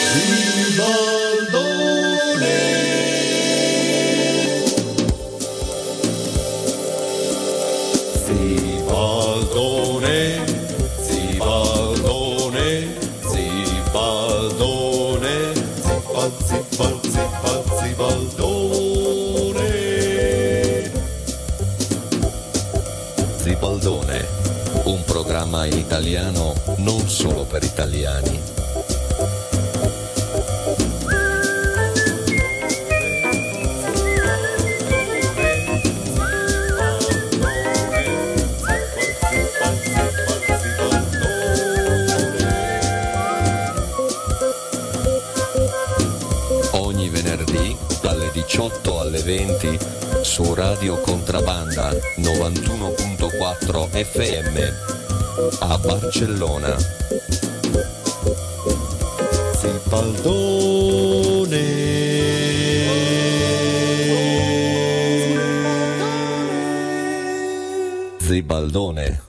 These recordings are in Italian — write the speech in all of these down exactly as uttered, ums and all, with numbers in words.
Zibaldone, Zibaldone, Zibaldone, Zibal, Zibal, Zibal, Zibaldone. Zibaldone, un programma in italiano non solo per italiani. diciotto alle venti su Radio Contrabbanda novantuno virgola quattro F M a Barcellona. Zibaldone, Zibaldone.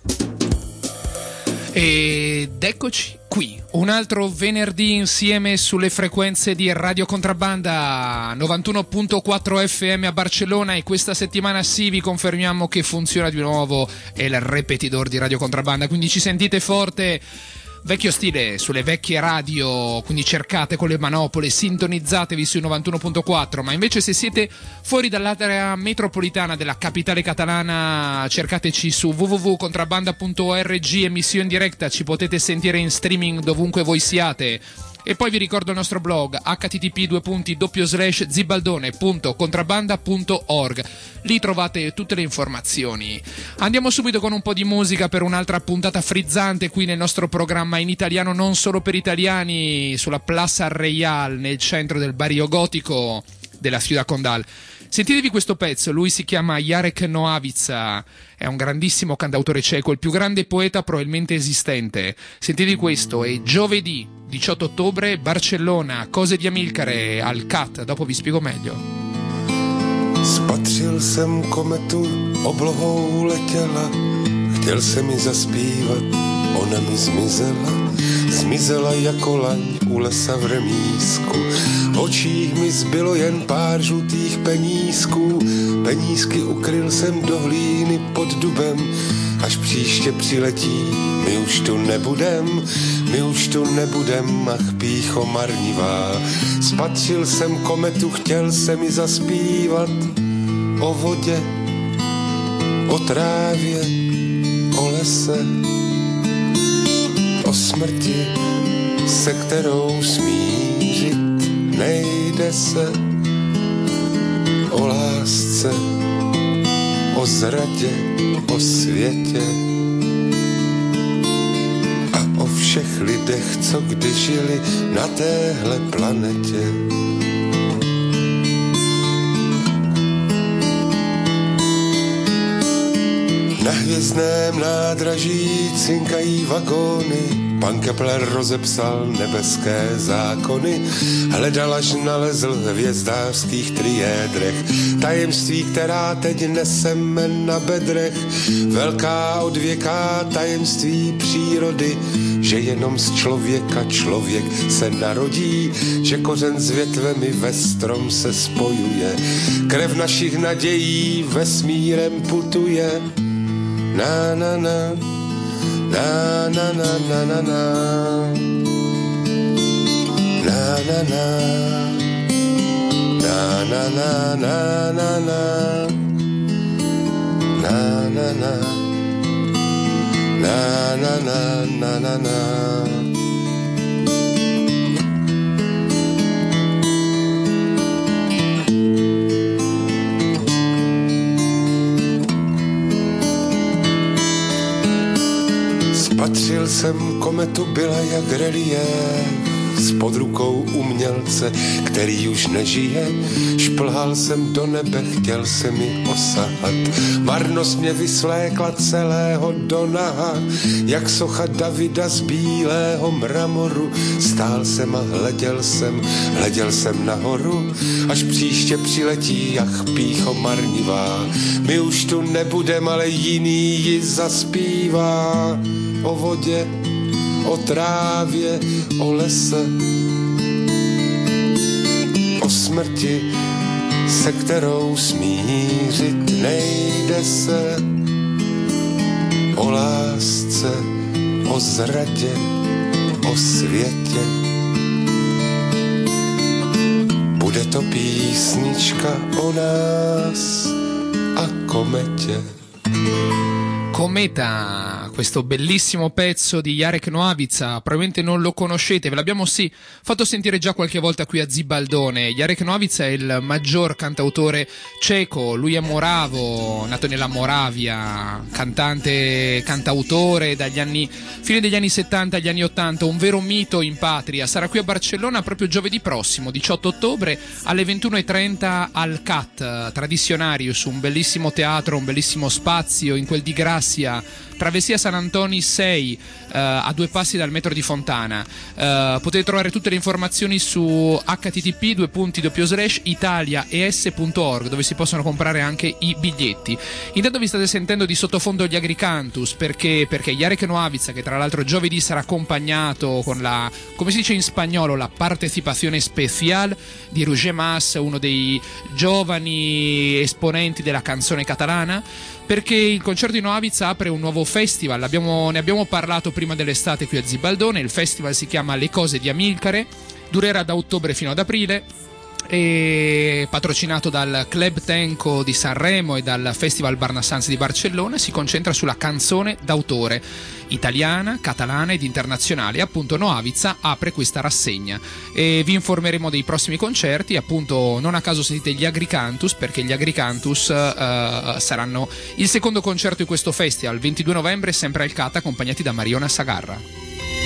Ed eccoci qui, un altro venerdì insieme sulle frequenze di Radio Contrabbanda novantuno virgola quattro F M a Barcellona, e questa settimana sì vi confermiamo che funziona di nuovo il repetidor di Radio Contrabbanda, quindi ci sentite forte. Vecchio stile sulle vecchie radio, quindi cercate con le manopole, sintonizzatevi sui novantuno virgola quattro, ma invece se siete fuori dall'area metropolitana della capitale catalana cercateci su w w w punto contrabbanda punto org, emissione diretta, ci potete sentire in streaming dovunque voi siate. E poi vi ricordo il nostro blog h t t p due punti doppio slash zibaldone punto contrabbanda punto org, lì trovate tutte le informazioni. Andiamo subito con un po' di musica per un'altra puntata frizzante qui nel nostro programma in italiano non solo per italiani, sulla Plaza Real, nel centro del barrio gotico della Ciudad Condal. Sentitevi questo pezzo, lui si chiama Jarek Noavica, è un grandissimo cantautore ceco, il più grande poeta probabilmente esistente. Sentitevi questo, è giovedì diciotto ottobre, Barcellona, Cose di Amilcare, al C A T, dopo vi spiego meglio. Spatřil jsem kometu, oblohou letěla, chtěl jsem ji zaspívat, ona mi zmizela, zmizela jako laň u lesa v remísku. V očích mi zbylo jen pár žlutých penízků, penízky ukryl jsem do hlíny pod dubem, až příště přiletí, my už tu nebudem, my už tu nebudem, ach pýcho marnivá. Spatřil jsem kometu, chtěl jsem ji zaspívat, o vodě, o trávě, o lese, o smrti, se kterou smířit nejde se, o lásce, o zradě, o světě a o všech lidech, co kdy žili na téhle planetě. Na hvězdném nádraží cinkají vagóny, pan Kepler rozepsal nebeské zákony, hledal až nalezl v hvězdářských triédrech tajemství, která teď neseme na bedrech, velká odvěká tajemství přírody, že jenom z člověka člověk se narodí, že kořen s větvemi ve strom se spojuje, krev našich nadějí vesmírem putuje. Na na na, na na na na na na, na na na, na na na na na na, na na na, na na na na na na. Spatřil jsem kometu, byla jak reliéf, spod rukou umělce, který už nežije. Šplhal jsem do nebe, chtěl jsem ji osahat, marnost mě vysvlékla celého do naha, jak socha Davida z bílého mramoru. Stál jsem a hleděl jsem, hleděl jsem nahoru, až příště přiletí, ach pýcho marnivá. My už tu nebudem, ale jiný ji zaspívá. O vodě, o trávě, o lese, smrti, se kterou smířit nejde se. O lásce, o zradě, o světě. Bude to písnička o nás a kometě. Cometa, questo bellissimo pezzo di Jarek Noavica, probabilmente non lo conoscete, ve l'abbiamo sì fatto sentire già qualche volta qui a Zibaldone. Jarek Noavica è il maggior cantautore ceco, lui è moravo, nato nella Moravia, cantante, cantautore dagli anni, fine degli anni settanta agli anni ottanta, un vero mito in patria. Sarà qui a Barcellona proprio giovedì prossimo, diciotto ottobre, alle ventuno e trenta al C A T, Tradizionarius, un bellissimo teatro, un bellissimo spazio in quel di Gracia, Travessia San Antoni sei, uh, a due passi dal metro di Fontana. Uh, potete trovare tutte le informazioni su h t t p due punti doppio slash italia e s punto org, dove si possono comprare anche i biglietti. Intanto vi state sentendo di sottofondo gli Agricantus, perché perché Jarek Noavica, che tra l'altro giovedì sarà accompagnato con la, come si dice in spagnolo, la partecipazione special di Roger Mas, uno dei giovani esponenti della canzone catalana, perché il concerto di Noavica apre un nuovo festival. Abbiamo, ne abbiamo parlato prima dell'estate qui a Zibaldone. Il festival si chiama Le Cose di Amilcare, durerà da ottobre fino ad aprile, è patrocinato dal Club Tenco di Sanremo e dal Festival Barnassans di Barcellona. Si concentra sulla canzone d'autore italiana, catalana ed internazionale. Appunto Noavica apre questa rassegna e vi informeremo dei prossimi concerti. Appunto non a caso sentite gli Agricantus, perché gli Agricantus uh, saranno il secondo concerto di questo festival, ventidue novembre, sempre al C A T, accompagnati da Mariona Sagarra.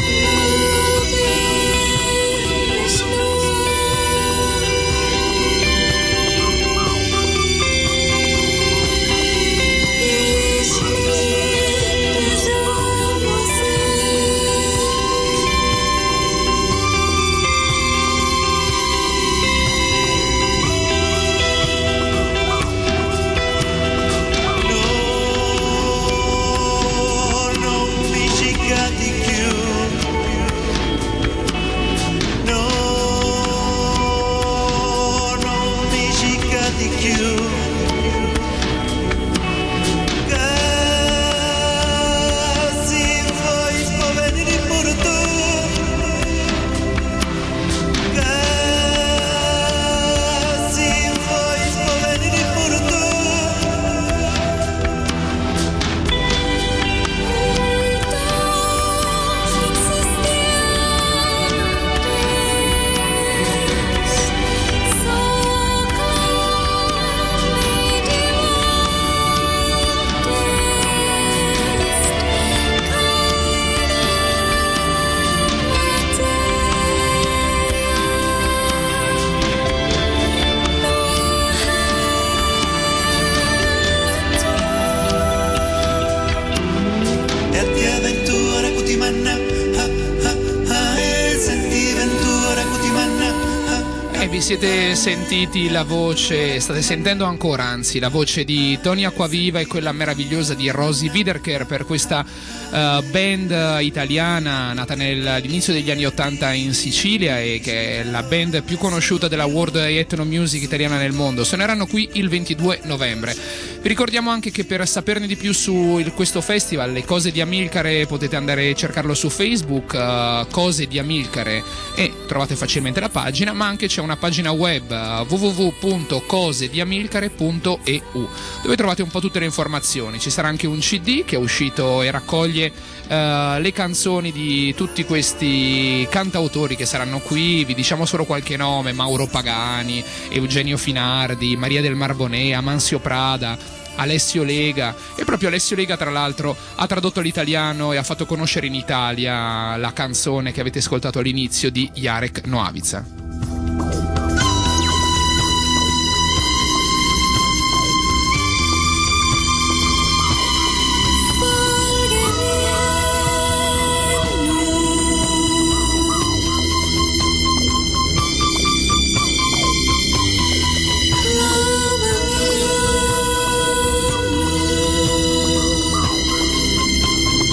Siete sentiti la voce, state sentendo ancora anzi la voce di Tony Acquaviva e quella meravigliosa di Rosie Wiederkehr per questa uh, band italiana nata nell'inizio degli anni ottanta in Sicilia e che è la band più conosciuta della world ethno music italiana nel mondo. Suoneranno qui il ventidue novembre. Vi ricordiamo anche che per saperne di più su il, questo festival, Le Cose di Amilcare, potete andare a cercarlo su Facebook, uh, Cose di Amilcare, e trovate facilmente la pagina, ma anche c'è una pagina web uh, w w w punto cose di amilcare punto e u, dove trovate un po' tutte le informazioni. Ci sarà anche un C D che è uscito e raccoglie uh, le canzoni di tutti questi cantautori che saranno qui. Vi diciamo solo qualche nome: Mauro Pagani, Eugenio Finardi, Maria del Marbonea, Amancio Prada, Alessio Lega. E proprio Alessio Lega, tra l'altro, ha tradotto l'italiano e ha fatto conoscere in Italia la canzone che avete ascoltato all'inizio di Jarek Noavica.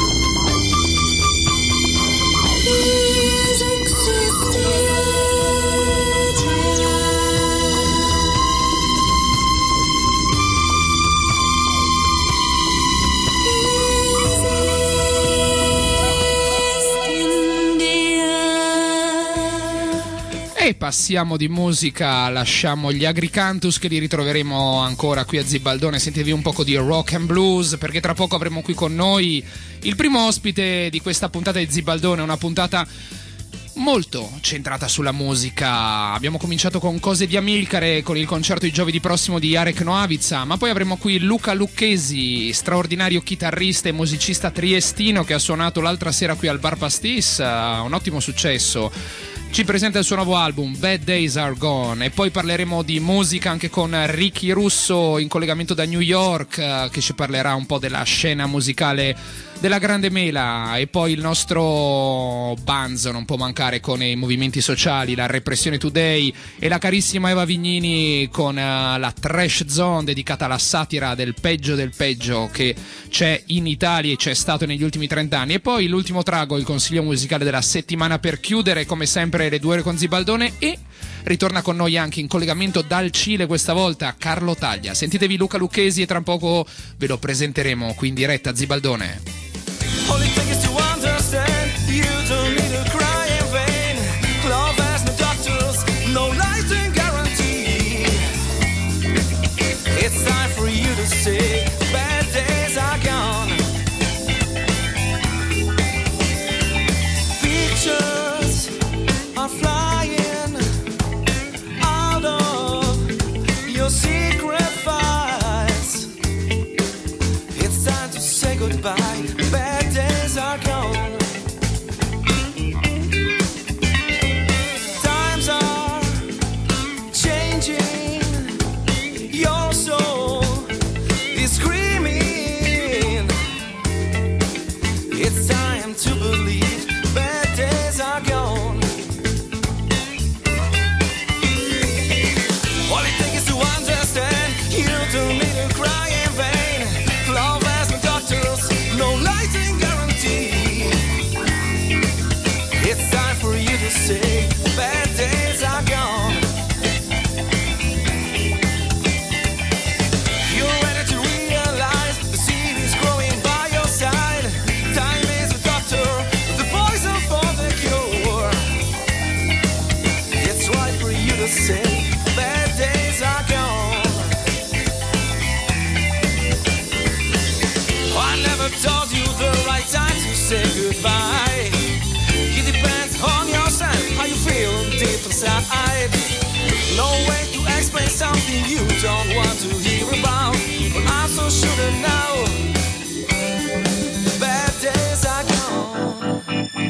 Existing E passiamo di musica, lasciamo gli Agricantus che li ritroveremo ancora qui a Zibaldone. Sentitevi un poco di rock and blues, perché tra poco avremo qui con noi il primo ospite di questa puntata di Zibaldone, una puntata molto centrata sulla musica. Abbiamo cominciato con Cose di Amilcare, con il concerto di giovedì prossimo di Jarek Noavica, ma poi avremo qui Luca Lucchesi, straordinario chitarrista e musicista triestino che ha suonato l'altra sera qui al Bar Pastis, uh, un ottimo successo. Ci presenta il suo nuovo album Bad Days Are Gone, e poi parleremo di musica anche con Ricky Russo in collegamento da New York, uh, che ci parlerà un po' della scena musicale della Grande Mela. E poi il nostro Banzo non può mancare con i movimenti sociali, la Repressione Today, e la carissima Eva Vignini con uh, la Trash Zone dedicata alla satira del peggio del peggio che c'è in Italia e c'è stato negli ultimi trent'anni. E poi l'ultimo trago, il consiglio musicale della settimana per chiudere come sempre le due ore con Zibaldone. E ritorna con noi anche in collegamento dal Cile questa volta Carlo Taglia. Sentitevi Luca Lucchesi e tra poco ve lo presenteremo qui in diretta a Zibaldone. All it takes is to understand, you don't need to cry in vain. Love has no doctors, no life guarantee. It's time for you to say, bad days are gone. Pictures are flying out of your secret files. It's time to say goodbye. Bad days are gone. Times are changing. Your soul is screaming. It's time to believe. Bad days are gone. All it takes is to understand. You don't need to cry in vain. Love has no doctors, no life guarantee. It's time for you to say, bad days are gone. You're ready to realize the seed is growing by your side. Time is the doctor, the poison for the cure. It's right for you to say, bad days are gone. I never told you the right time to say goodbye. It depends on yourself, how you feel deep inside. No way to explain something you don't want to hear about, but I so shouldn't know. Bad days are gone.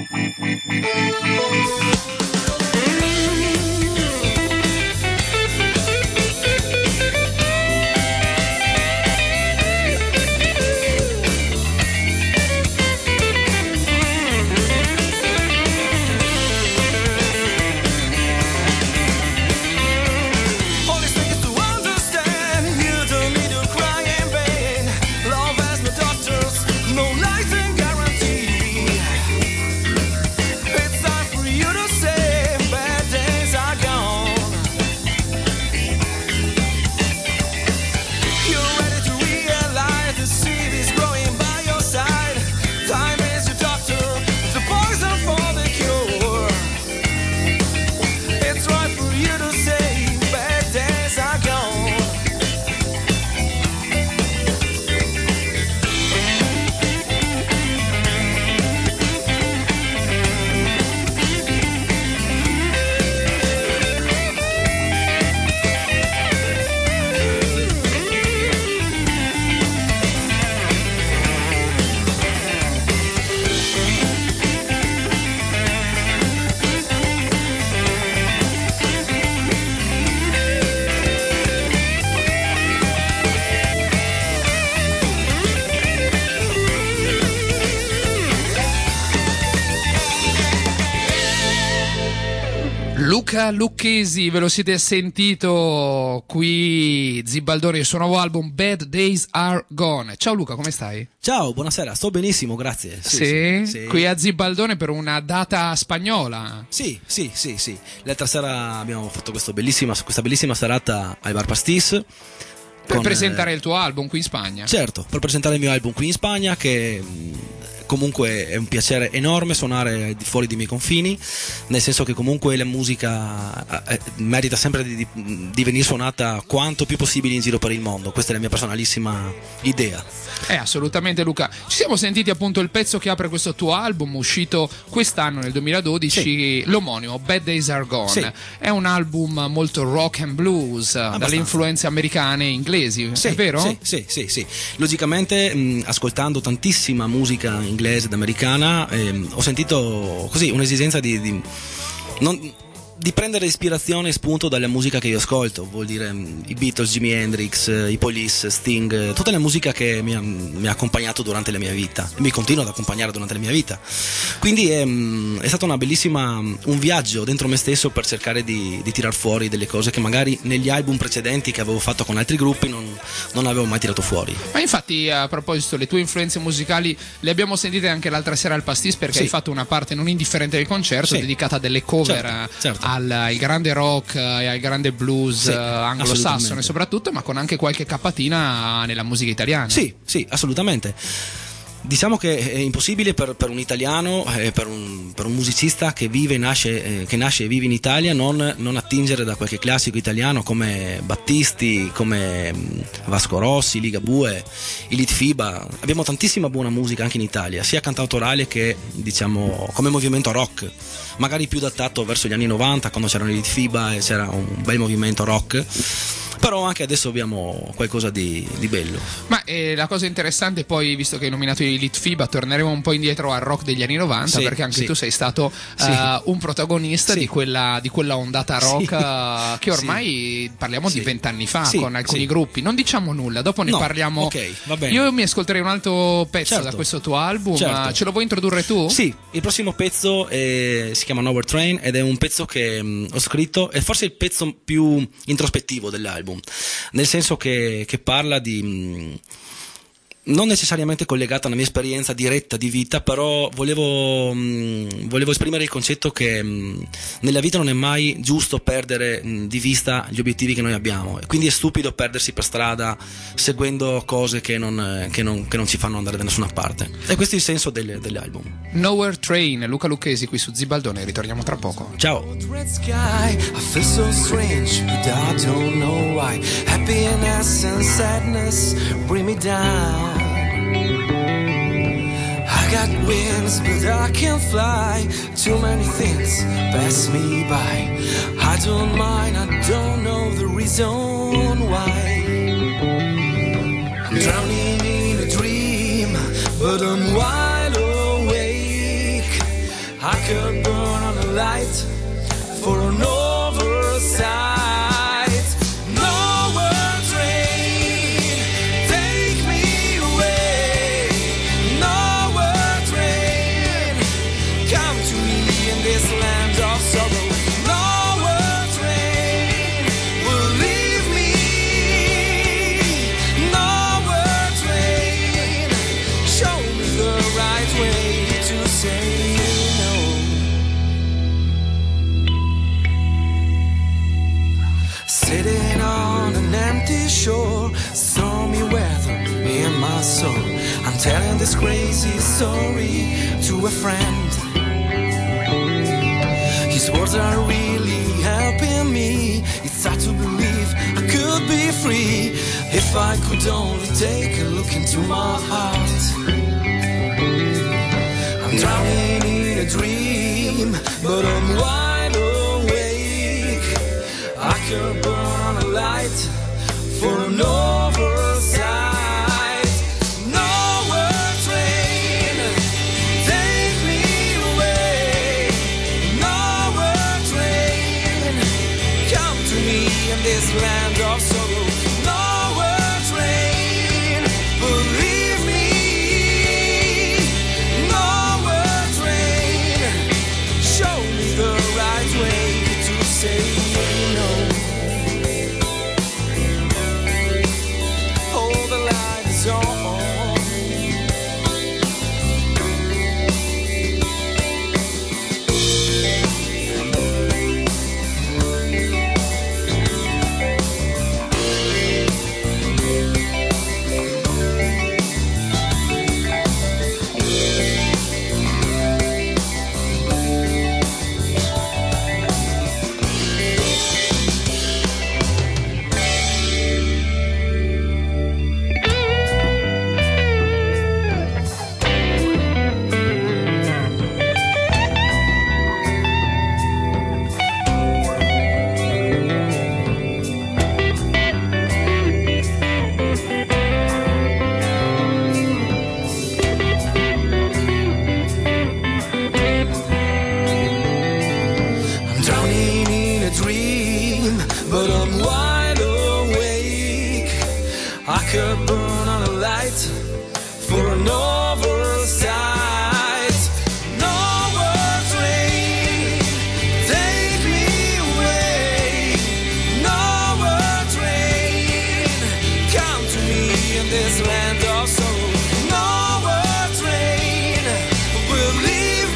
Luca Lucchesi, ve lo siete sentito qui Zibaldone, il suo nuovo album Bad Days Are Gone. Ciao Luca, come stai? Ciao, buonasera, sto benissimo, grazie. Sì, sì? sì, sì. Qui a Zibaldone per una data spagnola. Sì, sì, sì, sì. L'altra sera abbiamo fatto questa bellissima, questa bellissima serata al Bar Pastis. Per con, presentare eh, il tuo album qui in Spagna. Certo, per presentare il mio album qui in Spagna che comunque è un piacere enorme suonare di fuori dei miei confini, nel senso che comunque la musica eh, merita sempre di, di, di venire suonata quanto più possibile in giro per il mondo. Questa è la mia personalissima idea. Eh, assolutamente, Luca. Ci siamo sentiti appunto il pezzo che apre questo tuo album, uscito quest'anno nel duemiladodici, sì. L'omonimo Bad Days Are Gone. Sì. È un album molto rock and blues, abbastanza, dalle influenze americane e inglesi, sì, è vero? Sì, sì, sì, sì. Logicamente, mh, ascoltando tantissima musica inglese ed americana, ehm, ho sentito così un'esigenza di, di non, di prendere ispirazione e spunto dalla musica che io ascolto, vuol dire mh, i Beatles, Jimi Hendrix, i Police, Sting, tutta la musica che mi ha, mi ha accompagnato durante la mia vita e mi continua ad accompagnare durante la mia vita. Quindi è, mh, è stato una bellissima un viaggio dentro me stesso per cercare di, di tirar fuori delle cose che magari negli album precedenti che avevo fatto con altri gruppi non, non avevo mai tirato fuori. Ma infatti, a proposito, le tue influenze musicali le abbiamo sentite anche l'altra sera al Pastis, perché sì. hai fatto una parte non indifferente del concerto, sì. dedicata a delle cover, certo, certo. al il grande rock e al grande blues, sì, anglosassone soprattutto, ma con anche qualche cappatina nella musica italiana. Sì, sì, assolutamente. Diciamo che è impossibile per, per un italiano, eh, per, un, per un musicista che vive, nasce, eh, che nasce e vive in Italia, non, non attingere da qualche classico italiano come Battisti, come Vasco Rossi, Ligabue, i Litfiba. Abbiamo tantissima buona musica anche in Italia, sia cantautorale che, diciamo, come movimento rock, magari più datato verso gli anni novanta, quando c'erano i Litfiba e c'era un bel movimento rock. Però anche adesso abbiamo qualcosa di, di bello. Ma eh, la cosa interessante, poi, visto che hai nominato i Litfiba, torneremo un po' indietro al rock degli anni novanta, sì, perché anche sì. tu sei stato sì. uh, un protagonista sì. di, quella, di quella ondata rock sì. uh, che ormai sì. parliamo sì. di vent'anni fa, sì. con alcuni sì. gruppi. Non diciamo nulla, dopo ne no. parliamo. Okay, va bene. Io mi ascolterei un altro pezzo certo. da questo tuo album. Certo. Ce lo vuoi introdurre tu? Sì, il prossimo pezzo è, si chiama Nowhere Train ed è un pezzo che mh, ho scritto, è forse il pezzo più introspettivo dell'album, nel senso che, che parla di mh, non necessariamente collegata alla mia esperienza diretta di vita, però volevo, mh, volevo esprimere il concetto che mh, nella vita non è mai giusto perdere mh, di vista gli obiettivi che noi abbiamo, quindi è stupido perdersi per strada seguendo cose che non, che non, che non ci fanno andare da nessuna parte, e questo è il senso del, dell'album. Nowhere Train, Luca Lucchesi qui su Zibaldone, ritorniamo tra poco. Ciao. Red sky, I feel so strange, but I don't know why. Happiness and sadness bring me down. I got wings, but I can't fly. Too many things pass me by. I don't mind, I don't know the reason why. I'm drowning in a dream, but I'm wide awake. I could burn on a light for an oversight. Nowhere train, take me away. Nowhere train, come to me in this land of sorrow. Nowhere train, will leave me. Nowhere train, show me the right way to say no. Sitting on an empty shore, stormy weather in my soul. I'm telling this crazy story to a friend. His words are really helping me. It's hard to believe I could be free if I could only take a look into my heart. I'm drowning in a dream, but I'm wide awake. I could burn a light for an oversight. Nowhere train, take me away. Nowhere train, come to me in this land of sorrow. Nowhere train, believe me. Nowhere train, show me the right way to say no. Oh, the light is on. I could burn on a light for an oversight. No words rain, take me away. No words rain, come to me in this land of sorrow. No words rain will leave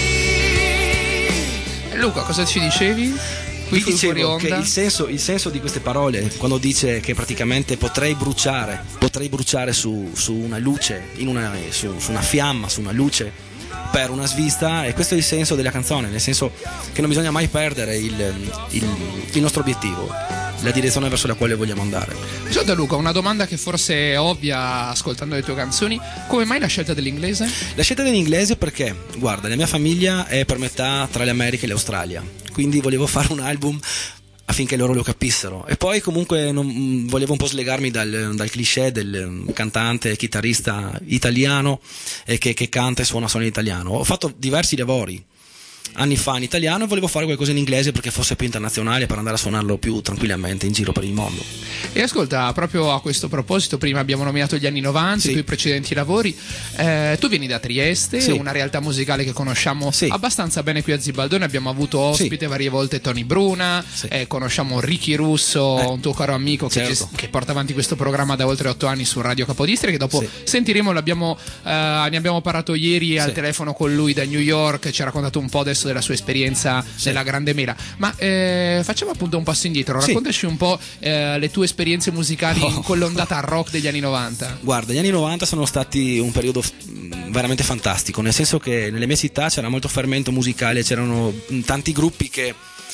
me. Luca, cosa ci dicevi? Qui Vi dicevo che il senso, il senso di queste parole, quando dice che praticamente potrei bruciare, potrei bruciare su, su una luce, in una, su, su una fiamma, su una luce per una svista, e questo è il senso della canzone, nel senso che non bisogna mai perdere il, il, il nostro obiettivo, la direzione verso la quale vogliamo andare. Ascolta Luca, una domanda che forse è ovvia ascoltando le tue canzoni: come mai la scelta dell'inglese? La scelta dell'inglese perché, guarda, la mia famiglia è per metà tra l'America e l'Australia, quindi volevo fare un album affinché loro lo capissero, e poi comunque non, volevo un po' slegarmi dal, dal cliché del cantante e chitarrista italiano e che, che canta e suona solo in italiano. Ho fatto diversi lavori anni fa in italiano e volevo fare qualcosa in inglese perché fosse più internazionale, per andare a suonarlo più tranquillamente in giro per il mondo. E ascolta, proprio a questo proposito, prima abbiamo nominato gli anni novanta, sì, i tuoi precedenti lavori. Eh, tu vieni da Trieste, sì, una realtà musicale che conosciamo, sì, abbastanza bene qui a Zibaldone. Abbiamo avuto ospite, sì, varie volte Tony Bruna, sì, eh, conosciamo Ricky Russo, eh, un tuo caro amico, certo, che, gest- che porta avanti questo programma da oltre otto anni su Radio Capodistria, che dopo, sì, sentiremo. L'abbiamo, eh, ne abbiamo parlato ieri, sì, al telefono con lui da New York, ci ha raccontato un po' adesso della sua esperienza, sì, nella Grande Mela. Ma eh, facciamo appunto un passo indietro, raccontaci, sì, un po' eh, le tue esperienze musicali, oh, con l'ondata rock degli anni novanta. Guarda, gli anni novanta sono stati un periodo veramente fantastico, nel senso che nelle mie città c'era molto fermento musicale, c'erano tanti gruppi che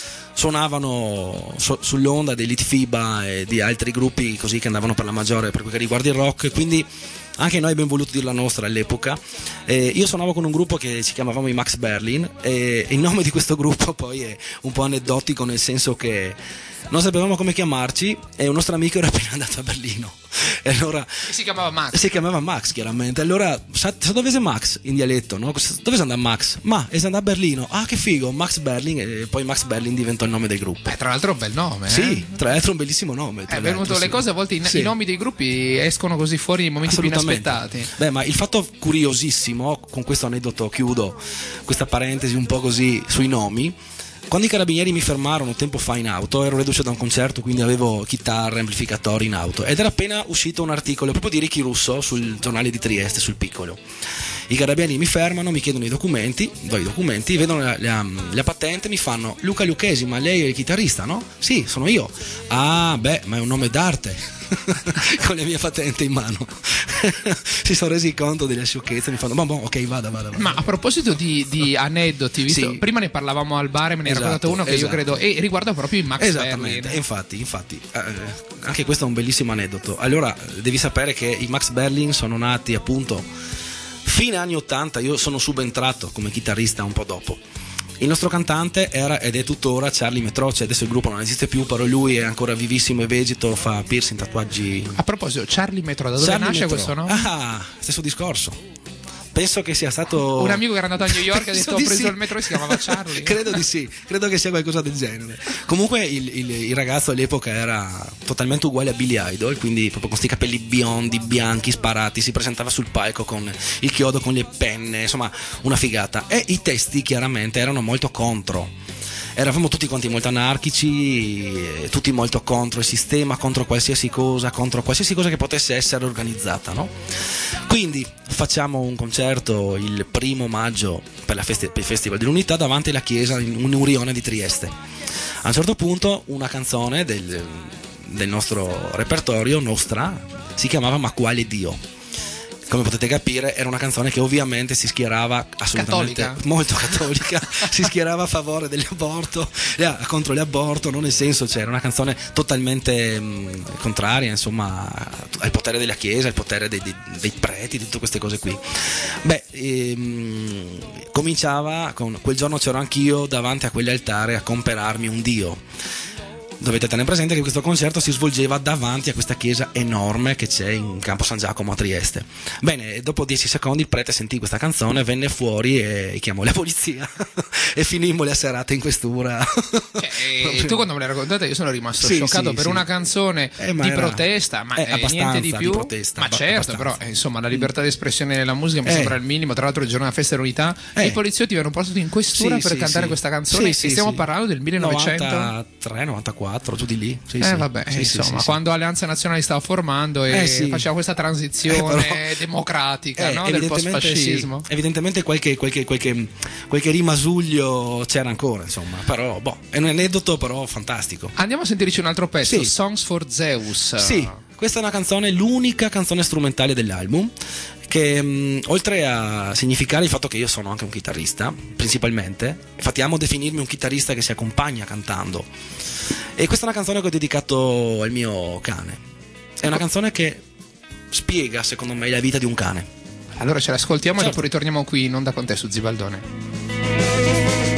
suonavano so, sull'onda dei Litfiba e di altri gruppi così che andavano per la maggiore per quel che riguarda il rock, quindi anche noi abbiamo voluto dire la nostra all'epoca. Eh, io suonavo con un gruppo che ci chiamavamo i Max Berlin, e il nome di questo gruppo poi è un po' aneddotico, nel senso che non sapevamo come chiamarci e un nostro amico era appena andato a Berlino e allora e si chiamava Max si chiamava Max chiaramente. Allora sa, sa dove sei Max in dialetto, no? Dove sei andato Max? Ma è andato a Berlino. Ah, che figo, Max Berlin. E poi Max Berlin diventò il nome del gruppo. Beh, tra l'altro è un bel nome, eh? Sì, tra l'altro un bellissimo nome. È venuto, sì, le cose a volte, i, sì, i nomi dei gruppi escono così fuori in momenti più inaspettati. Beh, ma il fatto curiosissimo, con questo aneddoto chiudo questa parentesi un po' così sui nomi. Quando i carabinieri mi fermarono tempo fa in auto, ero reduce da un concerto, quindi avevo chitarra, amplificatori in auto, ed era appena uscito un articolo proprio di Ricky Russo sul giornale di Trieste, sul Piccolo. I carabinieri mi fermano, mi chiedono i documenti, do i documenti, vedono la, la, la patente, mi fanno: Luca Lucchesi, ma lei è il chitarrista, no? Sì, sono io. Ah, beh, ma è un nome d'arte. Con la mia patente in mano. Si sono resi conto delle sciocchezze, mi fanno: ma boh, ok, vada, vada, vada. Ma a proposito di, di aneddoti, visto, sì, prima ne parlavamo al bar e me ne hai, esatto, raccontato uno che, esatto, io credo, e riguarda proprio i Max Esattamente, Berlin. infatti, infatti eh, anche questo è un bellissimo aneddoto. Allora, devi sapere che i Max Berlin sono nati appunto fine anni ottanta, io sono subentrato come chitarrista un po' dopo. Il nostro cantante era ed è tuttora Charlie Metroce, adesso il gruppo non esiste più, però lui è ancora vivissimo e vegeto, fa piercing, tatuaggi. A proposito, Charlie Metro, da dove Charlie nasce Metro. Questo nome? Ah, stesso discorso. Penso che sia stato un amico che era andato a New York e ha detto: ho preso sì, il metro e si chiamava Charlie. Credo di sì, credo che sia qualcosa del genere. Comunque il, il, il ragazzo all'epoca era totalmente uguale a Billy Idol, quindi proprio con questi capelli biondi, bianchi, sparati, si presentava sul palco con il chiodo, con le penne, insomma una figata. E i testi chiaramente erano molto contro. Eravamo tutti quanti molto anarchici, tutti molto contro il sistema, contro qualsiasi cosa, contro qualsiasi cosa che potesse essere organizzata, no? Quindi facciamo un concerto il primo maggio per, la festi- per il Festival dell'Unità davanti alla chiesa in un Urione di Trieste. A un certo punto una canzone del, del nostro repertorio, nostra, si chiamava Ma quale Dio? Come potete capire era una canzone che ovviamente si schierava assolutamente cattolica. Molto cattolica, si schierava a favore dell'aborto, contro l'aborto, non nel senso, cioè era una canzone totalmente mh, contraria, insomma, al potere della Chiesa, al potere dei, dei, dei preti, di tutte queste cose qui. Beh, ehm, cominciava con: quel giorno c'ero anch'io davanti a quell'altare a comperarmi un Dio. dovete tenere presente che questo concerto si svolgeva davanti a questa chiesa enorme che c'è in Campo San Giacomo a Trieste. Bene, dopo dieci secondi il prete sentì questa canzone, venne fuori e chiamò la polizia e finimmo la serata in questura. Cioè, e tu quando me l'hai raccontata io sono rimasto sì, scioccato sì, per sì. una canzone eh, ma di era, protesta, ma eh, eh, niente di più. Di protesta, ma certo, abbastanza. però eh, insomma la libertà di espressione nella musica mi Eh. sembra il minimo. Tra l'altro il giorno della festa dell'unità Eh. i poliziotti vengono portati in questura Sì, per sì, cantare sì. questa canzone Sì, sì, e stiamo sì. parlando del millenovecento novantatré novantaquattro, giù di lì. Sì, eh sì. vabbè, Sì, sì, insomma, sì, quando Alleanza Nazionale stava formando e Eh, sì. faceva questa transizione Eh, però- democratica, Eh, no? Del evidentemente post-fascismo. sì. Evidentemente qualche, qualche, qualche, qualche rimasuglio c'era ancora, insomma. Però, boh, è un aneddoto però fantastico. Andiamo a sentirci un altro pezzo, Sì. Songs for Zeus. Sì, questa è una canzone, l'unica canzone strumentale dell'album, che mh, oltre a significare il fatto che io sono anche un chitarrista, principalmente, infatti amo definirmi un chitarrista che si accompagna cantando. E questa è una canzone che ho dedicato al mio cane. È una canzone che spiega, secondo me, la vita di un cane. Allora ce l'ascoltiamo Certo. e dopo ritorniamo qui in onda con te su Zibaldone.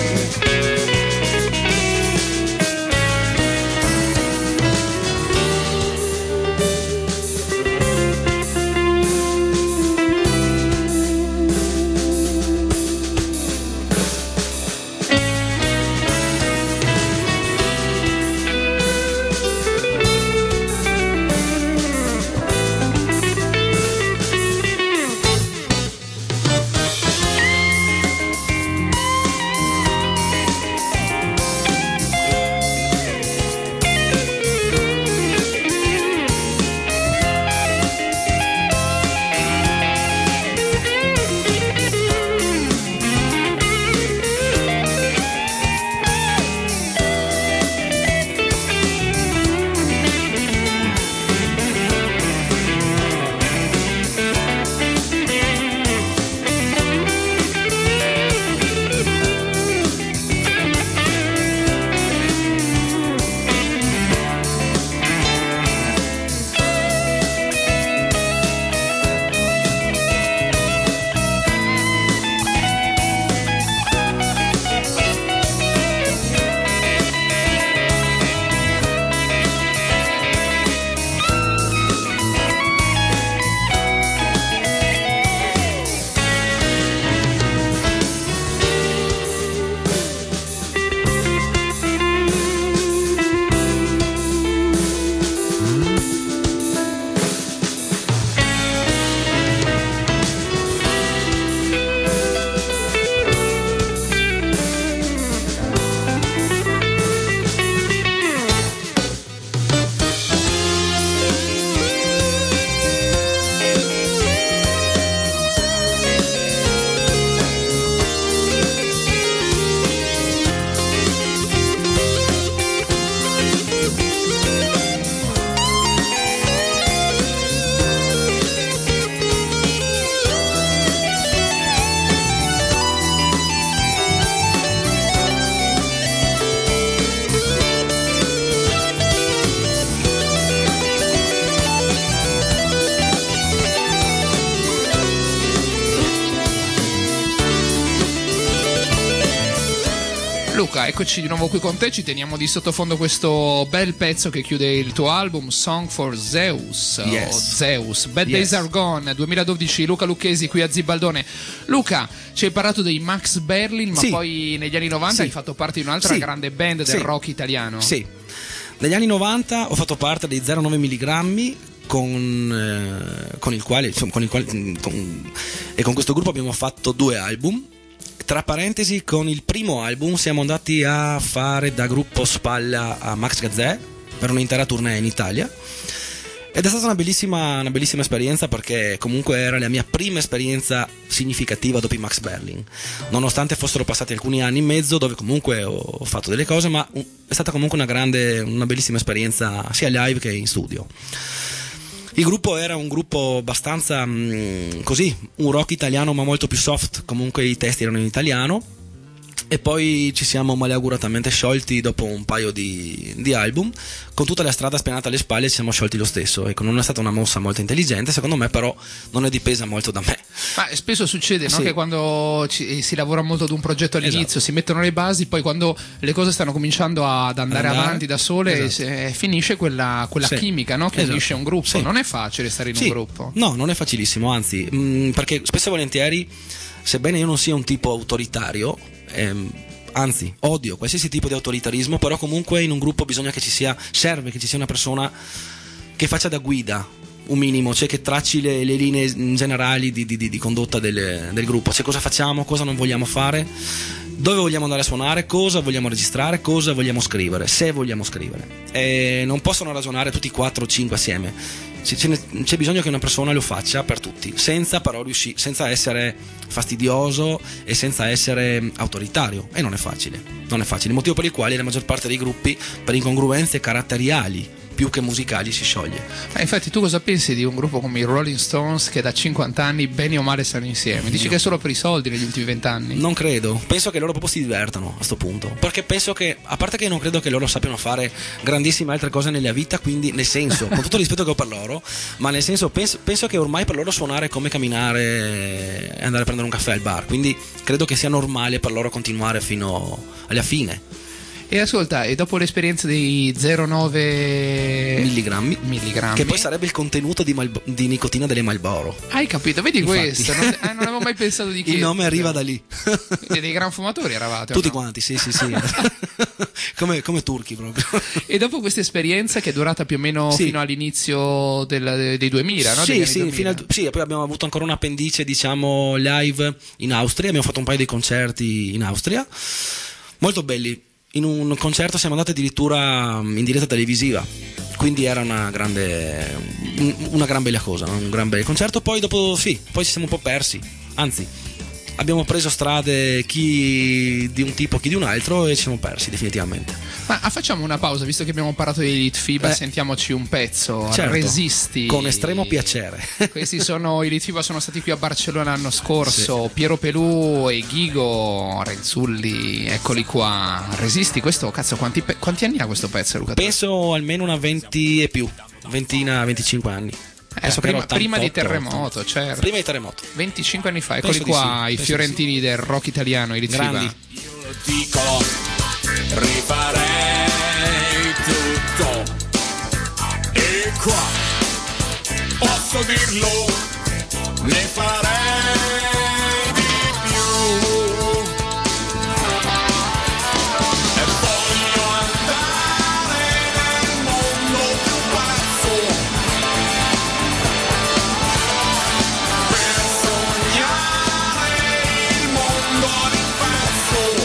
Luca, eccoci di nuovo qui con te, ci teniamo di sottofondo questo bel pezzo che chiude il tuo album, Song for Zeus, Yes. o Zeus, Bad Yes. Days Are Gone, duemiladodici, Luca Lucchesi qui a Zibaldone. Luca, ci hai parlato dei Max Berlin, ma Sì. poi negli anni novanta Sì. hai fatto parte di un'altra Sì. grande band del Sì. rock italiano. Sì, negli anni novanta ho fatto parte dei zero nove milligrammi con, eh, con il quale, insomma, con il quale con, e con questo gruppo abbiamo fatto due album. Tra parentesi, con il primo album siamo andati a fare da gruppo spalla a Max Gazzè per un'intera tournée in Italia ed è stata una bellissima, una bellissima esperienza, perché comunque era la mia prima esperienza significativa dopo i Max Berlin, nonostante fossero passati alcuni anni in mezzo dove comunque ho fatto delle cose, ma è stata comunque una grande, una bellissima esperienza sia live che in studio. Il gruppo era un gruppo abbastanza mh, così, un rock italiano ma molto più soft, comunque i testi erano in italiano e poi ci siamo maleauguratamente sciolti dopo un paio di, di album. Con tutta la strada spianata alle spalle ci siamo sciolti lo stesso. Ecco, non è stata una mossa molto intelligente, secondo me, però non è dipesa molto da me. Ma spesso succede, no? Sì. Che quando ci, si lavora molto ad un progetto all'inizio, Esatto. si mettono le basi, poi quando le cose stanno cominciando ad andare, Andare. avanti da sole, Esatto. se- finisce quella, quella Sì. chimica, no? Che Esatto. unisce un gruppo. Sì. Non è facile stare in Sì. un gruppo. No, non è facilissimo, anzi, mh, perché spesso e volentieri, sebbene io non sia un tipo autoritario, ehm, anzi, odio qualsiasi tipo di autoritarismo, però comunque in un gruppo bisogna che ci sia, serve che ci sia una persona che faccia da guida, un minimo, cioè che tracci le, le linee generali di, di- di- di condotta del, del gruppo, cioè cosa facciamo, cosa non vogliamo fare, dove vogliamo andare a suonare, cosa vogliamo registrare, cosa vogliamo scrivere, se vogliamo scrivere. E non possono ragionare tutti quattro o cinque assieme. Ci- ce ne- C'è bisogno che una persona lo faccia per tutti, senza però riuscire, senza essere fastidioso e senza essere autoritario, e non è facile. Non è facile, il motivo per il quale la maggior parte dei gruppi, per incongruenze caratteriali più che musicali, si scioglie. Ma infatti, tu cosa pensi di un gruppo come i Rolling Stones che da cinquanta anni, bene o male, stanno insieme? Dici che è solo per i soldi negli ultimi vent'anni? Non credo, penso che loro proprio si divertano a sto punto, perché penso che, a parte che non credo che loro sappiano fare grandissime altre cose nella vita, quindi nel senso, con tutto il rispetto che ho per loro, ma nel senso penso, penso che ormai per loro suonare è come camminare e andare a prendere un caffè al bar, quindi credo che sia normale per loro continuare fino alla fine. E ascolta, e dopo l'esperienza dei zero virgola nove Milligrammi, milligrammi, che poi sarebbe il contenuto di, Malbo- di nicotina delle Marlboro. hai capito? Vedi Infatti. questo? Non, eh, non avevo mai pensato di Il chiederti. nome arriva da lì. Siete dei gran fumatori eravate, o Tutti no? quanti, sì, sì, sì. come, come turchi proprio. E dopo questa esperienza, che è durata più o meno Sì. fino all'inizio del- dei duemila, no? Degli Sì, anni sì, duemila. fino al- sì, e poi abbiamo avuto ancora un appendice, diciamo, live in Austria. Abbiamo fatto un paio di concerti in Austria, molto belli. In un concerto siamo andati addirittura in diretta televisiva, quindi era una grande, un- una gran bella cosa, un gran bel concerto. Poi dopo, sì, poi ci siamo un po' persi, anzi, abbiamo preso strade chi di un tipo, chi di un altro, e ci siamo persi definitivamente. Ma ah, facciamo una pausa, visto che abbiamo parlato di Elite FIBA, Eh. sentiamoci un pezzo. Certo, Resisti. con estremo piacere. Questi sono i Elite FIBA, sono stati qui a Barcellona l'anno scorso. Piero Pelù e Ghigo Renzulli, eccoli qua. Resisti, questo cazzo, quanti, pe- quanti anni ha questo pezzo, Luca? Penso almeno una venti e più, ventina, venticinque anni. Eh, Penso che prima, era prima di ottantotto, Terremoto, certo. Prima di Terremoto. venticinque anni fa, eccoli Penso di qua, sì, i penso di fiorentini del rock italiano, Elite Grandi. FIBA. Io lo dico, rifarei tutto. E qua, posso dirlo, ne farei di più. E voglio andare nel mondo più pazzo, per sognare il mondo all'inverso.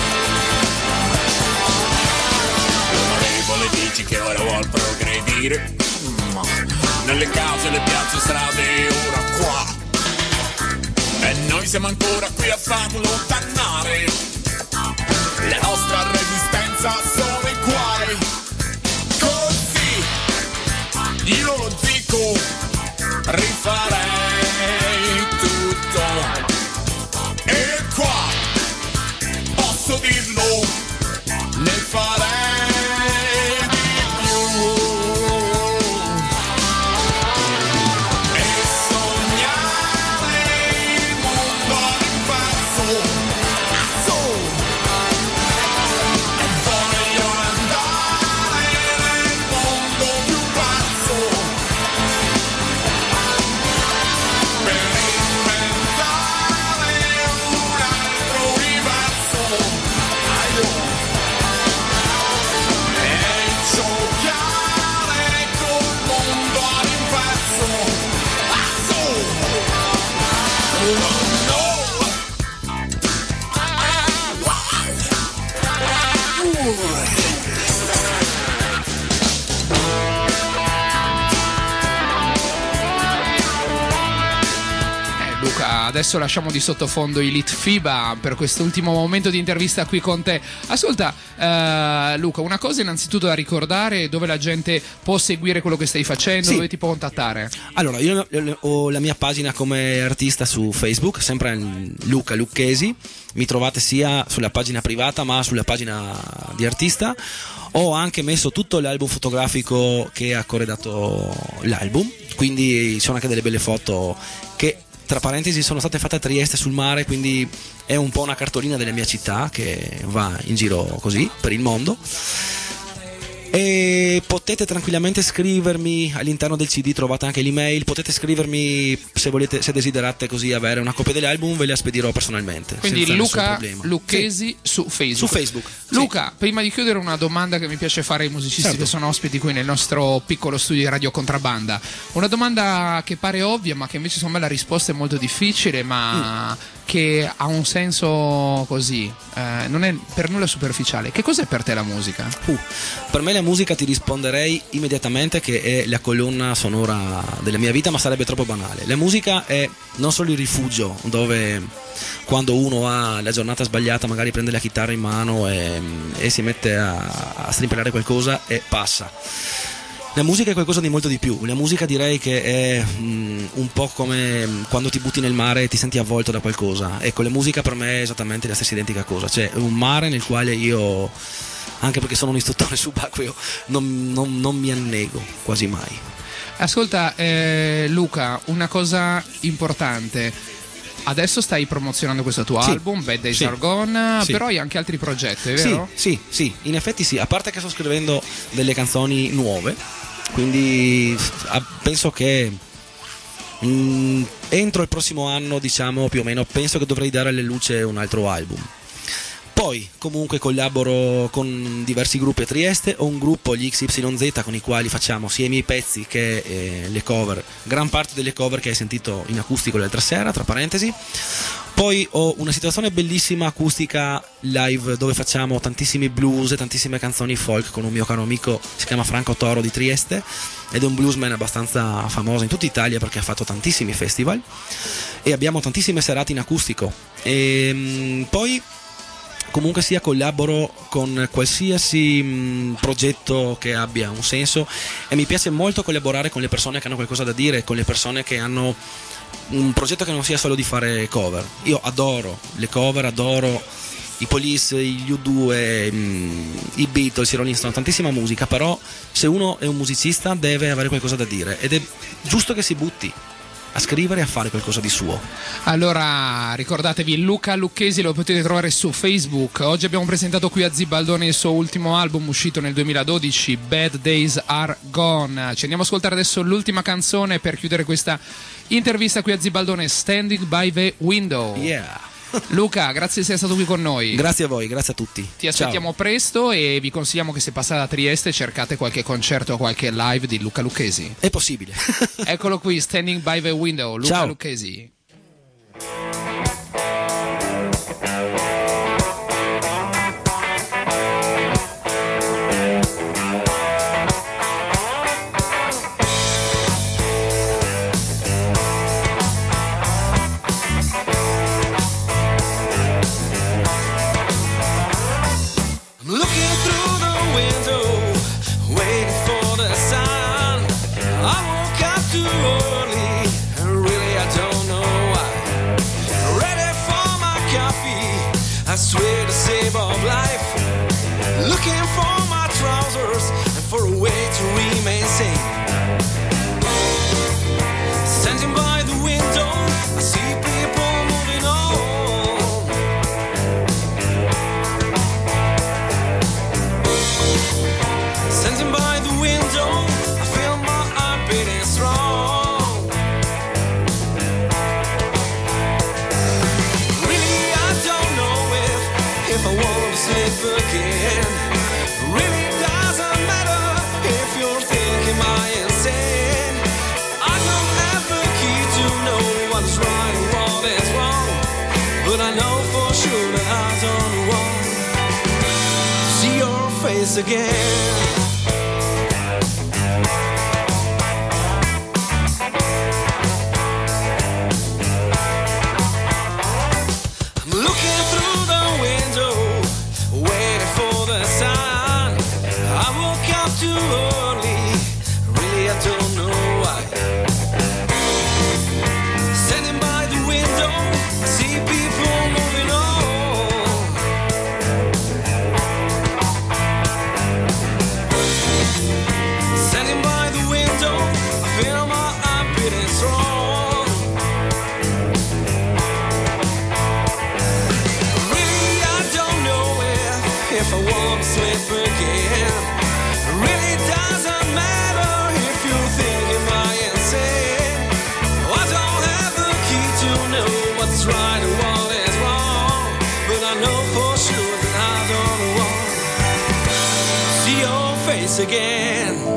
L'onorevole dice che ora vuol progredire, ma nelle case, le piazze, strade, ora qua. E noi siamo ancora qui a farlo dannare. La nostra resistenza sono i guai. Così io lo dico, rifarei tutto. E qua posso dirlo, ne farei di più. E sognare il mondo all'inverso. Azzo! E voglio adesso lasciamo di sottofondo i Litfiba per quest'ultimo momento di intervista qui con te. Ascolta, uh, Luca, una cosa innanzitutto da ricordare: dove la gente può seguire quello che stai facendo, sì. dove ti può contattare? Allora, io ho la mia pagina come artista su Facebook, sempre Luca Lucchesi. Mi trovate sia sulla pagina privata ma sulla pagina di artista. Ho anche messo tutto l'album fotografico che ha corredato l'album, quindi ci sono anche delle belle foto che, tra parentesi, sono state fatte a Trieste sul mare, quindi è un po' una cartolina della mia città che va in giro così per il mondo. E potete tranquillamente scrivermi all'interno del C D, trovate anche l'email, potete scrivermi se volete, se desiderate così avere una copia dell'album, ve la spedirò personalmente. Quindi Luca Lucchesi sì. su Facebook. Su Facebook. Luca, sì. prima di chiudere, una domanda che mi piace fare ai musicisti certo. che sono ospiti qui nel nostro piccolo studio di Radio Contrabbanda. Una domanda che pare ovvia, ma che invece secondo me la risposta è molto difficile, ma mm. che ha un senso così, eh, non è per nulla superficiale. Che cos'è per te la musica? Uh, per me la musica, ti risponderei immediatamente che è la colonna sonora della mia vita, ma sarebbe troppo banale. La musica è non solo il rifugio dove quando uno ha la giornata sbagliata magari prende la chitarra in mano e, e si mette a, a strimpellare qualcosa e passa. La musica è qualcosa di molto di più. La musica direi che è um, un po' come quando ti butti nel mare e ti senti avvolto da qualcosa. Ecco, la musica per me è esattamente la stessa identica cosa. C'è un mare nel quale io, anche perché sono un istruttore subacqueo, non, non, non mi annego quasi mai. Ascolta, eh, Luca, una cosa importante. Adesso stai promozionando questo tuo sì. album, Bad Days sì. Are Gone, sì. però hai anche altri progetti, è vero? Sì, sì, sì, in effetti sì, a parte che sto scrivendo delle canzoni nuove, quindi penso che mh, entro il prossimo anno, diciamo più o meno, penso che dovrei dare alle luce un altro album. Poi comunque collaboro con diversi gruppi a Trieste, ho un gruppo, gli X Y Z, con i quali facciamo sia i miei pezzi che eh, le cover, gran parte delle cover che hai sentito in acustico l'altra sera, tra parentesi. Poi ho una situazione bellissima acustica live dove facciamo tantissimi blues e tantissime canzoni folk con un mio caro amico, si chiama Franco Toro di Trieste ed è un bluesman abbastanza famoso in tutta Italia perché ha fatto tantissimi festival e abbiamo tantissime serate in acustico. E mh, poi comunque sia collaboro con qualsiasi mh, progetto che abbia un senso e mi piace molto collaborare con le persone che hanno qualcosa da dire, con le persone che hanno un progetto che non sia solo di fare cover. Io adoro le cover, adoro i Police, gli U due, mh, i Beatles, i Rolling Stone, tantissima musica, però se uno è un musicista deve avere qualcosa da dire ed è giusto che si butti a scrivere e a fare qualcosa di suo. Allora ricordatevi, Luca Lucchesi lo potete trovare su Facebook. Oggi abbiamo presentato qui a Zibaldone il suo ultimo album uscito nel duemiladodici, Bad Days Are Gone. Ci andiamo a ascoltare adesso l'ultima canzone per chiudere questa intervista qui a Zibaldone, Standing by the Window. Yeah. Luca, grazie di essere stato qui con noi. Grazie a voi, grazie a tutti. Ti aspettiamo Ciao. presto e vi consigliamo che se passate a Trieste cercate qualche concerto o qualche live di Luca Lucchesi. È possibile. Eccolo qui, Standing by the Window, Luca Ciao. Lucchesi. I swear to save of life, looking for my trousers and for a way to remain sane. Standing by the window, I see people moving on. Standing by the window, I feel my heart beating strong. If I want to slip again, really doesn't matter if you're thinking my insane. I don't have the key to know what is right and what is wrong, but I know for sure that I don't want to see your face again. see your face again.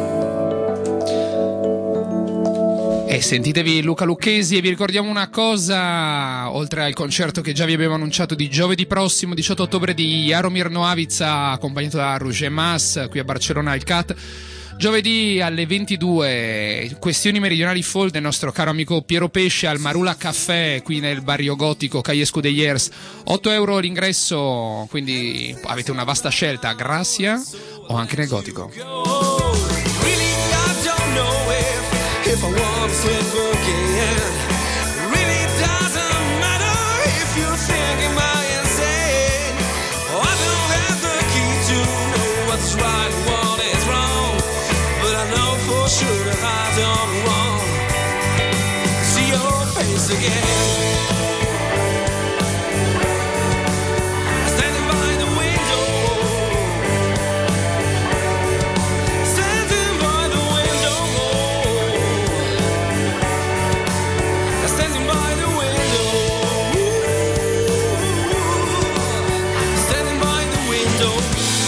E sentitevi Luca Lucchesi e vi ricordiamo una cosa, oltre al concerto che già vi abbiamo annunciato di giovedì prossimo, diciotto ottobre, di Jaromir Noavica accompagnato da Roger Mas qui a Barcellona al C A T. Giovedì alle ventidue, Questioni meridionali folk del nostro caro amico Piero Pesce al Marula Caffè qui nel barrio gotico Calle Escudellers. otto euro l'ingresso, quindi avete una vasta scelta, Gracia o anche nel gotico. If I want to slip again, really doesn't matter if you're thinking about insane. Oh, I don't have the key to know what's right and what is wrong, but I know for sure that I don't want to see your face again. Standing by the window, standing by the window. Standing by the window, standing by the window.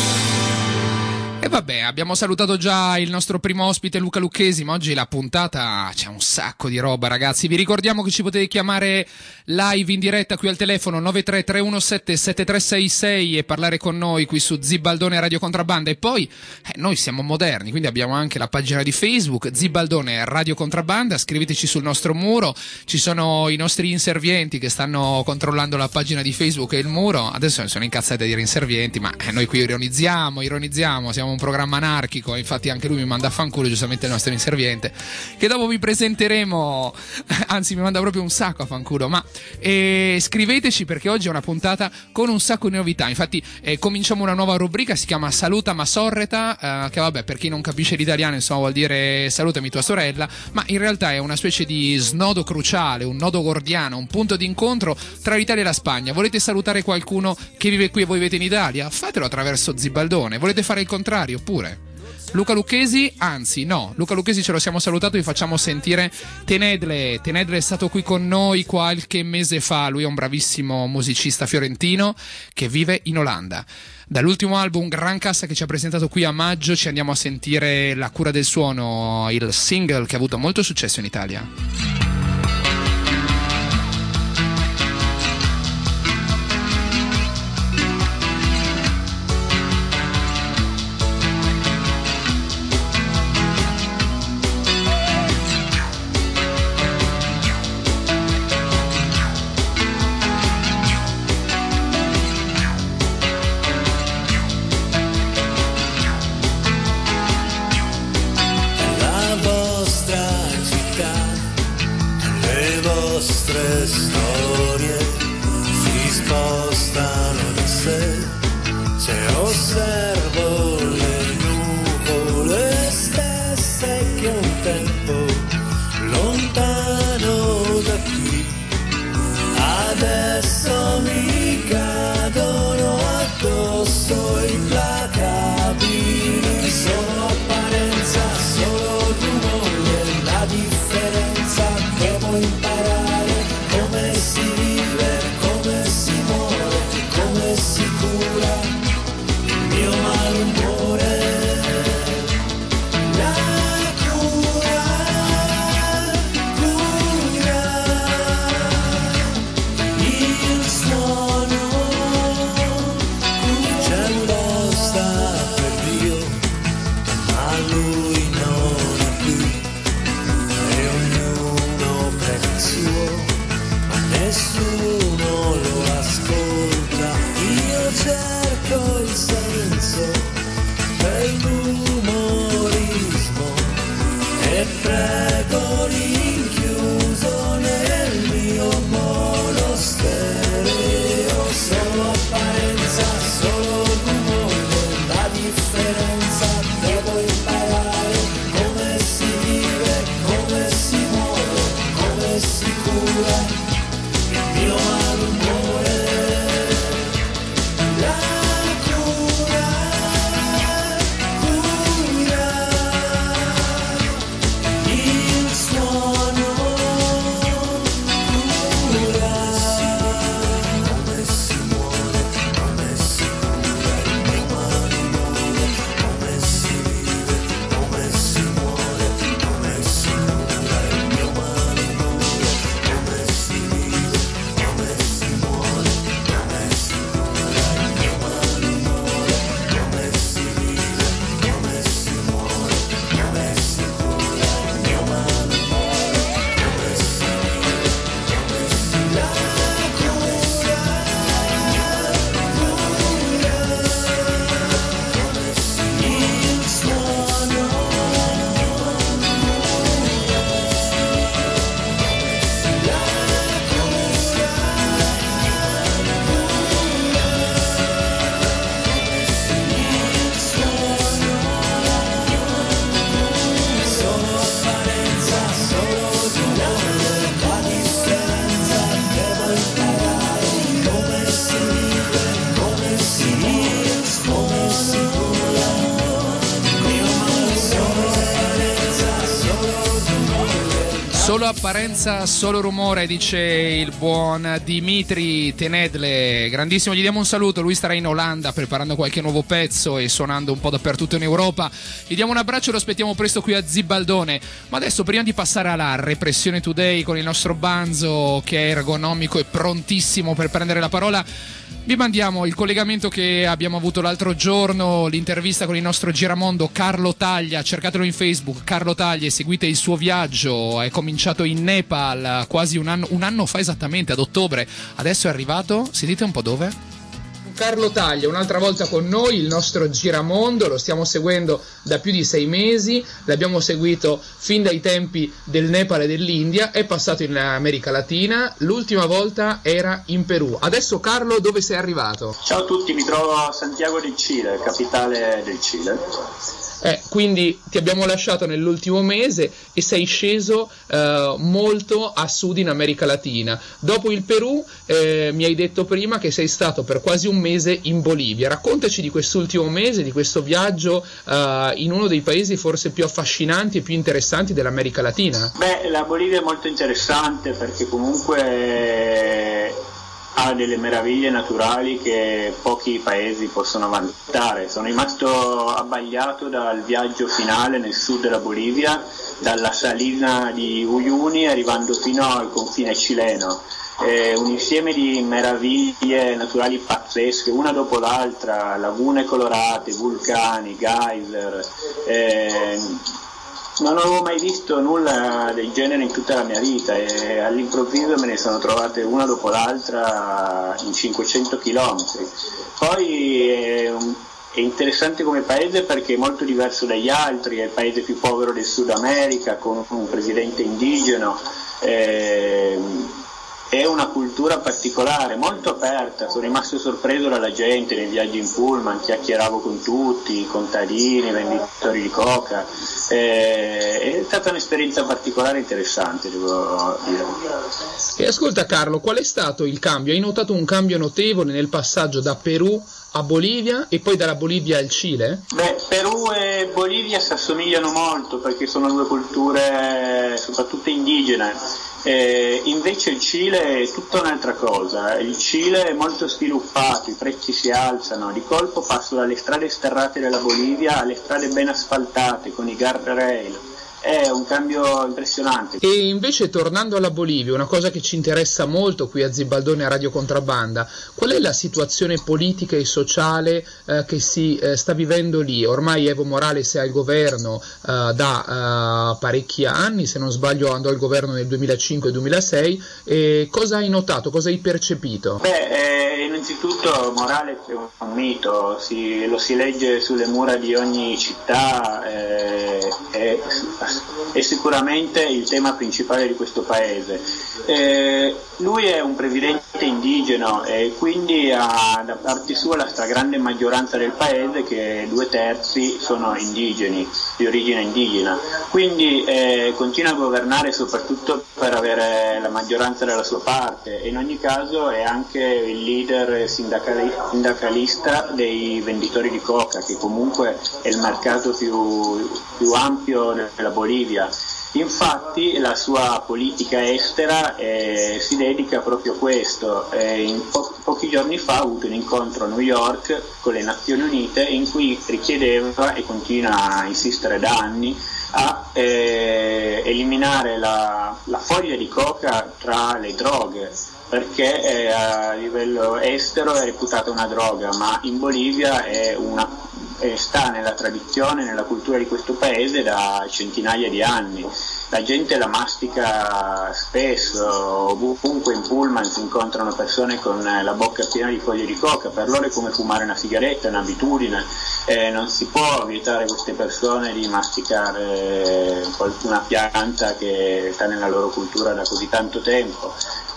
E vabbè, abbiamo salutato già il nostro primo ospite Luca Lucchesi, ma oggi la puntata c'è un sacco di roba, ragazzi. Vi ricordiamo che ci potete chiamare live in diretta qui al telefono nove tre tre uno sette sette tre sei sei e parlare con noi qui su Zibaldone Radio Contrabbanda. E poi eh, noi siamo moderni, quindi abbiamo anche la pagina di Facebook Zibaldone Radio Contrabbanda, scriveteci sul nostro muro, ci sono i nostri inservienti che stanno controllando la pagina di Facebook e il muro. Adesso sono incazzati a dire inservienti, ma eh, noi qui ironizziamo, ironizziamo, siamo un programma anarchico, infatti anche lui mi manda a fanculo, giustamente il nostro inserviente, che dopo vi presenteremo, anzi mi manda proprio un sacco a fanculo, ma eh, scriveteci perché oggi è una puntata con un sacco di novità. Infatti eh, cominciamo una nuova rubrica, si chiama Saluta ma Sorreta, eh, che vabbè, per chi non capisce l'italiano insomma vuol dire salutami tua sorella, ma in realtà è una specie di snodo cruciale, un nodo gordiano, un punto d'incontro tra l'Italia e la Spagna. Volete salutare qualcuno che vive qui e voi vivete in Italia? Fatelo attraverso Zibaldone. Volete fare il contrario? Oppure Luca Lucchesi, anzi no, Luca Lucchesi ce lo siamo salutato, vi facciamo sentire Tenedle. Tenedle è stato qui con noi qualche mese fa, lui è un bravissimo musicista fiorentino che vive in Olanda. Dall'ultimo album Gran Cassa che ci ha presentato qui a maggio ci andiamo a sentire La cura del suono, il single che ha avuto molto successo in Italia. Storie si spostano da sé, se osservo le nuvole stesse che un tempo lontano da qui adesso mi cadono addosso implacabili. Sono apparenza, solo rumore, la differenza devo imparare come si vive, come si muore, come si cura il mio malumore. La cura, cura, il suono, c'è un posta per Dio, ma lui non è più, e ognuno prega il suo. Nessuno lo ascolta, io cerco il senso per l'umorismo e prego rinchiuso nel mio monostereo. Solo apparenza, solo rumore, la differenza devo imparare come si vive, come si muore, come si cura mio malumore. La cura, cura, il Solo apparenza, solo rumore, dice il buon Dimitri Tenedle. Grandissimo, gli diamo un saluto. Lui starà in Olanda preparando qualche nuovo pezzo e suonando un po' dappertutto in Europa. Gli diamo un abbraccio e lo aspettiamo presto qui a Zibaldone. Ma adesso, prima di passare alla Repressione Today con il nostro Banzo, che è ergonomico e prontissimo per prendere la parola, vi mandiamo il collegamento che abbiamo avuto l'altro giorno, l'intervista con il nostro giramondo Carlo Taglia. Cercatelo in Facebook, Carlo Taglia, e seguite il suo viaggio. È cominciato in Nepal quasi un anno, un anno fa esattamente, ad ottobre. Adesso è arrivato, sentite un po' dove? Carlo Taglia, un'altra volta con noi, il nostro giramondo. Lo stiamo seguendo da più di sei mesi, l'abbiamo seguito fin dai tempi del Nepal e dell'India, è passato in America Latina, l'ultima volta era in Perù. Adesso, Carlo, dove sei arrivato? Ciao a tutti, mi trovo a Santiago del Cile, capitale del Cile. Eh, quindi ti abbiamo lasciato nell'ultimo mese e sei sceso eh, molto a sud in America Latina. Dopo il Perù eh, mi hai detto prima che sei stato per quasi un mese in Bolivia. Raccontaci di quest'ultimo mese, di questo viaggio eh, in uno dei paesi forse più affascinanti e più interessanti dell'America Latina. Beh, la Bolivia è molto interessante perché comunque ha delle meraviglie naturali che pochi paesi possono vantare. Sono rimasto abbagliato dal viaggio finale nel sud della Bolivia, dalla salina di Uyuni arrivando fino al confine cileno. È un insieme di meraviglie naturali pazzesche, una dopo l'altra, lagune colorate, vulcani, geyser. Eh, Non avevo mai visto nulla del genere in tutta la mia vita e all'improvviso me ne sono trovate una dopo l'altra in cinquecento chilometri. Poi è, un, è interessante come paese perché è molto diverso dagli altri, è il paese più povero del Sud America con un presidente indigeno. Eh, È una cultura particolare, molto aperta. Sono rimasto sorpreso dalla gente nei viaggi in pullman, chiacchieravo con tutti, i contadini, i venditori di coca. Eh, è stata un'esperienza particolare interessante, devo dire. E ascolta Carlo, qual è stato il cambio? Hai notato un cambio notevole nel passaggio da Perù a Bolivia e poi dalla Bolivia al Cile? Beh, Perù e Bolivia si assomigliano molto perché sono due culture soprattutto indigene. Eh, invece il Cile è tutta un'altra cosa. Il Cile è molto sviluppato, i prezzi si alzano, di colpo passo dalle strade sterrate della Bolivia alle strade ben asfaltate con i guardrail. È un cambio impressionante. E invece, tornando alla Bolivia, una cosa che ci interessa molto qui a Zibaldone a Radio Contrabbanda, qual è la situazione politica e sociale eh, che si eh, sta vivendo lì? Ormai Evo Morales è al governo eh, da eh, parecchi anni, se non sbaglio andò al governo nel duemilacinque duemilasei. E cosa hai notato, cosa hai percepito? Beh, eh, innanzitutto Morales è un mito, si, lo si legge sulle mura di ogni città, eh, è, è sicuramente il tema principale di questo paese. Eh, lui è un presidente indigeno e quindi ha da parte sua la stragrande maggioranza del paese, che due terzi sono indigeni, di origine indigena, quindi eh, continua a governare soprattutto per avere la maggioranza dalla sua parte e in ogni caso è anche il leader sindacali- sindacalista dei venditori di coca, che comunque è il mercato più, più ampio della Bolivia. Infatti la sua politica estera eh, si dedica proprio a questo. Eh, in po- pochi giorni fa ha avuto un incontro a New York con le Nazioni Unite in cui richiedeva, e continua a insistere da anni, a eh, eliminare la, la foglia di coca tra le droghe, perché eh, a livello estero è reputata una droga, ma in Bolivia è una sta nella tradizione, nella cultura di questo paese da centinaia di anni. La gente la mastica spesso, ovunque in pullman si incontrano persone con la bocca piena di foglie di coca, per loro è come fumare una sigaretta, è un'abitudine, eh, non si può vietare a queste persone di masticare una pianta che sta nella loro cultura da così tanto tempo.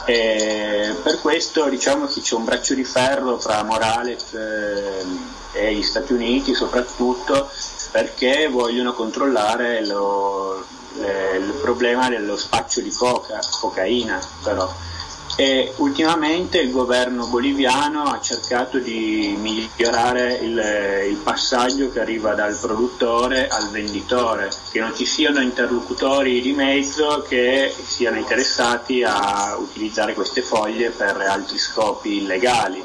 E per questo diciamo che c'è un braccio di ferro fra Morales eh, e gli Stati Uniti, soprattutto perché vogliono controllare lo, le, il problema dello spaccio di coca, cocaina però. E ultimamente il governo boliviano ha cercato di migliorare il, il passaggio che arriva dal produttore al venditore, che non ci siano interlocutori di mezzo che siano interessati a utilizzare queste foglie per altri scopi illegali.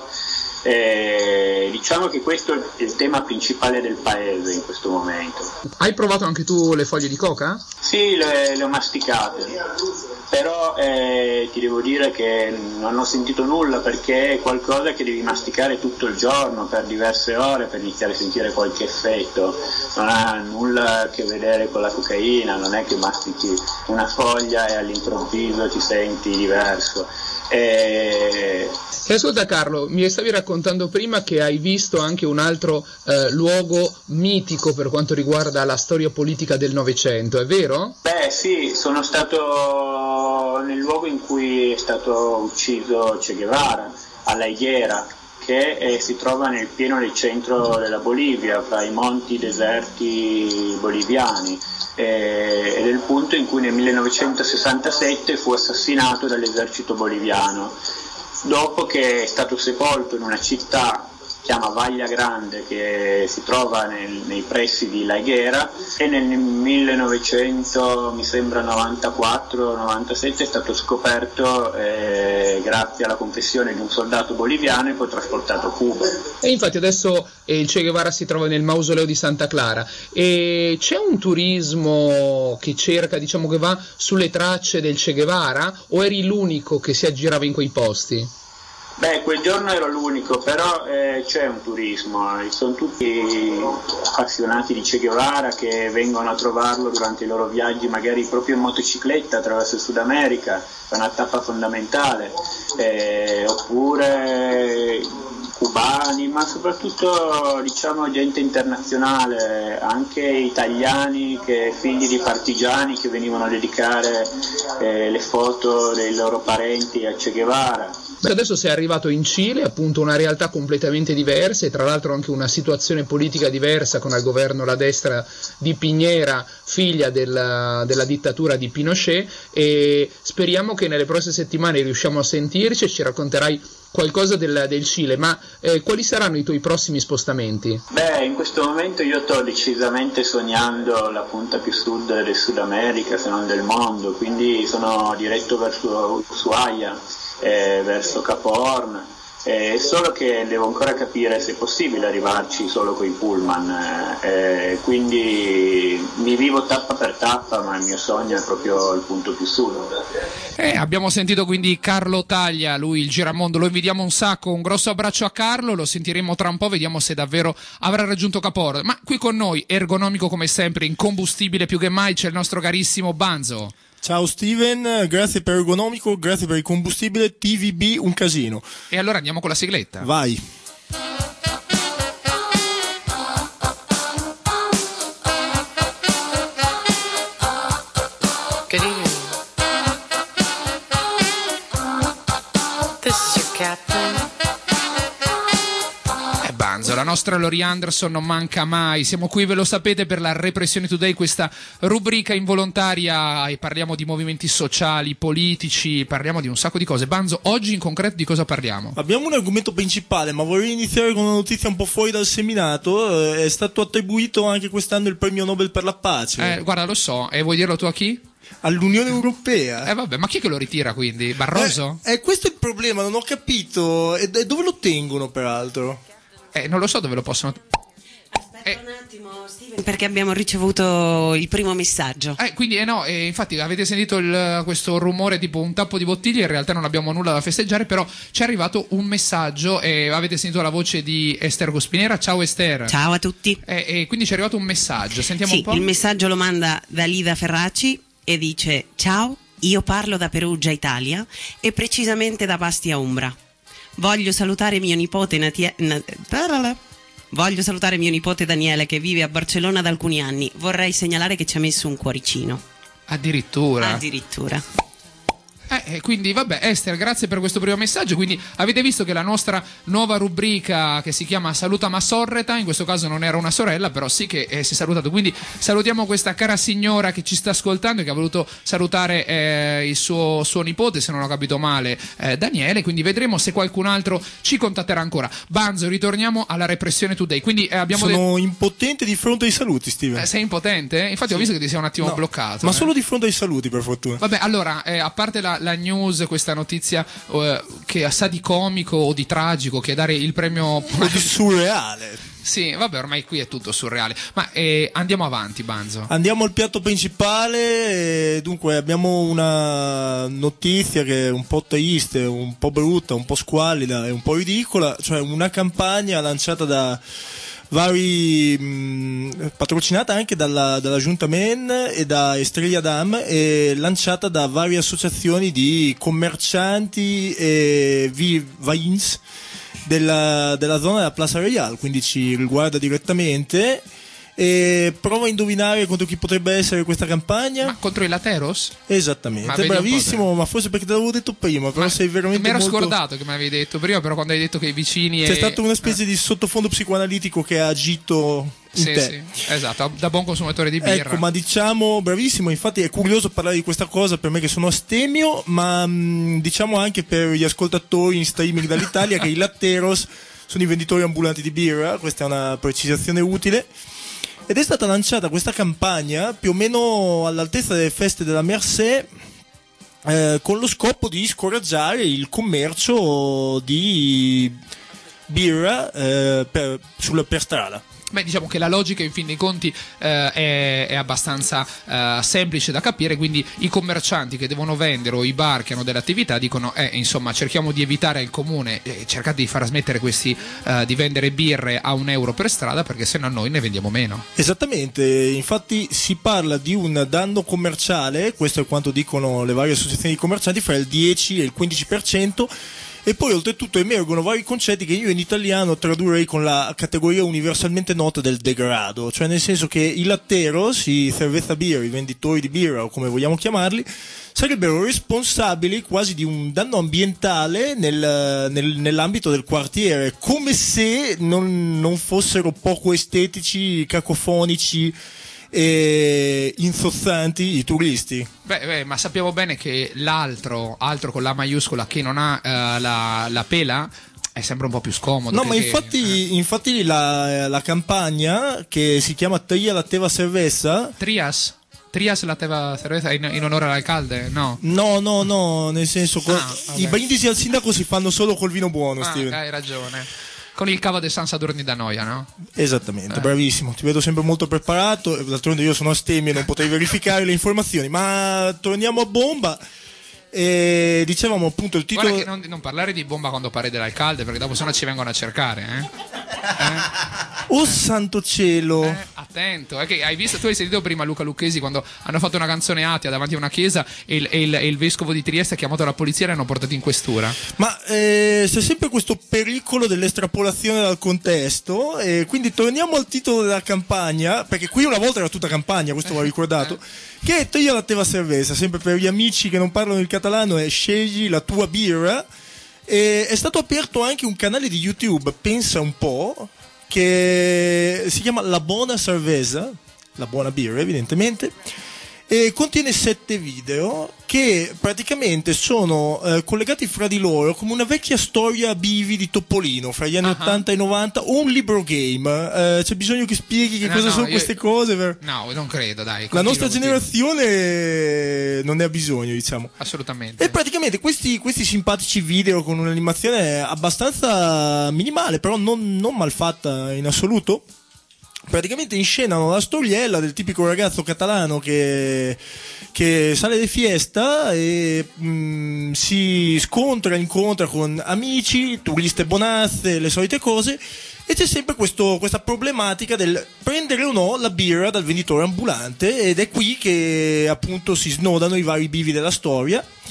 Eh, diciamo che questo è il tema principale del paese in questo momento. Hai provato anche tu le foglie di coca? Sì, le, le ho masticate, però eh, ti devo dire che non ho sentito nulla, perché è qualcosa che devi masticare tutto il giorno per diverse ore per iniziare a sentire qualche effetto. Non ha nulla a che vedere con la cocaina, non è che mastichi una foglia e all'improvviso ti senti diverso. E... E ascolta Carlo, mi stavi raccontando prima che hai visto anche un altro eh, luogo mitico per quanto riguarda la storia politica del Novecento, è vero? Beh sì, sono stato nel luogo in cui è stato ucciso Che Guevara, a La Higuera, che eh, si trova nel pieno del centro della Bolivia, fra i monti deserti boliviani, eh, ed è il punto in cui nel millenovecentosessantasette fu assassinato dall'esercito boliviano, dopo che è stato sepolto in una città che si chiama Vaglia Grande, che si trova nel, nei pressi di La Higuera, e nel millenovecento mi sembra novantaquattro novantasette è stato scoperto eh, grazie alla confessione di un soldato boliviano e poi trasportato a Cuba. E infatti adesso eh, il Che Guevara si trova nel mausoleo di Santa Clara, e c'è un turismo che cerca, diciamo, che va sulle tracce del Che Guevara, o eri l'unico che si aggirava in quei posti? Beh, quel giorno ero l'unico, però eh, c'è un turismo, sono tutti appassionati di Che Guevara che vengono a trovarlo durante i loro viaggi, magari proprio in motocicletta attraverso il Sud America, è una tappa fondamentale, eh, oppure cubani, ma soprattutto diciamo gente internazionale, anche italiani, che figli di partigiani che venivano a dedicare eh, le foto dei loro parenti a Che Guevara. Beh, adesso sei arrivato in Cile, appunto una realtà completamente diversa, e tra l'altro anche una situazione politica diversa, con al governo la destra di Piñera, figlia della, della dittatura di Pinochet, e speriamo che nelle prossime settimane riusciamo a sentirci e ci racconterai qualcosa del, del Cile, ma eh, quali saranno i tuoi prossimi spostamenti? Beh, in questo momento io sto decisamente sognando la punta più sud del Sud America, se non del mondo, quindi sono diretto verso Ushuaia, eh, verso Capo Horn, eh, solo che devo ancora capire se è possibile arrivarci solo con i pullman, eh, quindi mi vivo tappa per tappa, ma il mio sogno è proprio il punto più sud. Eh, abbiamo sentito quindi Carlo Taglia, lui il giramondo, lo invidiamo un sacco, un grosso abbraccio a Carlo, lo sentiremo tra un po', vediamo se davvero avrà raggiunto Capo Horn. Ma qui con noi, ergonomico come sempre, incombustibile più che mai, c'è il nostro carissimo Banzo. Ciao Steven, grazie per ergonomico, grazie per il combustibile, T V B un casino. E allora andiamo con la sigletta. Vai. Good evening. This is your captain. Eh, Banzo, la nostra Lori Anderson non manca mai. Siamo qui, ve lo sapete, per la Repressione Today, questa rubrica involontaria, e parliamo di movimenti sociali, politici, parliamo di un sacco di cose. Banzo, oggi in concreto di cosa parliamo? Abbiamo un argomento principale, ma vorrei iniziare con una notizia un po' fuori dal seminato. È stato attribuito anche quest'anno il premio Nobel per la pace. Eh, guarda, lo so, e vuoi dirlo tu a chi? All'Unione Europea. Eh vabbè, ma chi è che lo ritira quindi? Barroso? Eh, eh, questo è il problema, non ho capito. E, e dove lo tengono, peraltro? Eh, non lo so dove lo possono... Aspetta eh. un attimo, Steven, perché abbiamo ricevuto il primo messaggio. Eh, quindi, eh no, eh, infatti avete sentito il, questo rumore tipo un tappo di bottiglie, in realtà non abbiamo nulla da festeggiare, però ci è arrivato un messaggio e avete sentito la voce di Esther Guspinera. Ciao Esther. Ciao a tutti. Eh, e quindi ci è arrivato un messaggio, sentiamo sì, un po'. Il messaggio lo manda Dalida Ferraci e dice: ciao, io parlo da Perugia, Italia, e precisamente da Bastia Umbra. Voglio salutare mio nipote Natie... Na... Voglio salutare mio nipote Daniele, che vive a Barcellona da alcuni anni. Vorrei segnalare che ci ha messo un cuoricino. Addirittura. Addirittura. Eh, quindi vabbè, Esther, grazie per questo primo messaggio. Quindi avete visto che la nostra nuova rubrica che si chiama Saluta ma sorreta, in questo caso non era una sorella, però sì che eh, si è salutato. Quindi salutiamo questa cara signora che ci sta ascoltando e che ha voluto salutare eh, il suo, suo nipote, se non ho capito male, eh, Daniele. Quindi vedremo se qualcun altro ci contatterà ancora. Banzo, ritorniamo alla repressione today. Quindi eh, abbiamo Sono de- impotente di fronte ai saluti, Steven. eh, sei impotente? Infatti Sì. ho visto che ti sei un attimo No, bloccato. Ma eh. solo di fronte ai saluti, per fortuna. Vabbè, allora, eh, a parte la, la news, questa notizia eh, che sa di comico o di tragico, che è dare il premio... O di surreale. Sì, vabbè, ormai qui è tutto surreale. Ma eh, andiamo avanti, Banzo. Andiamo al piatto principale. e Dunque, abbiamo una notizia che è un po' triste, un po' brutta, un po' squallida e un po' ridicola. Cioè, una campagna lanciata da vari mh, patrocinata anche dalla, dalla Giunta Men e da Estrella Damm e lanciata da varie associazioni di commercianti e vi- vins della, della zona della Plaza Real, quindi ci riguarda direttamente. E prova a indovinare contro chi potrebbe essere questa campagna. Ma contro i Lateros? Esattamente, Ma vedi un po' bravissimo, ma forse perché te l'avevo detto prima, però Ma sei veramente mi ero molto... scordato che mi avevi detto prima, però quando hai detto che i vicini... C'è e... stato una specie di sottofondo psicoanalitico che ha agito in Sì, te. sì, esatto, da buon consumatore di birra. Ecco, ma diciamo, bravissimo, infatti è curioso parlare di questa cosa per me che sono astemio, ma mh, diciamo anche per gli ascoltatori in streaming dall'Italia che i Latteros sono i venditori ambulanti di birra, questa è una precisazione utile. Ed è stata lanciata questa campagna più o meno all'altezza delle feste della Mercé, eh, con lo scopo di scoraggiare il commercio di birra eh, per, sul, per strada. Beh, diciamo che la logica in fin dei conti eh, è, è abbastanza eh, semplice da capire, quindi i commercianti che devono vendere o i bar che hanno delle attività dicono eh, insomma cerchiamo di evitare il comune, eh, cercate di far smettere questi eh, di vendere birre a un euro per strada perché se no noi ne vendiamo meno. Esattamente, infatti si parla di un danno commerciale, questo è quanto dicono le varie associazioni di commercianti, fra il dieci e il quindici per cento. E poi oltretutto emergono vari concetti che io in italiano tradurrei con la categoria universalmente nota del degrado, cioè nel senso che i latteros, i cerveza birra, i venditori di birra o come vogliamo chiamarli, sarebbero responsabili quasi di un danno ambientale nel, nel, nell'ambito del quartiere, come se non, non fossero poco estetici, cacofonici e insozzanti i turisti. Beh, beh, ma sappiamo bene che l'altro, altro con la maiuscola che non ha eh, la, la pela, è sempre un po' più scomodo. No, che, ma che, infatti, eh. infatti la, la campagna che si chiama Tria la Teva Cerveza. Trias? Trias la Teva Cerveza in, in onore all'alcalde? No. No, no, no, nel senso, Ah, i brindisi al sindaco si fanno solo col vino buono, Ah, Steven. hai ragione. Con il cava del San Sadurni da Noia, no? Esattamente, Eh. bravissimo, ti vedo sempre molto preparato, e d'altronde io sono astemio e non potrei verificare le informazioni, ma torniamo a bomba. E dicevamo appunto il titolo. Guarda che non, non parlare di bomba quando parli dell'alcalde, perché dopo sennò ci vengono a cercare, eh? Oh santo cielo! Eh, attento, è che hai visto, tu hai sentito prima Luca Lucchesi quando hanno fatto una canzone atea davanti a una chiesa e il, e il- e il vescovo di Trieste ha chiamato la polizia e l'hanno portato in questura. Ma eh, c'è sempre questo pericolo dell'estrapolazione dal contesto, e quindi torniamo al titolo della campagna, perché qui una volta era tutta campagna, questo va ricordato, che è Tria la Teva Cerveza, sempre per gli amici che non parlano il catalano è scegli la tua birra. E è stato aperto anche un canale di YouTube, pensa un po', che si chiama La Buona Cerveza, la buona birra evidentemente, e contiene sette video che praticamente sono eh, collegati fra di loro come una vecchia storia bivi di Topolino fra gli anni Ah. ottanta e novanta o un libro game. Eh, c'è bisogno che spieghi che No, cosa no, sono io- queste cose? per- No, non credo, dai. La continua, nostra continua. generazione non ne ha bisogno, diciamo. Assolutamente. E praticamente questi, questi simpatici video con un'animazione abbastanza minimale, però non, non mal fatta in assoluto, praticamente inscenano la storiella del tipico ragazzo catalano che, che sale di fiesta e mh, si scontra, incontra con amici, turiste bonazze, le solite cose. E c'è sempre questo, questa problematica del prendere o no la birra dal venditore ambulante, ed è qui che appunto si snodano i vari bivi della storia.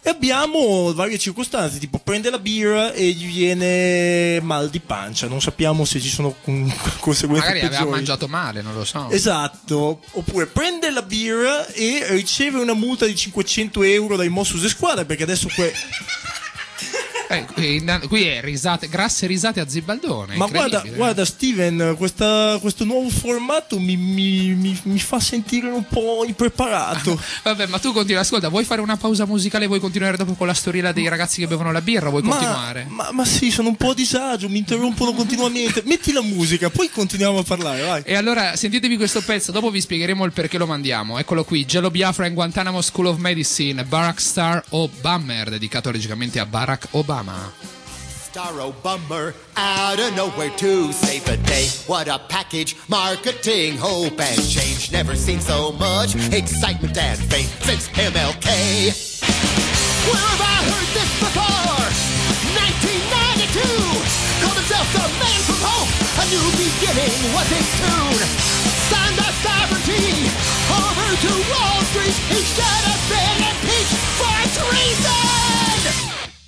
E abbiamo varie circostanze, tipo prende la birra e gli viene mal di pancia, non sappiamo se ci sono con- conseguenze Magari peggiori. aveva mangiato male, non lo so. Esatto, oppure prende la birra e riceve una multa di cinquecento euro dai Mossos e Squadra, perché adesso que- Eh, qui, qui è risate, grasse risate a Zibaldone. Ma guarda, incredibile. guarda Steven, questa- questo nuovo formato mi, mi- mi- mi fa sentire un po' impreparato. Vabbè, ma tu continua, ascolta, vuoi fare una pausa musicale? Vuoi continuare dopo con la storiella dei ragazzi che bevono la birra? Vuoi continuare? Ma, ma, ma sì, sono un po' a disagio, mi interrompono continuamente. Metti la musica, poi continuiamo a parlare, vai. E allora sentitevi questo pezzo, dopo vi spiegheremo il perché lo mandiamo. Eccolo qui, Jello Biafra in Guantanamo School of Medicine, Barack Star o Bummer, dedicato logicamente a Barack Obama. Starro Bummer, out of nowhere to save the day. What a package, marketing, hope and change. Never seen so much excitement and fame since M L K. Where have I heard this before? nineteen ninety-two. Called himself the man from hope. A new beginning was his tune. Signed our sovereignty over to Wall Street. He should have been impeached for treason.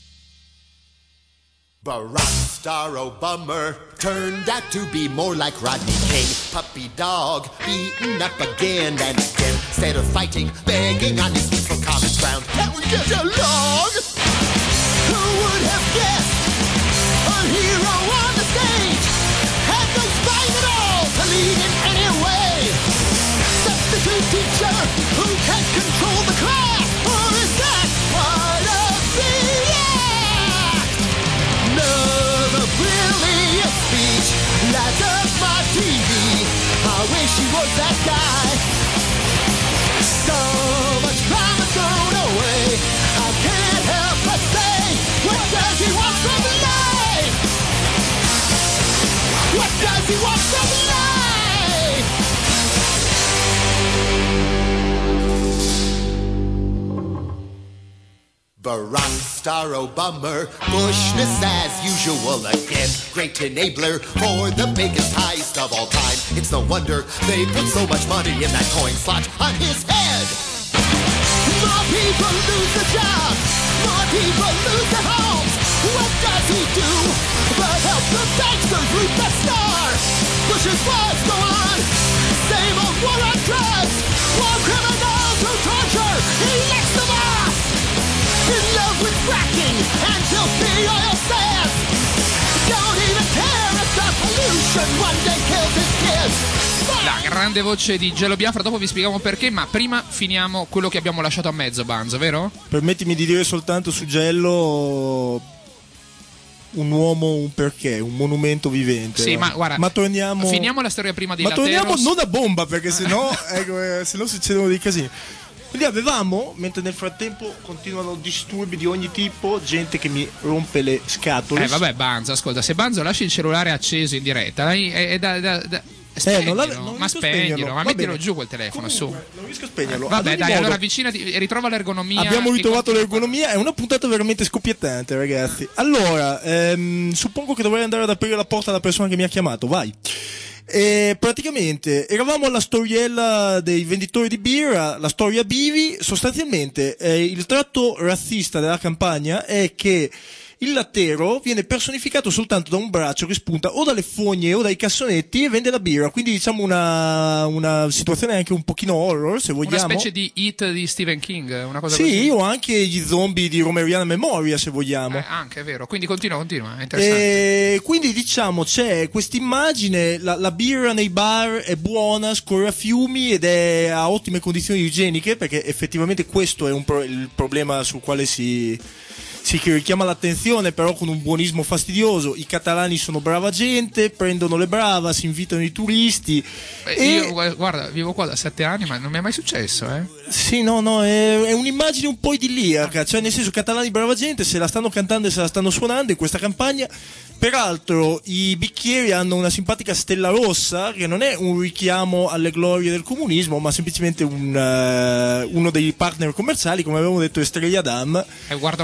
Barack Starro Bummer turned out to be more like Rodney King. Puppy dog, beaten up again and again. Instead of fighting, begging on his knees for common ground. Can we get along? Who would have guessed? A hero on the stage had no spine at all to lead in any way. Substitute teacher who can't control the class. Or is that part of the act? Another brilliant speech, lights up my T V. I wish he was that guy. So much drama thrown away. I can't help but say, what does he want from life? What does he want from life? Barack Starro Bummer, Bushness as usual again. Great enabler for the biggest heist of all time. It's no wonder they put so much money in that coin slot on his head. More people lose their jobs, more people lose their homes. What does he do but help the banksters reap the stars? Bush's wars go on, same old war on drugs. War criminals who torture, he elects them off. In love with fracking and filthy oil sands. Don't even care if the pollution one day kills his kids. La grande voce di Jello Biafra, dopo vi spieghiamo perché, ma prima finiamo quello che abbiamo lasciato a mezzo, Banzo, vero? Permettimi di dire soltanto su Gello un uomo, un perché, un monumento vivente. Sì, va. ma guarda, ma torniamo finiamo la storia prima di Ma Lateros. torniamo non a bomba, perché sennò ecco, eh, sennò succedono dei casini. Quindi avevamo, mentre nel frattempo continuano disturbi di ogni tipo, gente che mi rompe le scatole. Eh vabbè, Banzo, ascolta, se Banzo lasci il cellulare acceso in diretta, dai, è, è da, da, da spegnilo, non la- non ma riesco a spegnilo, spegnerlo. ma Va mettilo bene. giù quel telefono, Comunque, su. non riesco a spegnerlo. Vabbè, Ad ogni dai, modo, allora avvicinati e ritrova l'ergonomia. abbiamo e ritrovato continua. l'ergonomia, è una puntata veramente scoppiettante, ragazzi. Allora, ehm, suppongo che dovrei andare ad aprire la porta alla persona che mi ha chiamato, vai. E praticamente eravamo alla storiella dei venditori di birra, la storia Bivi. Sostanzialmente eh, il tratto razzista della campagna è che il lattero viene personificato soltanto da un braccio che spunta o dalle fogne o dai cassonetti e vende la birra, quindi diciamo una, una situazione anche un pochino horror, se vogliamo. Una specie di hit di Stephen King, una cosa sì, così. o anche gli zombie di Romeriana Memoria, se vogliamo. Eh, anche, è vero. Quindi continua, continua, è interessante. E quindi diciamo c'è quest'immagine, la, la birra nei bar è buona, scorre a fiumi ed è a ottime condizioni igieniche, perché effettivamente questo è un pro- il problema sul quale si, si richiama l'attenzione, però con un buonismo fastidioso. I catalani sono brava gente, prendono le brava, si invitano i turisti. Eh, e... Io guarda, vivo qua da sette anni, ma non mi è mai successo, eh. Sì, no, no, è, è un'immagine un po' idilliaca, cioè nel senso, catalani brava gente, se la stanno cantando e se la stanno suonando in questa campagna. Peraltro i bicchieri hanno una simpatica stella rossa, che non è un richiamo alle glorie del comunismo, ma semplicemente un, uh, uno dei partner commerciali, come avevamo detto, Estrella Damm. Eh, guarda un po' qua il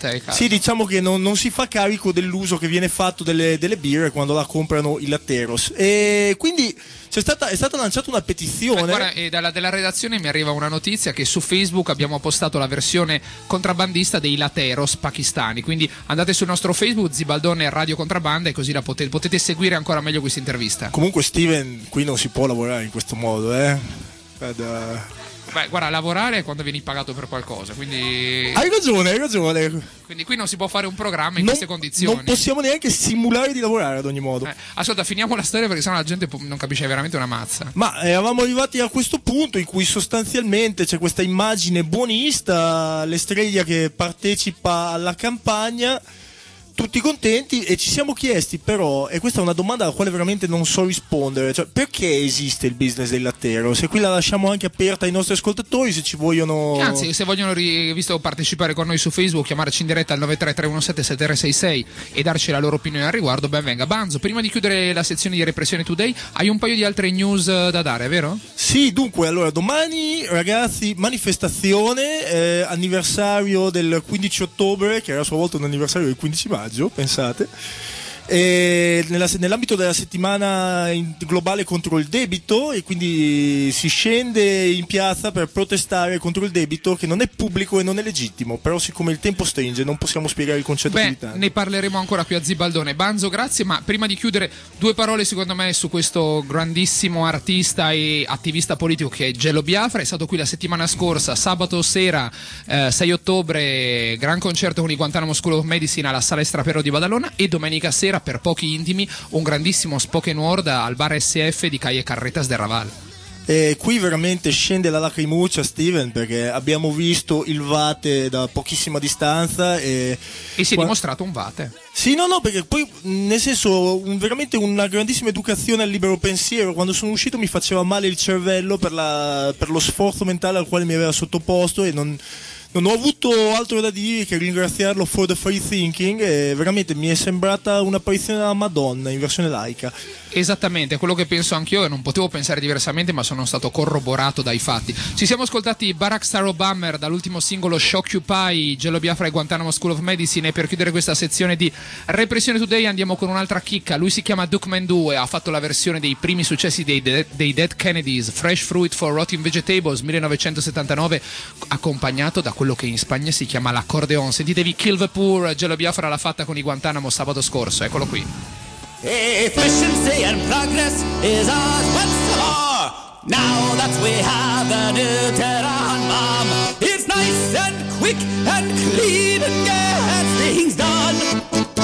sei, caro. Sì, diciamo che non, non si fa carico dell'uso che viene fatto delle, delle birre quando la comprano i latteros. E quindi c'è stata, è stata lanciata una petizione. Eh, guarda, e dalla della redazione mi arriva una notizia che su Facebook abbiamo postato la versione contrabbandista dei lateros pakistani. Quindi andate sul nostro Facebook, Zibaldone Radio Contrabbanda, e così la potete, potete seguire ancora meglio questa intervista. Comunque, Steven, qui non si può lavorare in questo modo, eh? Ad, uh... Beh, guarda, lavorare è quando vieni pagato per qualcosa, quindi... Hai ragione, hai ragione. Quindi qui non si può fare un programma in non, queste condizioni. Non possiamo neanche simulare di lavorare ad ogni modo. Eh, ascolta, finiamo la storia perché sennò la gente non capisce veramente una mazza. Ma eh, eravamo arrivati a questo punto in cui sostanzialmente c'è questa immagine buonista, l'Estrella che partecipa alla campagna, tutti contenti, e ci siamo chiesti però, e questa è una domanda alla quale veramente non so rispondere, cioè perché esiste il business del lattero? Se qui la lasciamo anche aperta ai nostri ascoltatori, se ci vogliono... Anzi, se vogliono, visto partecipare con noi su Facebook, chiamarci in diretta al nove tre tre uno sette sette tre sei sei e darci la loro opinione al riguardo, ben venga. Banzo, prima di chiudere la sezione di Repressione Today, hai un paio di altre news da dare, vero? Sì, dunque, allora, domani ragazzi, manifestazione, eh, anniversario del quindici ottobre, che era a sua volta un anniversario del quindici maggio, pensate, e nella, nell'ambito della settimana globale contro il debito, e quindi si scende in piazza per protestare contro il debito che non è pubblico e non è legittimo, però siccome il tempo stringe non possiamo spiegare il concetto. Beh, più di tanto. Ne parleremo ancora qui a Zibaldone. Banzo, grazie, ma prima di chiudere due parole secondo me su questo grandissimo artista e attivista politico che è Jello Biafra. È stato qui la settimana scorsa, sabato sera, eh, sei ottobre, gran concerto con i Guantanamo School of Medicine alla Sala Estrapero di Badalona, e domenica sera, per pochi intimi, un grandissimo spoken word al bar S F di Calle Carretas del Raval. E qui veramente scende la lacrimuccia, Steven, perché abbiamo visto il Vate da pochissima distanza e, e si è qua... dimostrato un Vate. Sì, no, no, perché poi nel senso un, veramente una grandissima educazione al libero pensiero. Quando sono uscito mi faceva male il cervello per, la, per lo sforzo mentale al quale mi aveva sottoposto, e non... Non ho avuto altro da dire che ringraziarlo for the free thinking, e veramente mi è sembrata un'apparizione della Madonna in versione laica. Esattamente, quello che penso anch'io, e non potevo pensare diversamente, ma sono stato corroborato dai fatti. Ci siamo ascoltati Barack Star Bummer dall'ultimo singolo Shockupy, Jello Biafra e Guantanamo School of Medicine, e per chiudere questa sezione di Repressione Today andiamo con un'altra chicca. Lui si chiama Dukeman due, ha fatto la versione dei primi successi dei, De- dei Dead Kennedys, Fresh Fruit for Rotting Vegetables millenovecentosettantanove, accompagnato da quello che in Spagna si chiama l'accordeon. Sentitevi Kill the Poor, Jello Biafra l'ha fatta con i Guantanamo sabato scorso, eccolo qui. Efficiency and progress is ours once more. Now that we have the new Tehran bomb, it's nice and quick and clean and gets things done.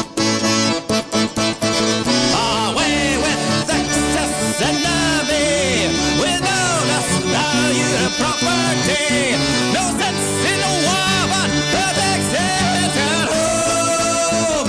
Away with excess enemy, with no less value to property. No sense in a war, but perfect sense at home.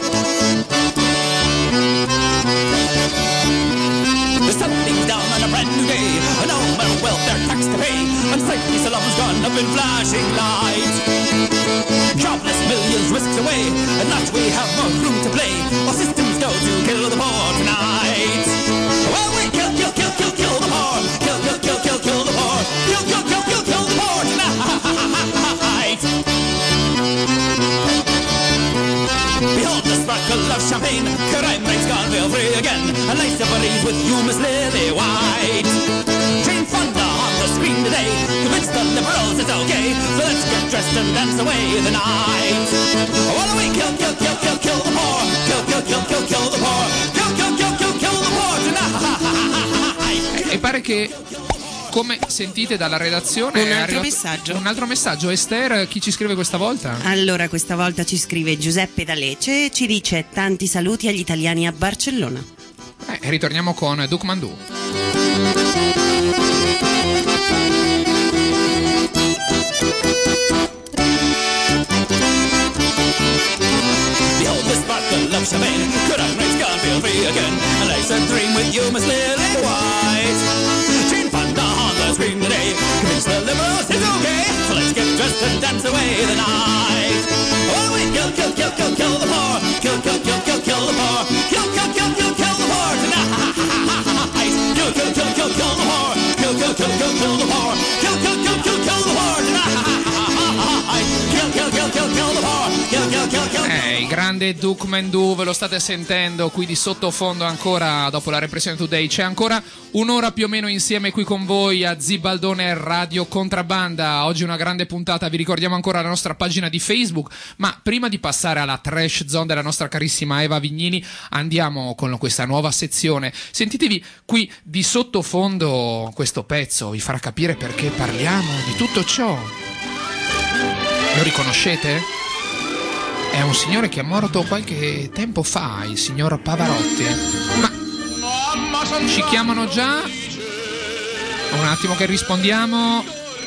Something's down on a brand new day, and no more welfare tax to pay. Unsightly salams gone up in flashing lights. Jobless millions whisked away, and not we have more room to play. Our systems go to kill the poor tonight. Well, we kill, kill, kill, kill, kill the poor. Kill, kill, kill, kill, kill the poor. Kill, kill, kill, kill, kill the poor tonight. Behold the sparkle of champagne, crime rates gone real free again, and nice breeze with you, Miss Lily White. Jane Fonda on the screen today, convince the liberals it's okay, so let's get dressed and dance away the night. While we kill, kill, kill, kill, kill the poor, kill, kill, kill, kill, kill the poor, kill, kill, kill, kill, kill the poor tonight. E pare che, come sentite dalla redazione, un è altro arrivato messaggio. Un altro messaggio. Esther, chi ci scrive questa volta? Allora, questa volta ci scrive Giuseppe da Lecce e ci dice tanti saluti agli italiani a Barcellona. Eh, ritorniamo con Dukeman due. Behold the sparkle of champagne, crime rates gone feel free again, and life's a dream with you, Miss Lily White. Jane Fonda on the screen today, convince the liberals it's okay, so let's get dressed and dance away the night. Oh, we kill, kill, kill, kill, kill the poor, kill, kill, kill, kill, kill the poor, kill, kill, kill, kill, kill the poor tonight. Kill, kill, kill, kill, kill the poor, kill, kill, kill, kill, kill the poor, kill, kill, kill, kill, kill the poor tonight. Kill, kill, kill, kill, kill the poor, kill, grande Duke Mendu, ve lo state sentendo qui di sottofondo ancora dopo la repressione Today. C'è ancora un'ora più o meno insieme qui con voi a Zibaldone Radio Contrabbanda. Oggi una grande puntata, vi ricordiamo ancora la nostra pagina di Facebook, ma prima di passare alla trash zone della nostra carissima Eva Vignini andiamo con questa nuova sezione. Sentitevi qui di sottofondo questo pezzo, vi farà capire perché parliamo di tutto ciò. Lo riconoscete? È un signore che è morto qualche tempo fa, il signor Pavarotti. Ma ci chiamano già? Un attimo che rispondiamo.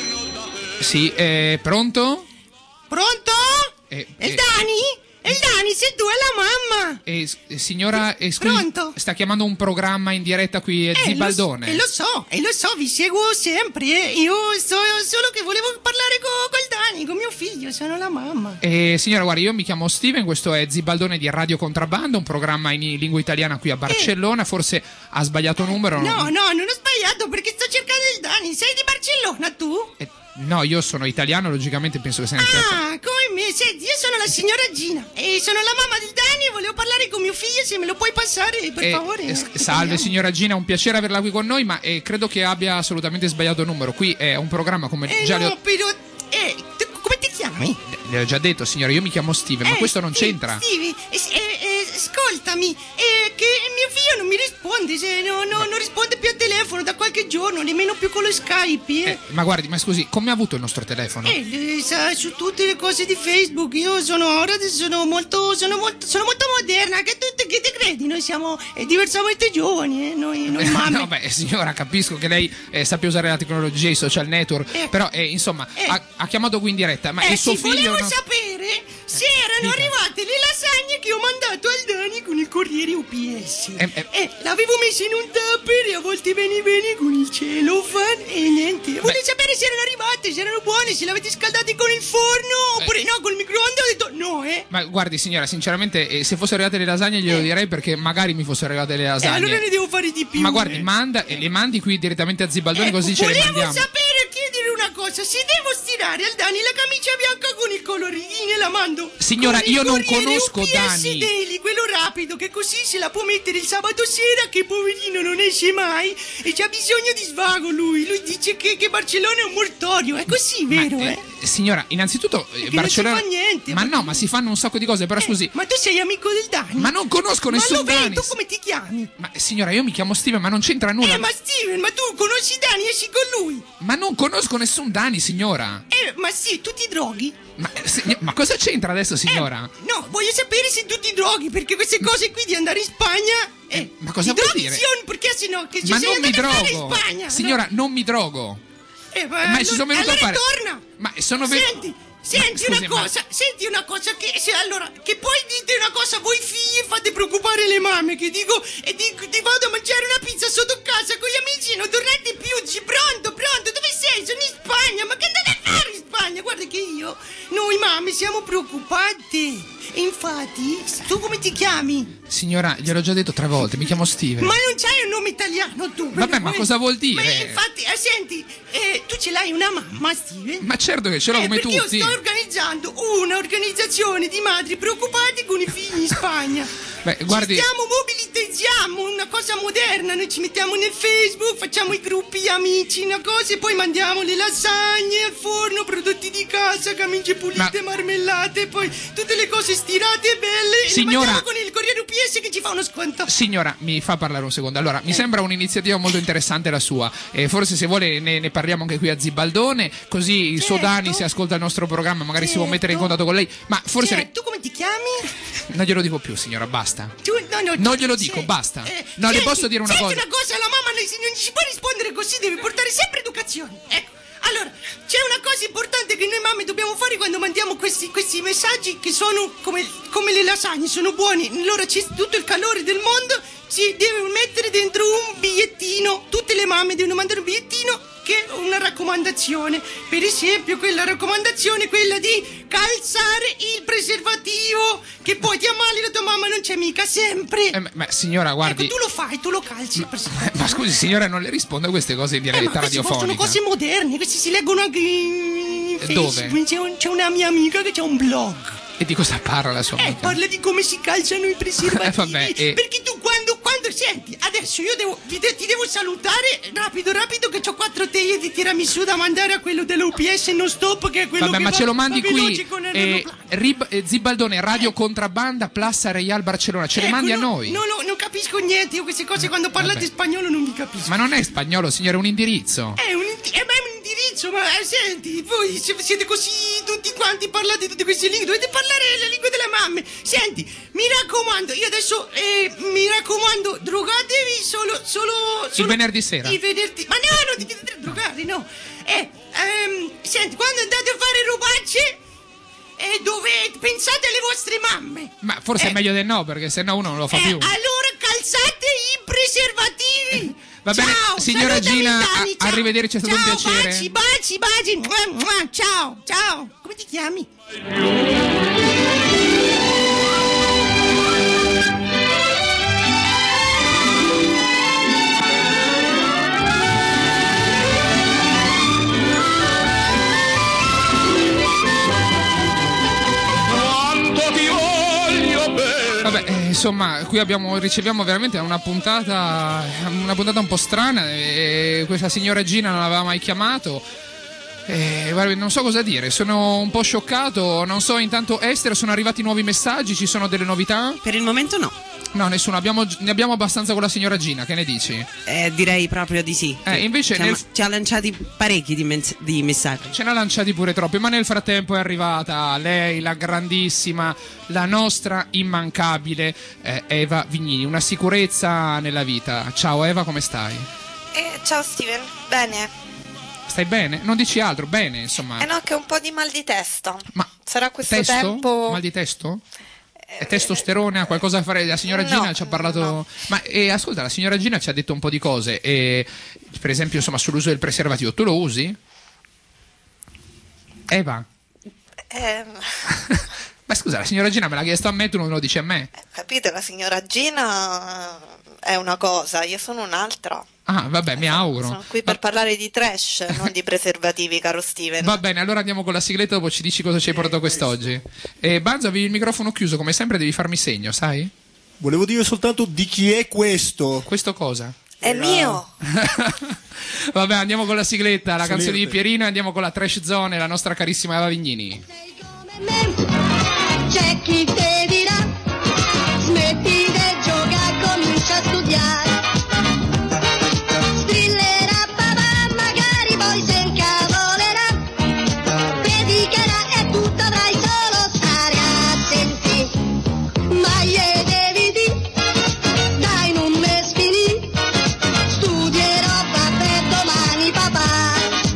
Sì, è pronto? Pronto? Eh, è il eh, Dani? È il Dani, sei tu, è la mamma. Eh, eh, signora, eh, scusi, Pronto? sta chiamando un programma in diretta qui a Eh, Zibaldone. Lo, e lo so, e lo so, vi seguo sempre. Eh. Io so solo che volevo parlare con col Dani, con mio figlio, sono la mamma. Eh, signora, guardi, io mi chiamo Steven, questo è Zibaldone di Radio Contrabbando, un programma in lingua italiana qui a Barcellona. Eh. Forse ha sbagliato numero. No, no, non ho sbagliato perché sto cercando il Dani. Sei di Barcellona tu? Eh, no, io sono italiano, logicamente penso che sia nel Ah, come me? Senti, io sono la signora Gina e sono la mamma del Dani e volevo parlare con mio figlio, se me lo puoi passare, per eh, favore. Eh, salve signora Gina, un piacere averla qui con noi, ma eh, credo che abbia assolutamente sbagliato numero. Qui è un programma come Eh già no, le ho... però... Eh, tu, come ti chiami? Le ho già detto, signora, io mi chiamo Steven, Eh, ma questo non Steve, c'entra. Stevie, eh, eh, ascoltami, eh, che mio figlio non mi risponde, se no, no, non risponde più al telefono da qualche giorno, nemmeno più con lo Skype. Eh. Eh, ma guardi, ma scusi, come ha avuto il nostro telefono? Eh, eh, sa, su tutte le cose di Facebook, io sono ora sono molto, sono molto, sono molto moderna, che tu che ti credi? Noi siamo eh, diversamente giovani, eh, noi, noi mamme. No, beh, signora, capisco che lei eh, sappia usare la tecnologia, i social network, Eh. però, eh, insomma, Eh. ha, ha chiamato qui in diretta, ma Eh, il suo sì, figlio... volevo non- sapere se erano dica. arrivate le lasagne che ho mandato al Dani con il corriere U P S. Eh, eh. Eh, l'avevo messa in un tupper e a volte bene bene con il cellophane e niente. Volevo sapere se erano arrivate, se erano buone, se le avete scaldate con il forno oppure no, col microonde. Ho detto no, eh. Ma guardi, signora, sinceramente, eh, se fossero arrivate le lasagne glielo direi, perché magari mi fossero arrivate le Eh, lasagne. allora ne devo fare di più. Ma guardi, eh. manda e le mandi qui direttamente a Zibaldone, Eh, così ce le volevo mandiamo. sapere, chiedere una cosa. Se devo stirare al Dani la camicia bianca con il colorini, la mando. Signora, con il io non corriere conosco U P S Dani. Daily, quello rapido, che così se la può mettere il sabato sera, che poverino non esce mai e c'ha bisogno di svago lui. Lui dice che, che Barcellona è un mortorio. È così, vero, Ma, eh? eh, signora, innanzitutto eh, Che Barcellona... non si fa niente. Ma no, ma si fanno un sacco di cose, però scusi... Ma tu sei amico del Dani? Ma non conosco nessun Ma lo vedi, Dani. tu come ti chiami? Ma signora, io mi chiamo Steven, ma non c'entra nulla. Eh, ma Steven, ma tu conosci Dani, esci con lui? Ma non conosco nessun Dani, signora. Eh, ma sì, tu ti droghi? Ma, eh, si- ma cosa c'entra adesso, signora? No, voglio sapere se tu ti droghi, perché queste cose qui di andare in Spagna... Eh, ma cosa ti vuol droghi, dire? sì, o- perché se no, che ci Ma sei non mi andato a fare drogo. in Spagna? Signora, non mi drogo. Eh, ma Ma allora, ci sono venuto a allora fare... torna. Ma sono venuto... Senti, senti scusi, una ma- cosa, senti una cosa che se allora che poi dite una cosa voi figli fate preoccupare le mamme che dico e dico ti vado a mangiare una pizza sotto casa con gli amici non tornate più, dici pronto, pronto, dove sei? Sono in Spagna, ma che andate a fare in Spagna? Guarda che io, noi mamme siamo preoccupate. E infatti, tu come ti chiami? Signora, gliel'ho già detto tre volte, mi chiamo Steven. Ma non c'hai un nome italiano tu? Vabbè, ma Eh, cosa vuol dire? Ma infatti, eh, senti, eh, tu ce l'hai una mamma, Steven? Ma certo che ce l'ho Eh, come perché tutti. io sto organizzando un'organizzazione di madri preoccupate con i figli in Spagna. Beh, guardi... Ci stiamo mobilitizziamo, una cosa moderna, noi ci mettiamo nel Facebook, facciamo i gruppi amici, una cosa, e poi mandiamo le lasagne al forno, prodotti di casa, camicie pulite, Ma- marmellate, poi tutte le cose stirate e belle, e le Signora- mandiamo con il Corriere U P S che ci fa uno sconto. Signora, mi fa parlare un secondo. Allora, Eh. mi sembra un'iniziativa molto interessante la sua. E forse se vuole ne, ne parliamo anche qui a Zibaldone, così il suo Certo. Dani si ascolta il nostro programma, magari si può Certo. mettere in contatto con lei. Ma forse... Cioè, tu come ti chiami? Non glielo dico più, signora, basta. Tu, no, no, Non tu- glielo sì. dico, basta. Eh, No, le senti, posso dire una senti cosa? una cosa, la mamma non, non ci può rispondere così, deve portare sempre educazione. Ecco, allora, c'è una cosa importante che noi mamme dobbiamo fare quando mandiamo questi, questi messaggi che sono come, come le lasagne, sono buoni. Allora c'è tutto il calore del mondo, si deve mettere dentro un bigliettino. Tutte le mamme devono mandare un bigliettino che è una raccomandazione. Per esempio, quella raccomandazione è quella di calzare il preservativo, che poi ti ammali la tua mamma non c'è mica sempre. Eh, ma, ma, signora, guardi... Ecco, tu lo fai, tu lo calzi il preservativo. Ma scusi, signora, non le rispondo a queste cose in Eh, ma diretta questi sono radiofonica. cose moderne, questi si leggono anche in Dove? Facebook. C'è, un- c'è una mia amica che c'ha un blog. E di cosa parla la sua Eh, amica? parla di come si calciano i preservativi. Eh, vabbè, e- Perché tu quando, quando senti, adesso io devo, vi de- ti devo salutare rapido, rapido, che ho quattro teglie di tiramisù da mandare a quello dell'O P S non stop, che è quello Vabbè, che ma va, ce lo mandi va qui. veloce con il Eh, Rib- eh, Zibaldone, Radio Contrabbanda, Plaza Real Barcellona. Ce le Ecco, mandi a no, noi. No, no, non capisco niente. Io queste cose quando parlate Vabbè. spagnolo non vi capisco. Ma non è spagnolo, signore, è un indirizzo. È un, indi- eh, ma è un indirizzo, ma eh, senti, voi se- siete così tutti quanti, parlate tutte queste lingue, dovete parlare la lingua delle mamme. Senti, mi raccomando, io adesso, eh, mi raccomando, drogatevi solo, solo, Il solo venerdì sera. Il venerdì, ma no, non dite drogare, no. Eh, ehm, senti, quando andate a fare robacce, eh, dove pensate alle vostre mamme. Ma forse è meglio del no, perché se no uno non lo fa Eh, più. allora calzate i preservativi. Va bene, Ciao, signora salutami, Gina, Dani, a- ciao. arrivederci, è stato un Ciao, piacere. Baci, baci, baci. Mua, mua, ciao, ciao. Come ti chiami? Quanto ti voglio bene. Vabbè, eh, insomma, qui abbiamo, riceviamo veramente una puntata, una puntata un po' strana. E questa signora Gina non l'aveva mai chiamato. E, guarda, non so cosa dire, sono un po' scioccato. Non so, intanto Esther, sono arrivati nuovi messaggi, ci sono delle novità? Per il momento no. No, nessuno, abbiamo, ne abbiamo abbastanza con la signora Gina, che ne dici? Eh, direi proprio di sì. Eh, invece ci, nel- ha, ci ha lanciati parecchi di, mens- di messaggi. Ce ne ha lanciati pure troppi, ma nel frattempo è arrivata lei, la grandissima, la nostra immancabile eh, Eva Vignini, una sicurezza nella vita. Ciao Eva, come stai? Eh, ciao Steven, bene. Stai bene? Non dici altro, bene, insomma. Eh no, che ho un po' di mal di testa. Ma sarà questo Testo? tempo. Mal di testo? È testosterone? Ha qualcosa a fare? La signora No, Gina ci ha parlato. Ma eh, ascolta, la signora Gina ci ha detto un po' di cose. eh, per esempio, insomma, sull'uso del preservativo. Tu lo usi? Eva? Eh, Ma scusa, la signora Gina me l'ha chiesto a me, tu non lo dici a me. capite, la signora Gina è una cosa, io sono un'altra. Ah, vabbè, mi auguro. Sono qui per parlare di trash, non di preservativi, caro Steven. Va bene, allora andiamo con la sigletta, dopo ci dici cosa ci hai portato quest'oggi. E Banzo, avevi il microfono chiuso, come sempre devi farmi segno, sai? Volevo dire soltanto di chi è questo. Questo cosa? È mio. Vabbè, andiamo con la sigletta, la Sì, canzone di sì. Pierino, e andiamo con la Trash Zone, la nostra carissima Eva Vignini. C'è chi te dirà, smetti di giocare, comincia a studiare. Strillerà papà, magari poi se incavolerà. Predicherà e tu dovrai solo stare a sentire. Ma gli devi dire, dai non me sfinì, studierò per domani papà.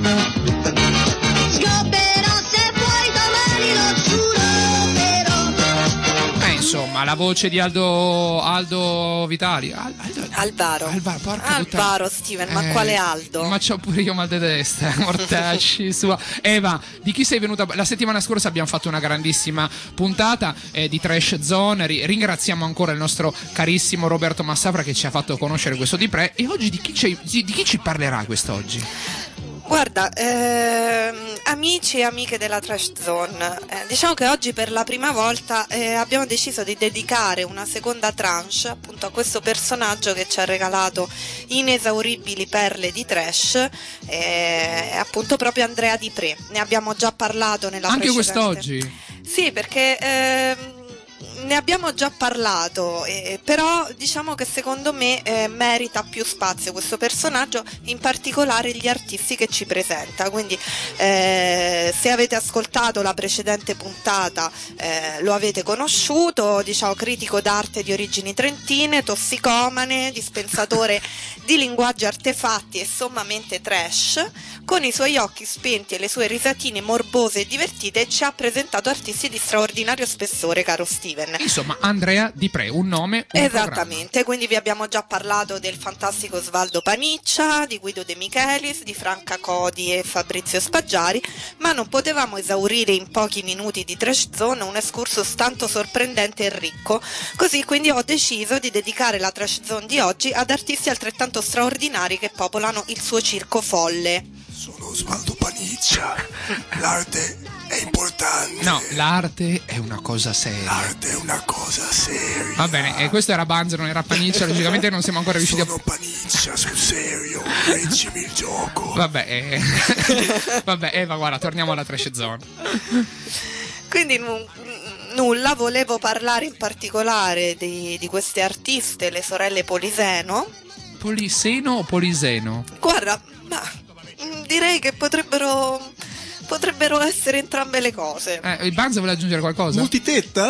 Scoprirò se vuoi domani, lo giuro però. Eh, insomma, la voce di Aldo Aldo Vitali. Al- Aldo, Alvaro. Alvaro, porca Alvaro, Steven, ma Eh, quale Aldo? Ma c'ho pure io mal di testa, mortacci sua. Eva, di chi sei venuta? La settimana scorsa abbiamo fatto una grandissima puntata eh, di Trash Zone. Ri- ringraziamo ancora il nostro carissimo Roberto Massafra che ci ha fatto conoscere questo di pre. E oggi di chi, ci- di, di chi ci parlerai quest'oggi? Guarda, ehm, amici e amiche della Trash Zone, eh, diciamo che oggi per la prima volta eh, abbiamo deciso di dedicare una seconda tranche appunto a questo personaggio che ci ha regalato inesauribili perle di trash, eh, appunto proprio Andrea Di Pre. Ne abbiamo già parlato nella Anche precedente. quest'oggi? Sì, perché ehm, ne abbiamo già parlato, eh, però diciamo che secondo me eh, merita più spazio questo personaggio, in particolare gli artisti che ci presenta. Quindi eh, se avete ascoltato la precedente puntata eh, lo avete conosciuto, diciamo critico d'arte di origini trentine, tossicomane, dispensatore di linguaggi artefatti e sommamente trash. Con i suoi occhi spenti e le sue risatine morbose e divertite ci ha presentato artisti di straordinario spessore, caro Steven. Insomma, Andrea Di Pre, un nome, un Esattamente, quindi vi abbiamo già parlato del fantastico Osvaldo Paniccia, di Guido De Michelis, di Franca Codi e Fabrizio Spaggiari, ma non potevamo esaurire in pochi minuti di Trash Zone un excursus tanto sorprendente e ricco, così quindi ho deciso di dedicare la Trash Zone di oggi ad artisti altrettanto straordinari che popolano il suo circo folle. Sono Osvaldo Paniccia, l'arte è importante. No, l'arte è una cosa seria. L'arte è una cosa seria. Va bene, e questo era Banzo, non era Paniccia, logicamente non siamo ancora riusciti Sono a... Paniccia, sul serio, reggimi il gioco. Vabbè, eh... Vabbè, Eva, guarda, torniamo alla trash zone. Quindi nu- nulla, volevo parlare in particolare di, di queste artiste, le sorelle Poliseno. Poliseno o Poliseno? Guarda, ma mm, direi che potrebbero potrebbero essere entrambe le cose. Eh, il Banzo vuole aggiungere qualcosa? Multitetta?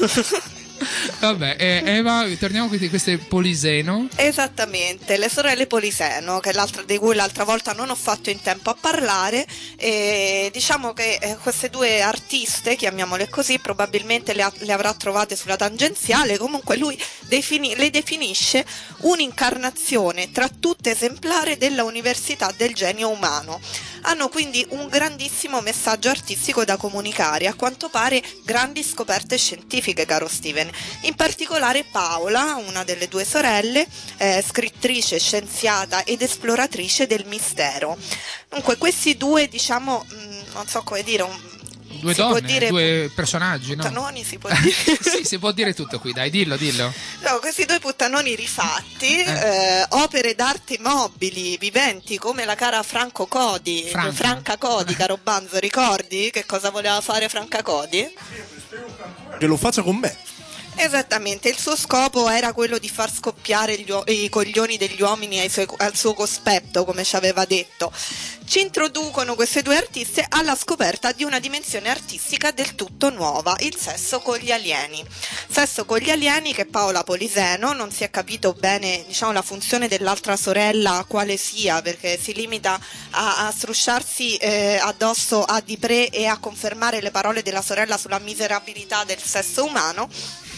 Vabbè, eh, Eva, torniamo a queste Poliseno. Esattamente, le sorelle Poliseno, che l'altra, di cui l'altra volta non ho fatto in tempo a parlare. E diciamo che eh, queste due artiste, chiamiamole così, probabilmente le, ha, le avrà trovate sulla tangenziale. Comunque lui defini, le definisce un'incarnazione tra tutte esemplare della università del genio umano. Hanno quindi un grandissimo messaggio artistico da comunicare, a quanto pare grandi scoperte scientifiche, caro Steven. In particolare Paola, una delle due sorelle, eh, scrittrice, scienziata ed esploratrice del mistero. Dunque questi due, diciamo, mh, non so come dire, un, due si può donne, dire, due personaggi, no? puttanoni, si può dire. Sì, si può dire tutto qui, dai, dillo, dillo. No, questi due puttanoni rifatti, eh. Eh, opere d'arte mobili, viventi, come la cara Franco Codi, Franca, Franca Codi, caro Banzo, ricordi che cosa voleva fare Franca Codi? Che lo faccia con me. Esattamente, il suo scopo era quello di far scoppiare gli, i coglioni degli uomini ai suoi, al suo cospetto, come ci aveva detto. Ci introducono queste due artiste alla scoperta di una dimensione artistica del tutto nuova, il sesso con gli alieni. Sesso con gli alieni che Paola Poliseno non si è capito bene, diciamo, la funzione dell'altra sorella quale sia, perché si limita a, a strusciarsi eh, addosso a Dipré e a confermare le parole della sorella sulla miserabilità del sesso umano.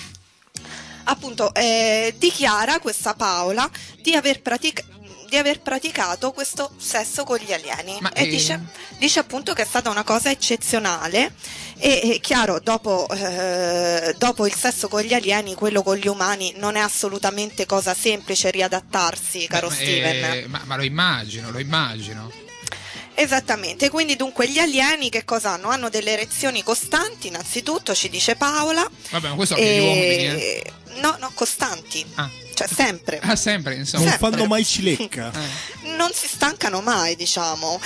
Appunto, eh, dichiara questa Paola di aver, pratic- di aver praticato questo sesso con gli alieni. Ma e eh... dice, dice appunto che è stata una cosa eccezionale. E, e chiaro, dopo, eh, dopo il sesso con gli alieni, quello con gli umani non è assolutamente cosa semplice riadattarsi, caro Beh, Steven. Eh, ma, ma lo immagino, lo immagino. Esattamente, quindi dunque gli alieni che cosa hanno? Hanno delle erezioni costanti, innanzitutto, ci dice Paola. Vabbè, ma questo anche gli uomini, eh. No, no, costanti. Ah. Cioè sempre. Ah, sempre, insomma. Non Sempre. fanno mai cilecca. Eh. Non si stancano mai, diciamo.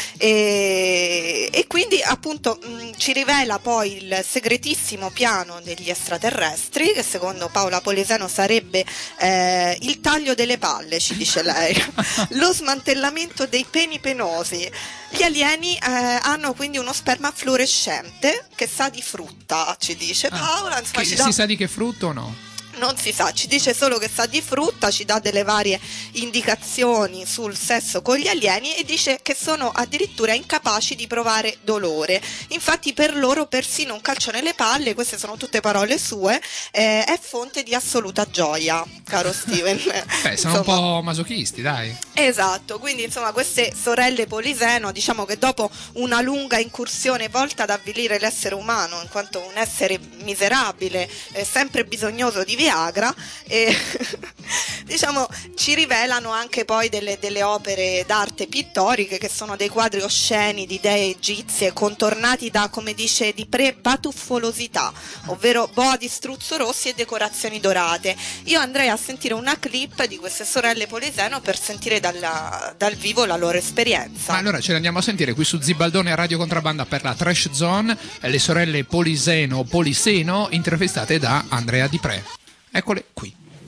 E, e quindi appunto mh, ci rivela poi il segretissimo piano degli extraterrestri, che secondo Paola Poliseno sarebbe eh, il taglio delle palle, ci dice lei, lo smantellamento dei peni penosi. Gli alieni eh, hanno quindi uno sperma fluorescente che sa di frutta, ci dice Paola. Insomma, Che, ci si dà- sa di che frutto o no? Non si sa, ci dice solo che sa di frutta, ci dà delle varie indicazioni sul sesso con gli alieni e dice che sono addirittura incapaci di provare dolore. Infatti per loro persino un calcio nelle palle, queste sono tutte parole sue, eh, è fonte di assoluta gioia, caro Steven. Beh, sono Insomma, un po' masochisti, dai. esatto, quindi insomma queste sorelle Poliseno, diciamo che dopo una lunga incursione volta ad avvilire l'essere umano in quanto un essere miserabile, eh, sempre bisognoso di Viagra, e diciamo ci rivelano anche poi delle, delle opere d'arte pittoriche che sono dei quadri osceni di dee egizie contornati da, come dice Dipré, batuffolosità, ovvero boa di struzzo rossi e decorazioni dorate. Io andrei a sentire una clip di queste sorelle Poliseno per sentire dalla, dal vivo la loro esperienza. Ma allora ce le andiamo a sentire qui su Zibaldone a Radio Contrabbanda per la Trash Zone, eh, le sorelle Poliseno o Poliseno intervistate da Andrea Dipré. Eccole qui.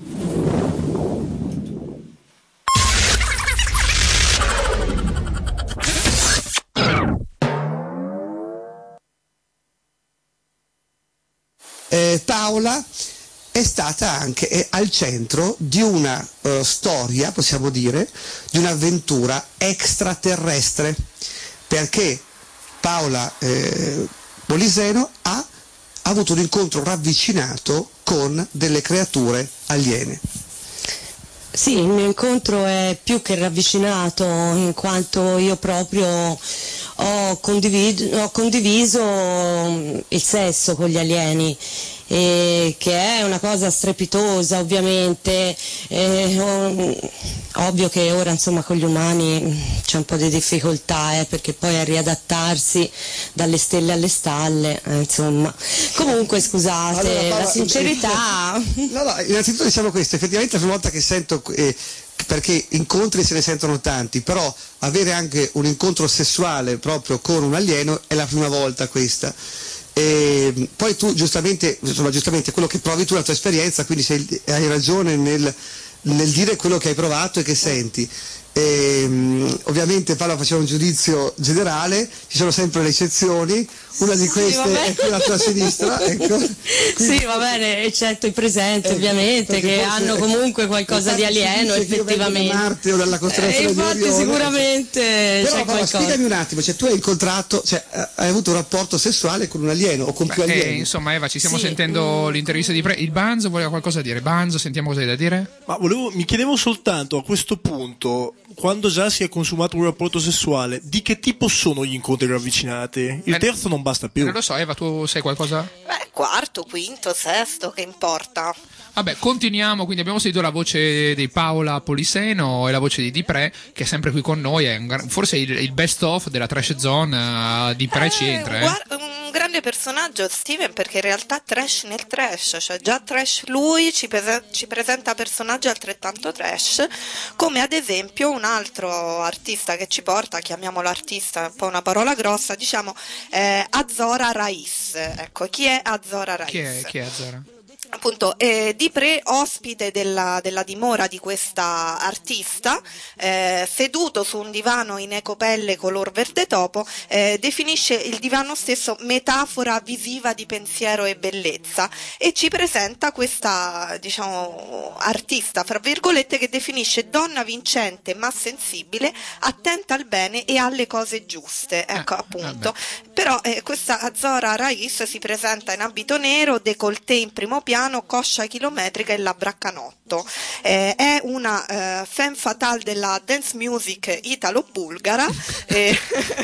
Eh, Paola è stata anche è al centro di una uh, storia, possiamo dire, di un'avventura extraterrestre, perché Paola eh, Poliseno ha ha avuto un incontro ravvicinato con delle creature aliene. Sì, il mio incontro è più che ravvicinato, in quanto io proprio ho condiviso, ho condiviso il sesso con gli alieni e che è una cosa strepitosa ovviamente. E, oh, ovvio che ora insomma con gli umani c'è un po' di difficoltà, eh, perché poi a riadattarsi dalle stelle alle stalle, eh, insomma. Comunque scusate, Allora, Paola, la sincerità. No, no, innanzitutto diciamo questo, effettivamente la prima volta che sento, eh, perché incontri se ne sentono tanti, però avere anche un incontro sessuale proprio con un alieno è la prima volta questa. E poi tu giustamente, insomma, giustamente quello che provi tu è la tua esperienza, quindi sei, hai ragione nel, nel dire quello che hai provato e che senti. E, um, ovviamente Paola faceva un giudizio generale, ci sono sempre le eccezioni, una di queste sì, è qui alla tua sinistra, ecco. Sì, va bene, eccetto i presenti, Ecco, ovviamente, che forse, hanno comunque qualcosa di alieno, effettivamente. Da Marte o dalla costellazione Eh, di infatti Orione. sicuramente Però c'è Paola, qualcosa. spiegami un attimo, cioè tu hai incontrato, cioè hai avuto un rapporto sessuale con un alieno o con più Beh, alieni? eh, insomma, Eva, ci stiamo Sì. sentendo l'intervista di Pre. Il Banzo voleva qualcosa da dire. Banzo, sentiamo cosa hai da dire. Ma volevo, mi chiedevo soltanto a questo punto, quando già si è consumato un rapporto sessuale, di che tipo sono gli incontri ravvicinati? Il Eh, terzo non basta più. Non lo so, Eva, tu sai qualcosa? Beh, quarto, quinto, sesto, che importa? Vabbè, continuiamo, quindi abbiamo sentito la voce di Paola Poliseno e la voce di Dipre, che è sempre qui con noi, è un gran- forse il, il best of della Trash Zone, uh, Dipre ci entra, eh. Guar- un grande personaggio Steven, perché in realtà trash nel trash, cioè già trash lui ci, pese- ci presenta personaggi altrettanto trash, come ad esempio un altro artista che ci porta, chiamiamolo artista, un po' una parola grossa, diciamo eh, Azora Raiz. Ecco, chi è Azora Raiz? Chi è, chi è Azzara? Appunto, eh, Dipre, ospite della, della dimora di questa artista, eh, seduto su un divano in ecopelle color verde topo, eh, definisce il divano stesso metafora visiva di pensiero e bellezza e ci presenta questa, diciamo, artista, fra virgolette, che definisce donna vincente ma sensibile, attenta al bene e alle cose giuste, ecco, Eh, appunto. vabbè. Però eh, questa Azora Raiz si presenta in abito nero, décolleté in primo piano, coscia chilometrica e labbra a canotto. Eh, è una eh, femme fatale della dance music italo-bulgara. eh,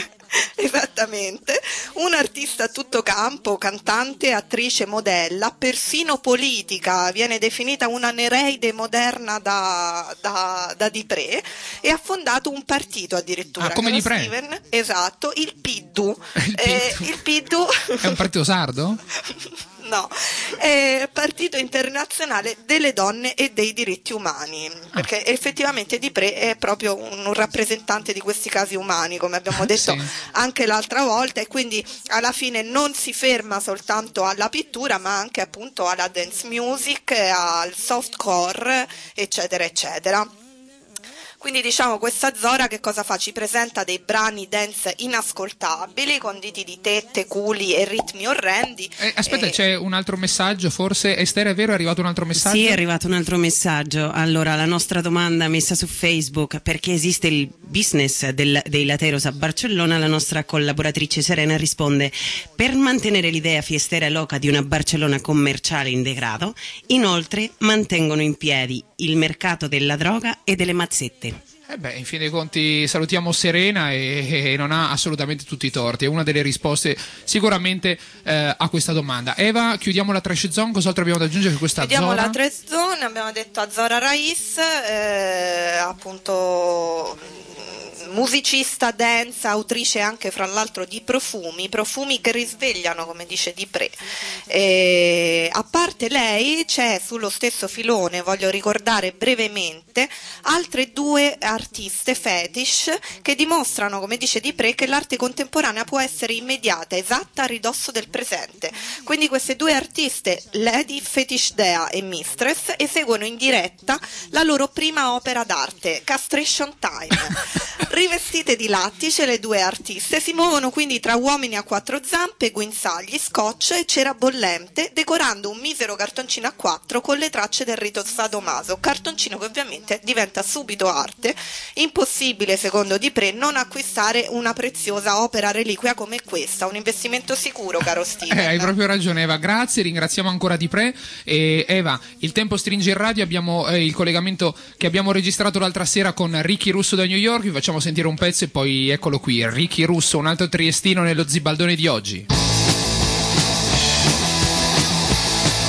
Esattamente, un'artista a tutto campo, cantante, attrice, modella, persino politica, viene definita una nereide moderna da, da, da Dipre, e ha fondato un partito addirittura. Ah, come caro Dipre? Steven, esatto, il P I D U. Il Eh, P I D U. il P I D U È un partito sardo? No, è Partito Internazionale delle Donne e dei Diritti Umani, perché effettivamente Dipre è proprio un, un rappresentante di questi casi umani, come abbiamo detto Sì. anche l'altra volta, e quindi alla fine non si ferma soltanto alla pittura, ma anche appunto alla dance music, al softcore, eccetera, eccetera. Quindi diciamo questa Zora che cosa fa? Ci presenta dei brani dance inascoltabili, conditi di tette, culi e ritmi orrendi. Eh, aspetta, Eh, c'è un altro messaggio, forse. Esther, è vero, è arrivato un altro messaggio? Sì, è arrivato un altro messaggio. Allora, la nostra domanda messa su Facebook, perché esiste il business del, dei Lateros a Barcellona, la nostra collaboratrice Serena risponde: per mantenere l'idea fiestera e loca di una Barcellona commerciale in degrado, inoltre mantengono in piedi il mercato della droga e delle mazzette. Eh beh, in fin dei conti salutiamo Serena e, e non ha assolutamente tutti i torti, è una delle risposte sicuramente eh, a questa domanda. Eva, chiudiamo la Trash Zone, cos'altro abbiamo da aggiungere su questa Vediamo zona? la tre zone, abbiamo detto Azora Raiz, eh, appunto mh, musicista, dance, autrice anche fra l'altro di profumi, profumi che risvegliano, come dice Dipre. Eh, a parte lei c'è sullo stesso filone, voglio ricordare brevemente, altre due artiste fetish che dimostrano, come dice Dipre, che l'arte contemporanea può essere immediata, esatta, a ridosso del presente. Quindi queste due artiste, Lady Fetish Dea e Mistress, eseguono in diretta la loro prima opera d'arte, Castration Time. Rivestite di lattice, le due artiste si muovono quindi tra uomini a quattro zampe, guinzagli, scotch e cera bollente, decorando un misero cartoncino a quattro con le tracce del rito sadomaso, cartoncino che ovviamente diventa subito arte. Impossibile, secondo Dipre, non acquistare una preziosa opera reliquia come questa, un investimento sicuro, caro Steven. Eh, hai proprio ragione, Eva, grazie, ringraziamo ancora Dipre. E Eva, il tempo stringe in radio, abbiamo eh, il collegamento che abbiamo registrato l'altra sera con Ricky Russo da New York, vi facciamo sentire un pezzo e poi eccolo qui, Ricky Russo, un altro triestino nello Zibaldone di oggi.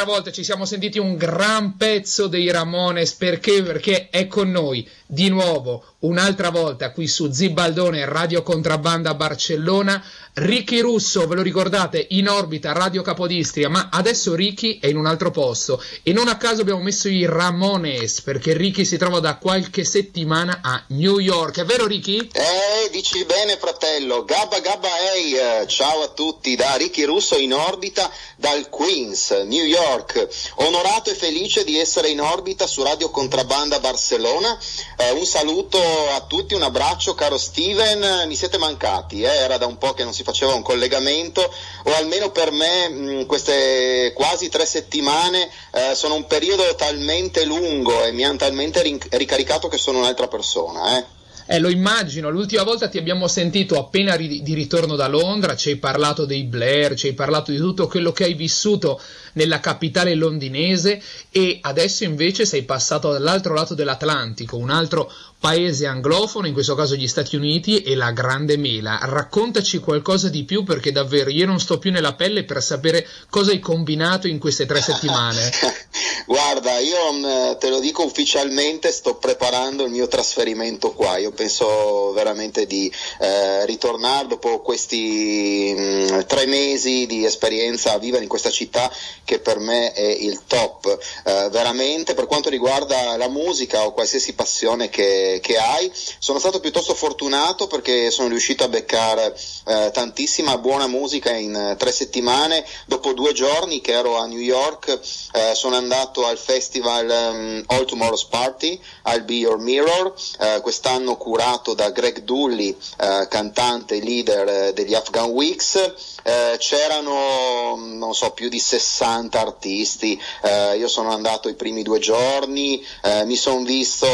volta ci siamo sentiti un gran pezzo dei Ramones, perché? Perché è con noi di nuovo un'altra volta qui su Zibaldone Radio Contrabbanda Barcellona Ricky Russo, ve lo ricordate, in orbita Radio Capodistria, ma adesso Ricky è in un altro posto e non a caso abbiamo messo i Ramones perché Ricky si trova da qualche settimana a New York, è vero Ricky? Eh, dici bene fratello, gabba gabba ehi, eh, ciao a tutti da Ricky Russo in orbita dal Queens, New York, onorato e felice di essere in orbita su Radio Contrabbanda Barcellona, eh, un saluto a tutti, un abbraccio caro Steven, mi siete mancati, eh? Era da un po' che non si faceva un collegamento, o almeno per me mh, queste quasi tre settimane eh, sono un periodo talmente lungo e mi hanno talmente rin- ricaricato che sono un'altra persona, eh. Eh, lo immagino, l'ultima volta ti abbiamo sentito appena ri- di ritorno da Londra, ci hai parlato dei Blair, ci hai parlato di tutto quello che hai vissuto nella capitale londinese e adesso invece sei passato dall'altro lato dell'Atlantico, un altro paese anglofono, in questo caso gli Stati Uniti e la Grande Mela. Raccontaci qualcosa di più perché davvero io non sto più nella pelle per sapere cosa hai combinato in queste tre settimane. Guarda, io te lo dico ufficialmente, sto preparando il mio trasferimento qua, io penso veramente di eh, ritornare dopo questi mh, tre mesi di esperienza a vivere in questa città che per me è il top, eh, veramente per quanto riguarda la musica o qualsiasi passione che, che hai, sono stato piuttosto fortunato perché sono riuscito a beccare eh, tantissima buona musica in eh, tre settimane, dopo due giorni che ero a New York eh, sono andato al festival um, All Tomorrow's Party, I'll Be Your Mirror, eh, quest'anno curato da Greg Dulli, eh, cantante e leader eh, degli Afghan Weeks, eh, c'erano non so più di sessanta artisti, eh, io sono andato i primi due giorni, eh, mi sono visto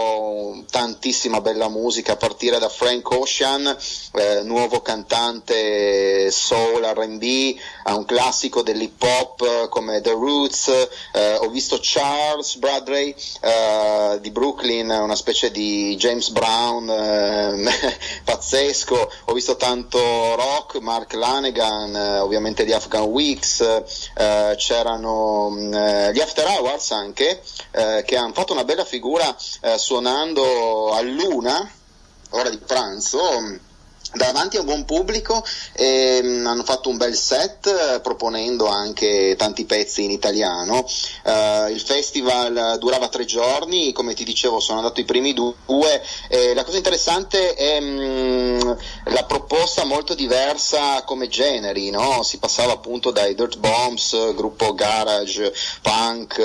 tantissima bella musica a partire da Frank Ocean, eh, nuovo cantante soul R and B, a un classico dell'hip hop come The Roots, eh, ho visto Charles Bradley eh, di Brooklyn, una specie di James Brown eh, pazzesco, ho visto tanto rock, Mark Lanegan, eh, ovviamente gli Afghan Weeks, eh, c'erano eh, gli After Hours anche, eh, che hanno fatto una bella figura eh, suonando a luna, ora di pranzo, davanti a un buon pubblico e mh, hanno fatto un bel set eh, proponendo anche tanti pezzi in italiano. Uh, il festival durava tre giorni, come ti dicevo sono andato i primi due e la cosa interessante è mh, la proposta molto diversa come generi, no? Si passava appunto dai Dirt Bombs, gruppo garage, punk,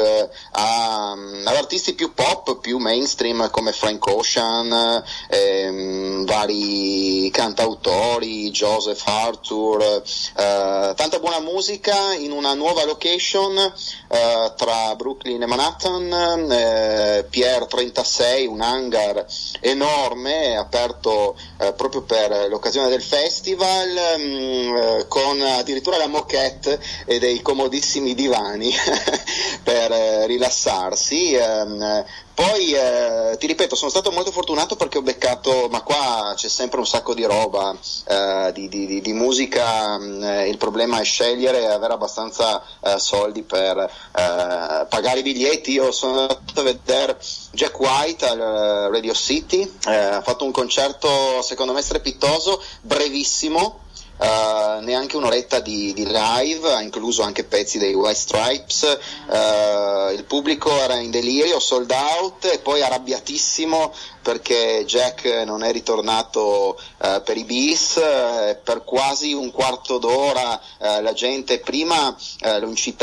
a, ad artisti più pop, più mainstream come Frank Ocean, ehm, vari cantanti autori, Joseph Arthur, eh, tanta buona musica in una nuova location eh, tra Brooklyn e Manhattan, eh, Pier trentasei, un hangar enorme aperto eh, proprio per l'occasione del festival, mh, eh, con addirittura la moquette e dei comodissimi divani per eh, rilassarsi. ehm, Poi eh, ti ripeto, sono stato molto fortunato perché ho beccato, ma qua c'è sempre un sacco di roba, eh, di, di, di musica, eh, il problema è scegliere e avere abbastanza eh, soldi per eh, pagare i biglietti. Io sono andato a vedere Jack White al uh, Radio City, eh, ha fatto un concerto secondo me strepitoso, brevissimo. Uh, neanche un'oretta di, di live, ha incluso anche pezzi dei White Stripes, uh, il pubblico era in delirio, sold out e poi arrabbiatissimo perché Jack non è ritornato uh, per i bis, uh, per quasi un quarto d'ora uh, la gente prima uh, lo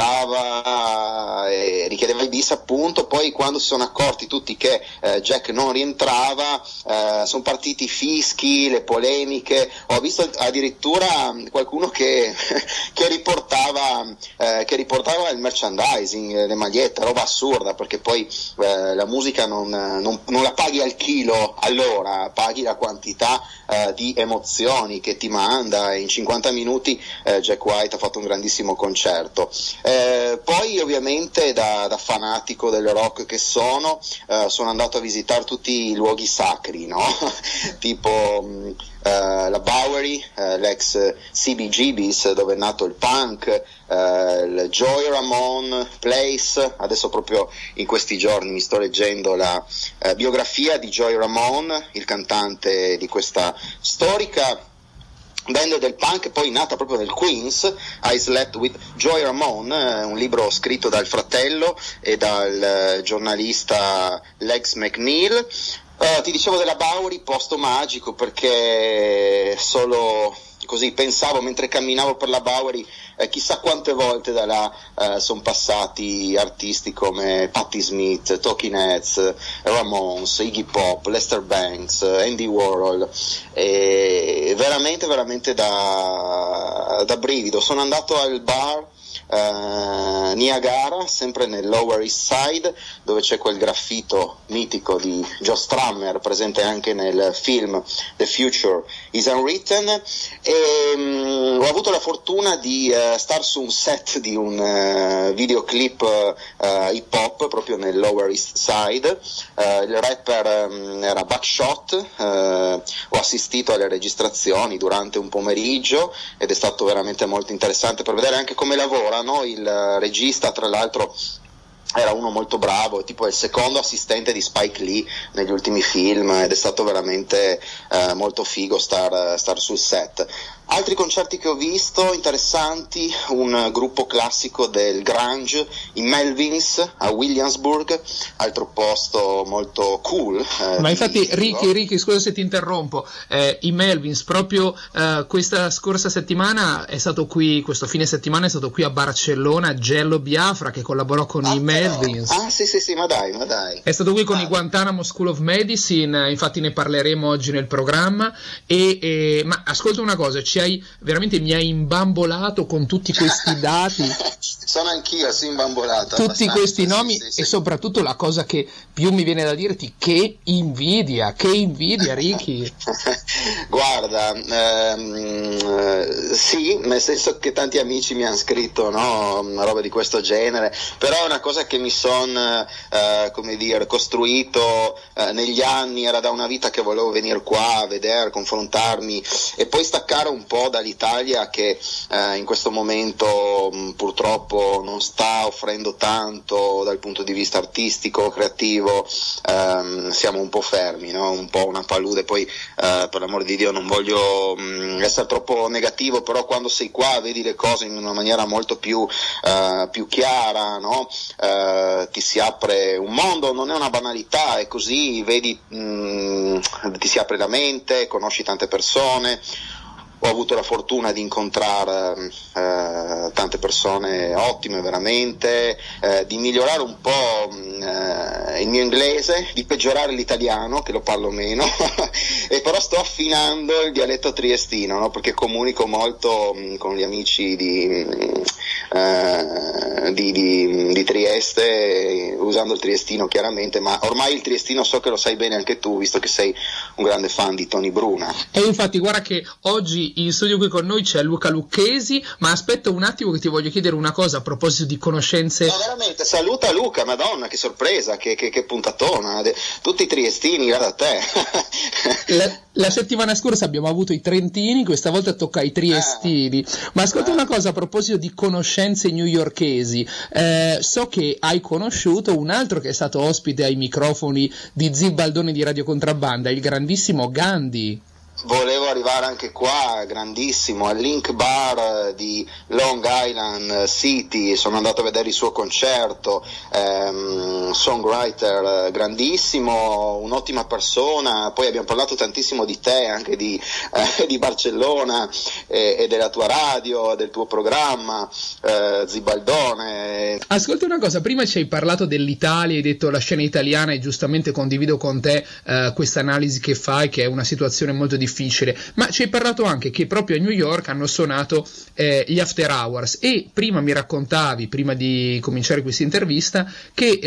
incitava e richiedeva i bis appunto, poi quando si sono accorti tutti che uh, Jack non rientrava uh, sono partiti i fischi, le polemiche, ho visto addirittura qualcuno che, che riportava eh, che riportava il merchandising, le magliette, roba assurda perché poi eh, la musica non, non, non la paghi al chilo all'ora, paghi la quantità eh, di emozioni che ti manda e in cinquanta minuti eh, Jack White ha fatto un grandissimo concerto. Eh, poi ovviamente da, da fanatico del rock che sono eh, sono andato a visitare tutti i luoghi sacri, no? tipo mh, uh, la Bowery, uh, l'ex C B G B's dove è nato il punk, uh, il Joey Ramone Place. Adesso proprio in questi giorni mi sto leggendo la uh, biografia di Joey Ramone, il cantante di questa storica band del punk, poi nata proprio nel Queens. I Slept with Joey Ramone, un libro scritto dal fratello e dal giornalista Lex McNeil. Uh, ti dicevo della Bowery, posto magico, perché solo così pensavo mentre camminavo per la Bowery, eh, chissà quante volte da là eh, sono passati artisti come Patti Smith, Talking Heads, Ramones, Iggy Pop, Lester Banks, Andy Warhol, e veramente veramente da, da brivido. Sono andato al bar Uh, Niagara, sempre nel Lower East Side, dove c'è quel graffito mitico di Joe Strummer, presente anche nel film The Future is Unwritten, e um, ho avuto la fortuna di uh, star su un set di un uh, videoclip uh, hip hop proprio nel Lower East Side. Uh, il rapper um, era Buckshot. Uh, ho assistito alle registrazioni durante un pomeriggio ed è stato veramente molto interessante per vedere anche come lavora. No? Il regista, tra l'altro, era uno molto bravo, tipo il secondo assistente di Spike Lee negli ultimi film, ed è stato veramente eh, molto figo star, star sul set. Altri concerti che ho visto interessanti, un gruppo classico del grunge, i Melvins a Williamsburg, altro posto molto cool. Eh, Ma infatti di... Ricky, Ricky, scusa se ti interrompo, eh, i Melvins proprio eh, questa scorsa settimana è stato qui, questo fine settimana è stato qui a Barcellona Gello Biafra, che collaborò con ah, i Melvins. Ah sì sì sì, ma dai, ma dai. È stato qui con ah. i Guantanamo School of Medicine, infatti ne parleremo oggi nel programma. E, e ma ascolta una cosa, ci hai veramente mi hai imbambolato con tutti questi dati. Sono anch'io, sì, imbambolato. Tutti questi nomi, sì, sì, e sì. Soprattutto la cosa che più mi viene da dirti, che invidia, che invidia, Ricky. Guarda, ehm, sì, nel senso che tanti amici mi hanno scritto, no, una roba di questo genere, però è una cosa che mi sono, eh, come dire, costruito eh, negli anni. Era da una vita che volevo venire qua a vedere, confrontarmi e poi staccare un po' dall'Italia che eh, in questo momento mh, purtroppo non sta offrendo tanto dal punto di vista artistico, creativo. Ehm, siamo un po' fermi, no? Un po' una palude. Poi eh, per l'amor di Dio non voglio mh, essere troppo negativo, però quando sei qua vedi le cose in una maniera molto più, eh, più chiara, no? Eh, ti si apre un mondo, non è una banalità, è così, vedi, mh, ti si apre la mente, conosci tante persone. Ho avuto la fortuna di incontrare eh, tante persone ottime veramente, eh, di migliorare un po' eh, il mio inglese, di peggiorare l'italiano, che lo parlo meno, e però sto affinando il dialetto triestino, no? Perché comunico molto mh, con gli amici di, eh, di, di, di Trieste, usando il triestino chiaramente, ma ormai il triestino so che lo sai bene anche tu, visto che sei un grande fan di Tony Bruna. E infatti guarda che oggi in studio qui con noi c'è Luca Lucchesi, ma aspetta un attimo che ti voglio chiedere una cosa a proposito di conoscenze. No, veramente, saluta Luca, madonna, che sorpresa, che, che, che puntatona, tutti i triestini là da te. la, la settimana scorsa abbiamo avuto i trentini, questa volta tocca ai triestini. Ma ascolta una cosa a proposito di conoscenze newyorkesi, eh, so che hai conosciuto un altro che è stato ospite ai microfoni di Zibaldone di Radio Contrabbanda, il grandissimo Gandhi. Volevo arrivare anche qua, grandissimo, al Link Bar di Long Island City. Sono andato a vedere il suo concerto, ehm, songwriter grandissimo, un'ottima persona. Poi abbiamo parlato tantissimo di te, anche di, eh, di Barcellona e, e della tua radio, del tuo programma, eh, Zibaldone. Ascolta una cosa, prima ci hai parlato dell'Italia, hai detto la scena italiana, e giustamente condivido con te eh, questa analisi che fai, che è una situazione molto difficile. difficile, ma ci hai parlato anche che proprio a New York hanno suonato eh, gli After Hours, e prima mi raccontavi, prima di cominciare questa intervista, che eh,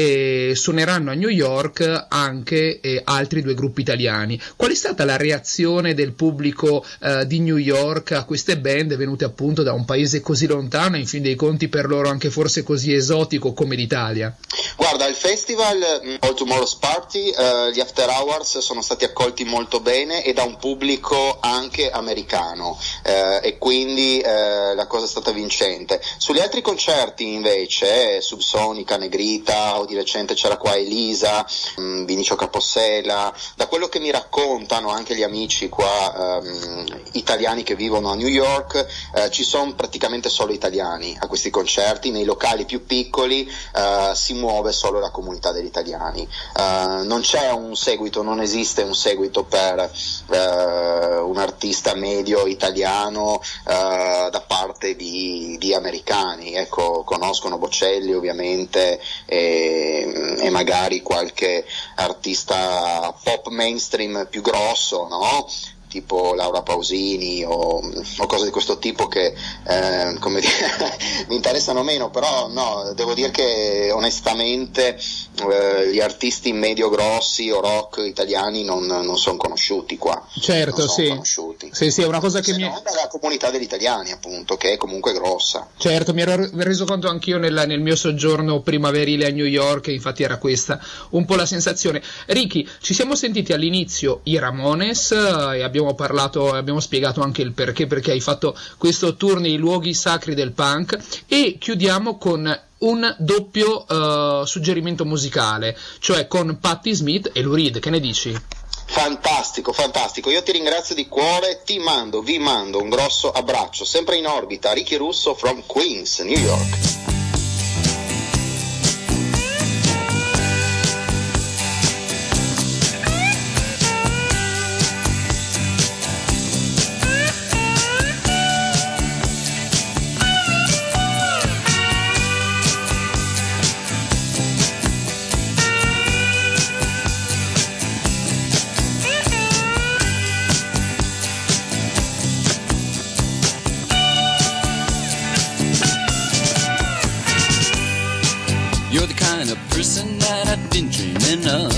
e suoneranno a New York anche eh, altri due gruppi italiani. Qual è stata la reazione del pubblico eh, di New York a queste band venute appunto da un paese così lontano e in fin dei conti per loro anche forse così esotico come l'Italia? Guarda, il festival All Tomorrow's Party, eh, gli After Hours sono stati accolti molto bene e da un pubblico anche americano, eh, e quindi eh, la cosa è stata vincente. Sugli altri concerti invece, eh, Subsonica, Negrita, o di recente c'era qua Elisa, mh, Vinicio Capossela, da quello che mi raccontano anche gli amici qua ehm, italiani che vivono a New York, eh, ci sono praticamente solo italiani a questi concerti. Nei locali più piccoli eh, si muove solo la comunità degli italiani, eh, non c'è un seguito, non esiste un seguito per eh, un artista medio italiano eh, da parte di, di americani. Ecco, conoscono Bocelli ovviamente e, e magari qualche artista pop mainstream più grosso, no? Tipo Laura Pausini o, o cose di questo tipo che eh, come dire, mi interessano meno, però no, devo dire che onestamente eh, gli artisti medio grossi o rock italiani non, non sono conosciuti qua. Certo, non sono sì. conosciuti. Sì, sì, è una cosa che Se mi non dalla comunità degli italiani, appunto, che è comunque grossa. Certo, mi ero reso conto anch'io nel, nel mio soggiorno primaverile a New York, e infatti era questa un po' la sensazione. Ricky, ci siamo sentiti all'inizio i Ramones e abbiamo parlato, abbiamo spiegato anche il perché, perché hai fatto questo tour nei luoghi sacri del punk, e chiudiamo con un doppio uh, suggerimento musicale, cioè con Patti Smith e Lou Reed. Che ne dici? Fantastico, fantastico, io ti ringrazio di cuore, ti mando, vi mando un grosso abbraccio, sempre in orbita, Ricky Russo from Queens, New York. You're the kind of person that I've been dreaming of.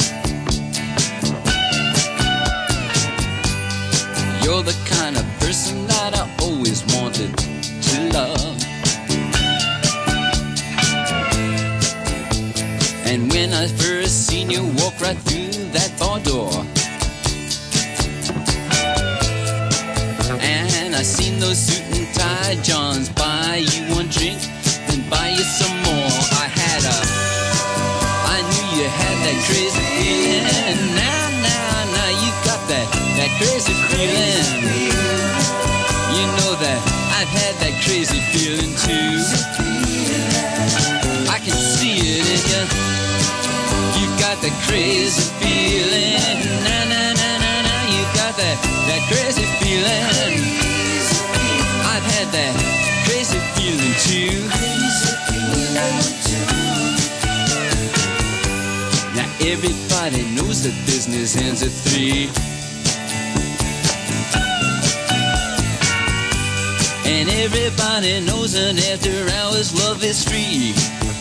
You're the kind of person that I always wanted to love. And when I first seen you walk right through that bar door, and I seen those suit and tie Johns buy you one drink, then buy you some more. I had a, I knew you had that crazy feeling. Now, now, now you got that, that crazy feeling. You know that I've had that crazy feeling too. I can see it in you. You got that crazy feeling. Now, now, now, now, now you got that, that crazy feeling. I've had that crazy feeling too. Now everybody knows that business ends at three, and everybody knows that after hours love is free.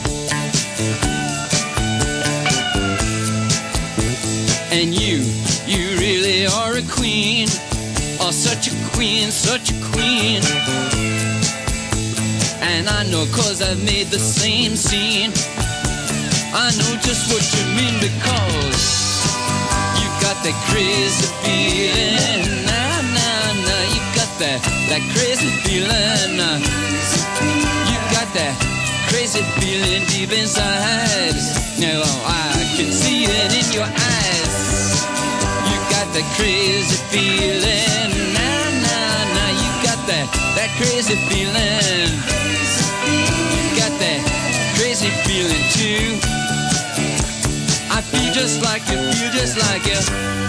And you, you really are a queen, oh such a queen, such a queen. And I know 'cause I've made the same scene. I know just what you mean, because you got that crazy feeling. Nah, nah, nah, you got that, that crazy feeling. You got that crazy feeling deep inside. Now I can see it in your eyes. You got that crazy feeling. Nah, nah, nah, you got that, that crazy feeling. You got that crazy feeling too. I feel just like you, feel just like you.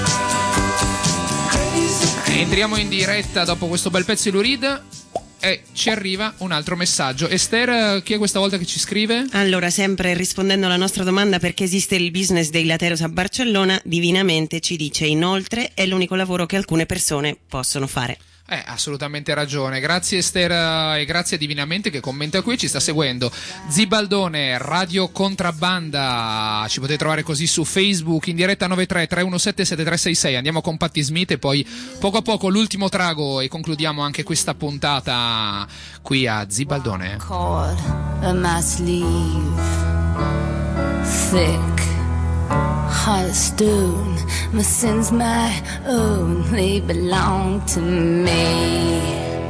Entriamo in diretta dopo questo bel pezzo di Lou Reed e ci arriva un altro messaggio. Esther, chi è questa volta che ci scrive? Allora, sempre rispondendo alla nostra domanda perché esiste il business dei lateros a Barcellona, Divinamente ci dice: inoltre è l'unico lavoro che alcune persone possono fare. Eh, assolutamente ragione. Grazie Esther e grazie a Divinamente che commenta qui, ci sta seguendo. Zibaldone, Radio Contrabbanda, ci potete trovare così su Facebook in diretta nove tre tre uno sette sette tre sei sei. Andiamo con Patti Smith e poi poco a poco l'ultimo trago e concludiamo anche questa puntata qui a Zibaldone. Cord on my sleeve, thick heart of stone. My sins my own, they belong to me,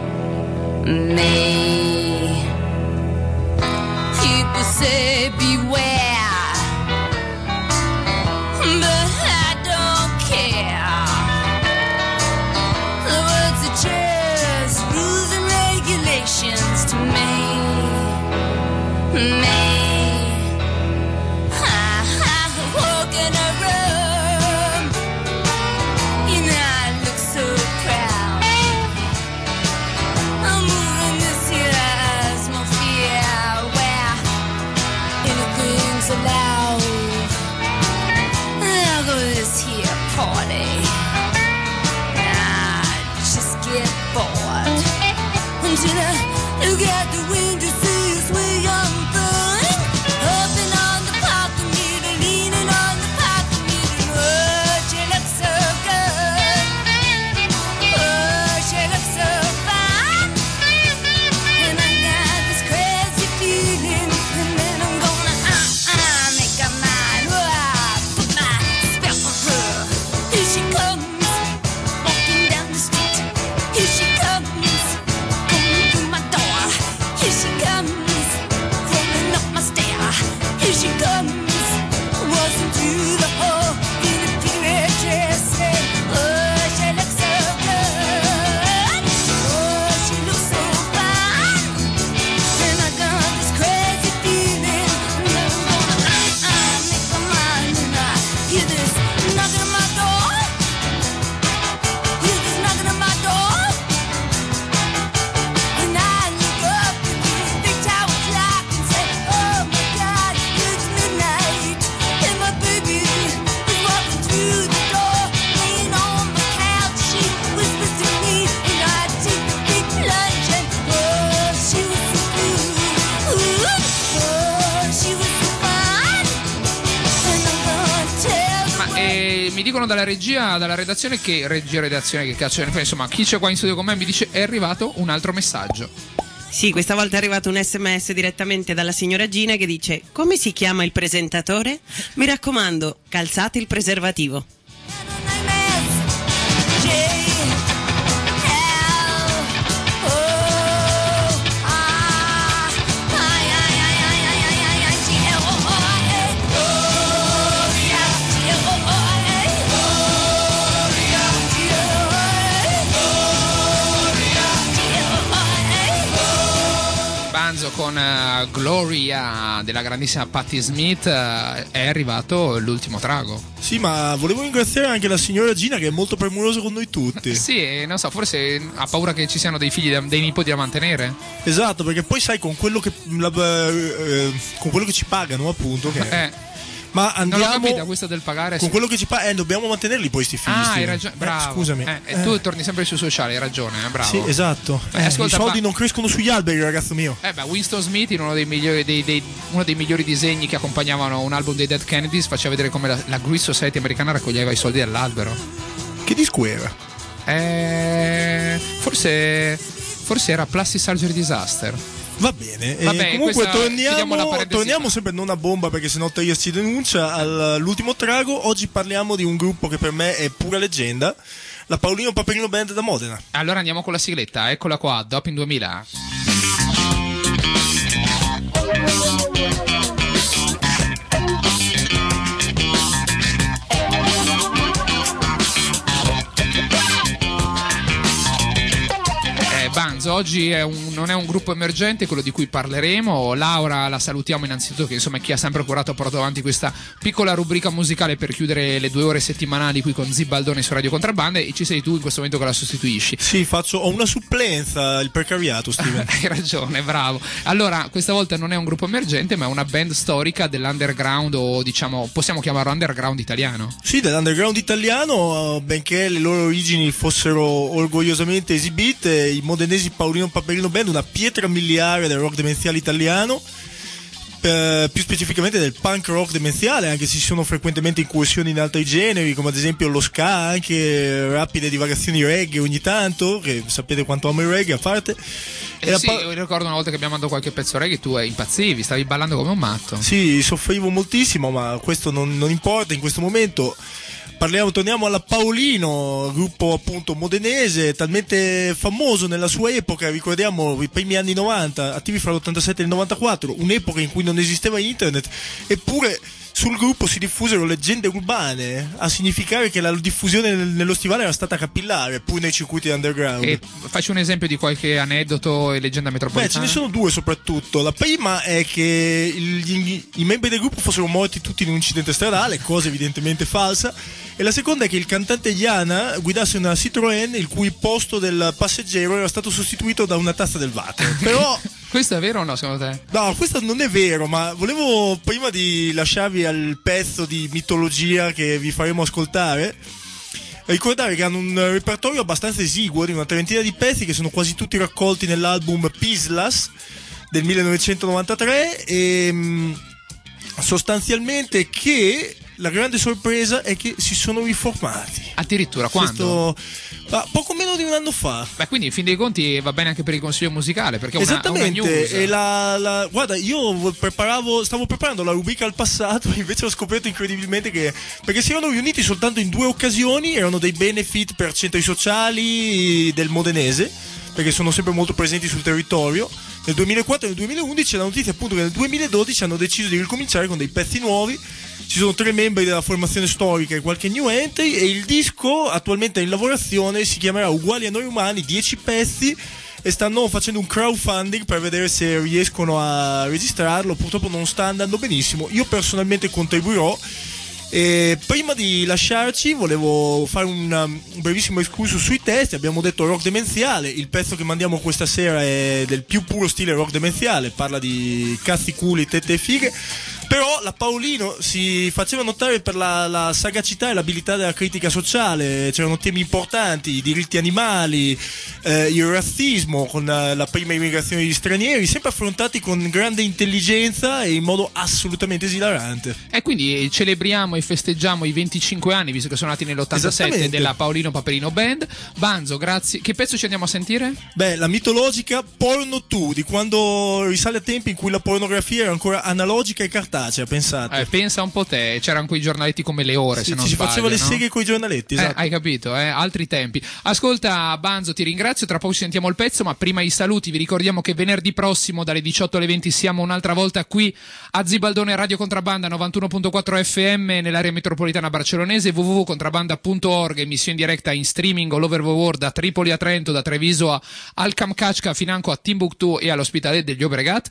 me. People say beware, but I don't care. The words are just rules and regulations to me, me. Until I look at the window, see you swing on thing. Up and on the parking meter, leaning on the parking meter. Oh, she looks so good. Oh, she looks so fine. And I got this crazy feeling, and then I'm gonna uh uh make her mine. Oh, I put my spell on her. Here she comes, walking down the street. Here she comes. Here she comes, crawling up my stair. Here she comes, wasn't to the hall in a pink dress. Oh, she looks so good. Oh, she looks so fine. And I got this crazy feeling, and I'm gonna uh uh make my mind. And I hear this knocking on my door. Hear this knocking on my door. And I look up. Mi dicono dalla regia, dalla redazione che regia redazione che cazzo ne fa, insomma, chi c'è qua in studio con me mi dice è arrivato un altro messaggio. Sì, questa volta è arrivato un sms direttamente dalla signora Gina che dice: come si chiama il presentatore? Mi raccomando, calzate il preservativo. Con uh, Gloria della grandissima Patti Smith uh, è arrivato l'ultimo trago. Sì, ma volevo ringraziare anche la signora Gina che è molto premurosa con noi tutti. Sì, non so, forse ha paura che ci siano dei figli, da, dei nipoti da mantenere. Esatto, perché poi sai con quello che la, eh, con quello che ci pagano, appunto, che eh. Ma andiamo non l'ho capita questa del pagare con su... quello che ci pa- eh, dobbiamo mantenerli poi sti figli. Ah, sti. hai ragione, bravo. Eh, scusami. Eh, e tu torni sempre sui sociali, hai ragione, eh, bravo. Sì, esatto. Eh, Eh, ascolta, I soldi ma- non crescono sugli alberi, ragazzo mio. Eh beh, Winston Smith in uno dei migliori, dei, dei, uno dei migliori disegni che accompagnavano un album dei Dead Kennedys faceva vedere come la, la Great Society americana raccoglieva i soldi dall'albero. Che disco era? Eh, forse forse era Plastic Surgery Disaster. Va bene, Vabbè, e comunque questa- chiudiamo la torniamo, parentesi. torniamo sempre non a bomba perché sennò Trias ci denuncia all'ultimo trago. Oggi parliamo di un gruppo che per me è pura leggenda, la Paolino Paperino Band da Modena. Allora andiamo con la sigletta, eccola qua, Doping duemila. Banzo oggi è un, non è un gruppo emergente, quello di cui parleremo. Laura la salutiamo innanzitutto, che insomma è chi ha sempre curato e portato avanti questa piccola rubrica musicale per chiudere le due ore settimanali qui con Zibaldone su Radio Contrabbanda, e ci sei tu in questo momento che la sostituisci. Sì, faccio, ho una supplenza, il precariato, Steven. Hai ragione, bravo. Allora, questa volta non è un gruppo emergente, ma è una band storica dell'underground, o diciamo, possiamo chiamarlo underground italiano? Sì, dell'underground italiano, benché le loro origini fossero orgogliosamente esibite, i modenesi Paolino Paperino Band, una pietra miliare del rock demenziale italiano. Eh, più specificamente del punk rock demenziale, anche se ci sono frequentemente incursioni in altri generi, come ad esempio lo ska, anche rapide divagazioni reggae ogni tanto, che sapete quanto amo il reggae a parte. Eh sì, pa- io ricordo una volta che abbiamo mandato qualche pezzo reggae, tu impazzivi, stavi ballando come un matto. Sì, soffrivo moltissimo, ma questo non, non importa in questo momento. Parliamo, torniamo alla Paolino, gruppo appunto modenese, talmente famoso nella sua epoca, ricordiamo i primi anni novanta, attivi fra l'ottantasette e il novantaquattro, un'epoca in cui non esisteva internet, eppure sul gruppo si diffusero leggende urbane, a significare che la diffusione nello stivale era stata capillare, pur nei circuiti underground. E faccio un esempio di qualche aneddoto e leggenda metropolitana. Beh, ce ne sono due soprattutto. La prima è che gli, i membri del gruppo fossero morti tutti in un incidente stradale, cosa evidentemente falsa, e la seconda è che il cantante Iana guidasse una Citroën il cui posto del passeggero era stato sostituito da una tazza del water. Però questo è vero o no, secondo te? No, questo non è vero, ma volevo, prima di lasciarvi al pezzo di mitologia che vi faremo ascoltare, ricordare che hanno un repertorio abbastanza esiguo di una trentina di pezzi che sono quasi tutti raccolti nell'album Pislas del millenovecentonovantatré, e sostanzialmente che la grande sorpresa è che si sono riformati. Addirittura, quando? Questo, ma poco meno di un anno fa. Beh, quindi in fin dei conti va bene anche per il consiglio musicale, perché è una, esattamente, una news. E la, la, guarda, io preparavo, stavo preparando la rubrica al passato, invece ho scoperto incredibilmente che, perché si erano riuniti soltanto in due occasioni, erano dei benefit per centri sociali del modenese, perché sono sempre molto presenti sul territorio. Nel duemilaquattro e nel duemilaundici la notizia appunto che nel duemiladodici hanno deciso di ricominciare con dei pezzi nuovi. Ci sono tre membri della formazione storica e qualche new entry, e il disco attualmente è in lavorazione, si chiamerà Uguali a noi umani, dieci pezzi, e stanno facendo un crowdfunding per vedere se riescono a registrarlo. Purtroppo non sta andando benissimo, io personalmente contribuirò. E prima di lasciarci volevo fare un, un brevissimo escursus sui testi. Abbiamo detto rock demenziale, il pezzo che mandiamo questa sera è del più puro stile rock demenziale, parla di cazzi, culi, tette e fighe. Però la Paolino si faceva notare per la, la sagacità e l'abilità della critica sociale. C'erano temi importanti, i diritti animali, eh, il razzismo con la, la prima immigrazione di stranieri, sempre affrontati con grande intelligenza e in modo assolutamente esilarante. E quindi celebriamo e festeggiamo i venticinque anni, visto che sono nati nell'ottantasette, della Paolino Paperino Band. Banzo, grazie. Che pezzo ci andiamo a sentire? Beh, la mitologica Porno Tu, di quando risale a tempi in cui la pornografia era ancora analogica e cartacea. Pensate. Eh, pensa un po' te, c'erano quei giornaletti come Le Ore, sì, se non si sbaglio, faceva le no? seghe con i giornaletti, esatto. Eh, hai capito, eh? Altri tempi. Ascolta Banzo, ti ringrazio, tra poco ci sentiamo il pezzo, ma prima i saluti vi ricordiamo che venerdì prossimo dalle diciotto alle venti siamo un'altra volta qui a Zibaldone Radio Contrabbanda novantuno virgola quattro F M nell'area metropolitana barcellonese, w w w punto contrabbanda punto org, emissione in diretta in streaming all over the world, da Tripoli a Trento, da Treviso a Alcamcacca, financo a Timbuktu e all'Hospitalet degli Llobregat.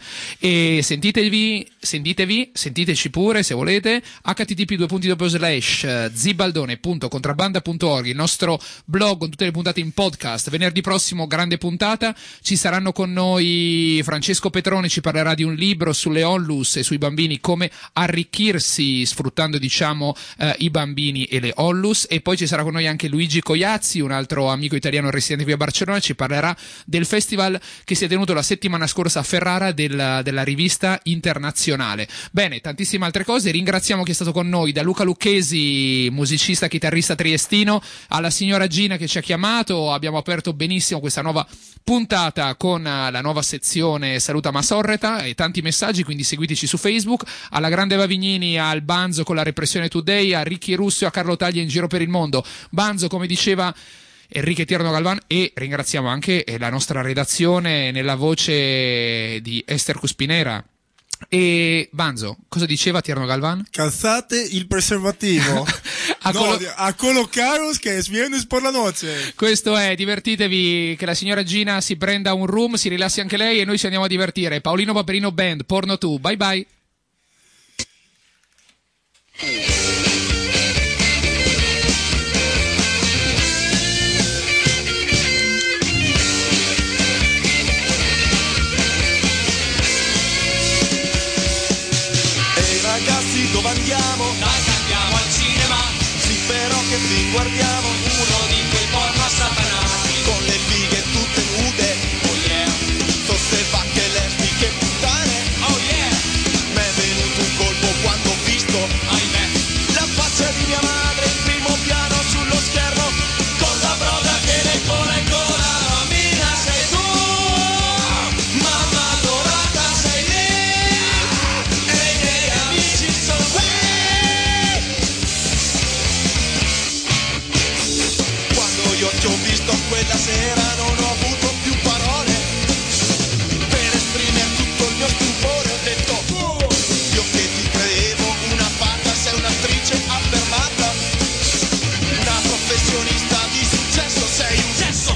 E sentitevi, sentitevi, sentiteci pure se volete, h t t p due punti doppio slash zibaldone punto contrabbanda punto org, il nostro blog con tutte le puntate in podcast. Venerdì prossimo grande puntata, ci saranno con noi Francesco Petrone, ci parlerà di un libro sulle onlus e sui bambini, come arricchirsi sfruttando diciamo eh, i bambini e le onlus, e poi ci sarà con noi anche Luigi Coiazzi, un altro amico italiano residente qui a Barcellona, ci parlerà del festival che si è tenuto la settimana scorsa a Ferrara del, della rivista internazionale. Bene, tantissime altre cose. Ringraziamo chi è stato con noi, da Luca Lucchesi, musicista, chitarrista triestino, alla signora Gina che ci ha chiamato. Abbiamo aperto benissimo questa nuova puntata con la nuova sezione Saluta Masorreta e tanti messaggi, quindi seguiteci su Facebook. Alla grande Vavignini, al Banzo con la Repressione Today, a Ricchi Russo e a Carlo Taglia in giro per il mondo. Banzo, come diceva Enrique Tierno Galvan, e ringraziamo anche la nostra redazione nella voce di Esther Cuspinera, E Banzo, cosa diceva Tierno Galvan? Calzate il preservativo. A no, colo- a colocaros che es viernes por la noche. Questo è, divertitevi, che la signora Gina si prenda un room, si rilassi anche lei e noi ci andiamo a divertire. Paolino Paperino Band, Porno tu, bye bye. Ehi ragazzi, dove andiamo? Dai che andiamo al cinema. Sì, però che film guardiamo? Uno di quei porno a Satana, con le fighe tutte nude. Oh yeah. Toste vacche lesbiche puttane. Oh yeah. M'è venuto un colpo quando ho visto, ahimè, la faccia di mia madre in primo piano sullo schermo, con la broda che le cola in gola. Bambina sei tu, mamma dorata sei lì, e i miei amici sono qui. Quando io ti ho visto quella sera non ho avuto più parole per esprimere tutto il mio stupore. Ho detto, oh, io che ti credevo una fatta, sei un'attrice affermata, una professionista di successo, sei un gesso.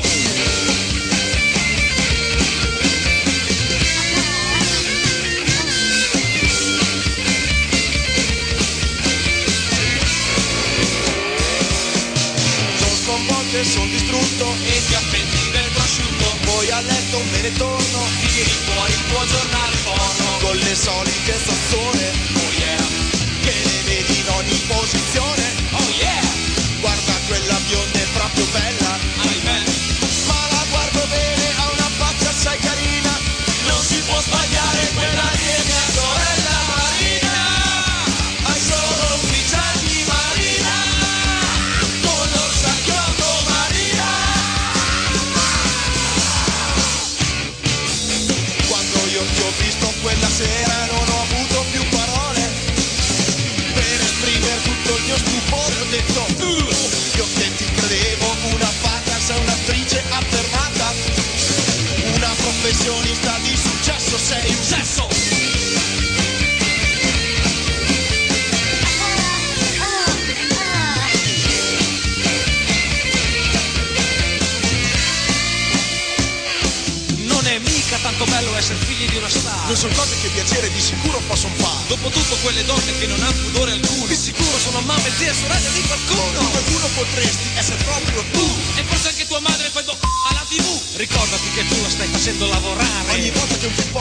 Sono sconvolto e sono distrutto e ti appendi del prosciutto. Poi a letto me ne torno, tiri fuori il tuo giornale porno, con le solite sassone, oh yeah, che le vedi in ogni posizione. Oh yeah. Guarda quella bionda è proprio bella, ahimè, ma la guardo bene, ha una faccia assai carina. Non si può sbagliare, quella lì è mia sorella Marina. Hai solo ufficiali Marina, con l'orsacchiotto Marina. Quando io ti ho visto quella sera non ho avuto più parole per esprimere tutto il mio stupore. Ho detto, "Uh, io che ti credevo una fatta, sei un'attrice affermata, una professionista di successo, sei un sesso". Non è mica tanto bello essere figli di una star. Non sono cose che piacere di sicuro possono fare. Dopotutto quelle donne che non hanno pudore alcuno, di sicuro sono mamme, zie, sorelle di qualcuno. Di qualcuno potresti essere proprio tu. E forse anche tua madre quando alla tivù. Ricordati che tu la stai facendo lavorare. Ogni volta che un film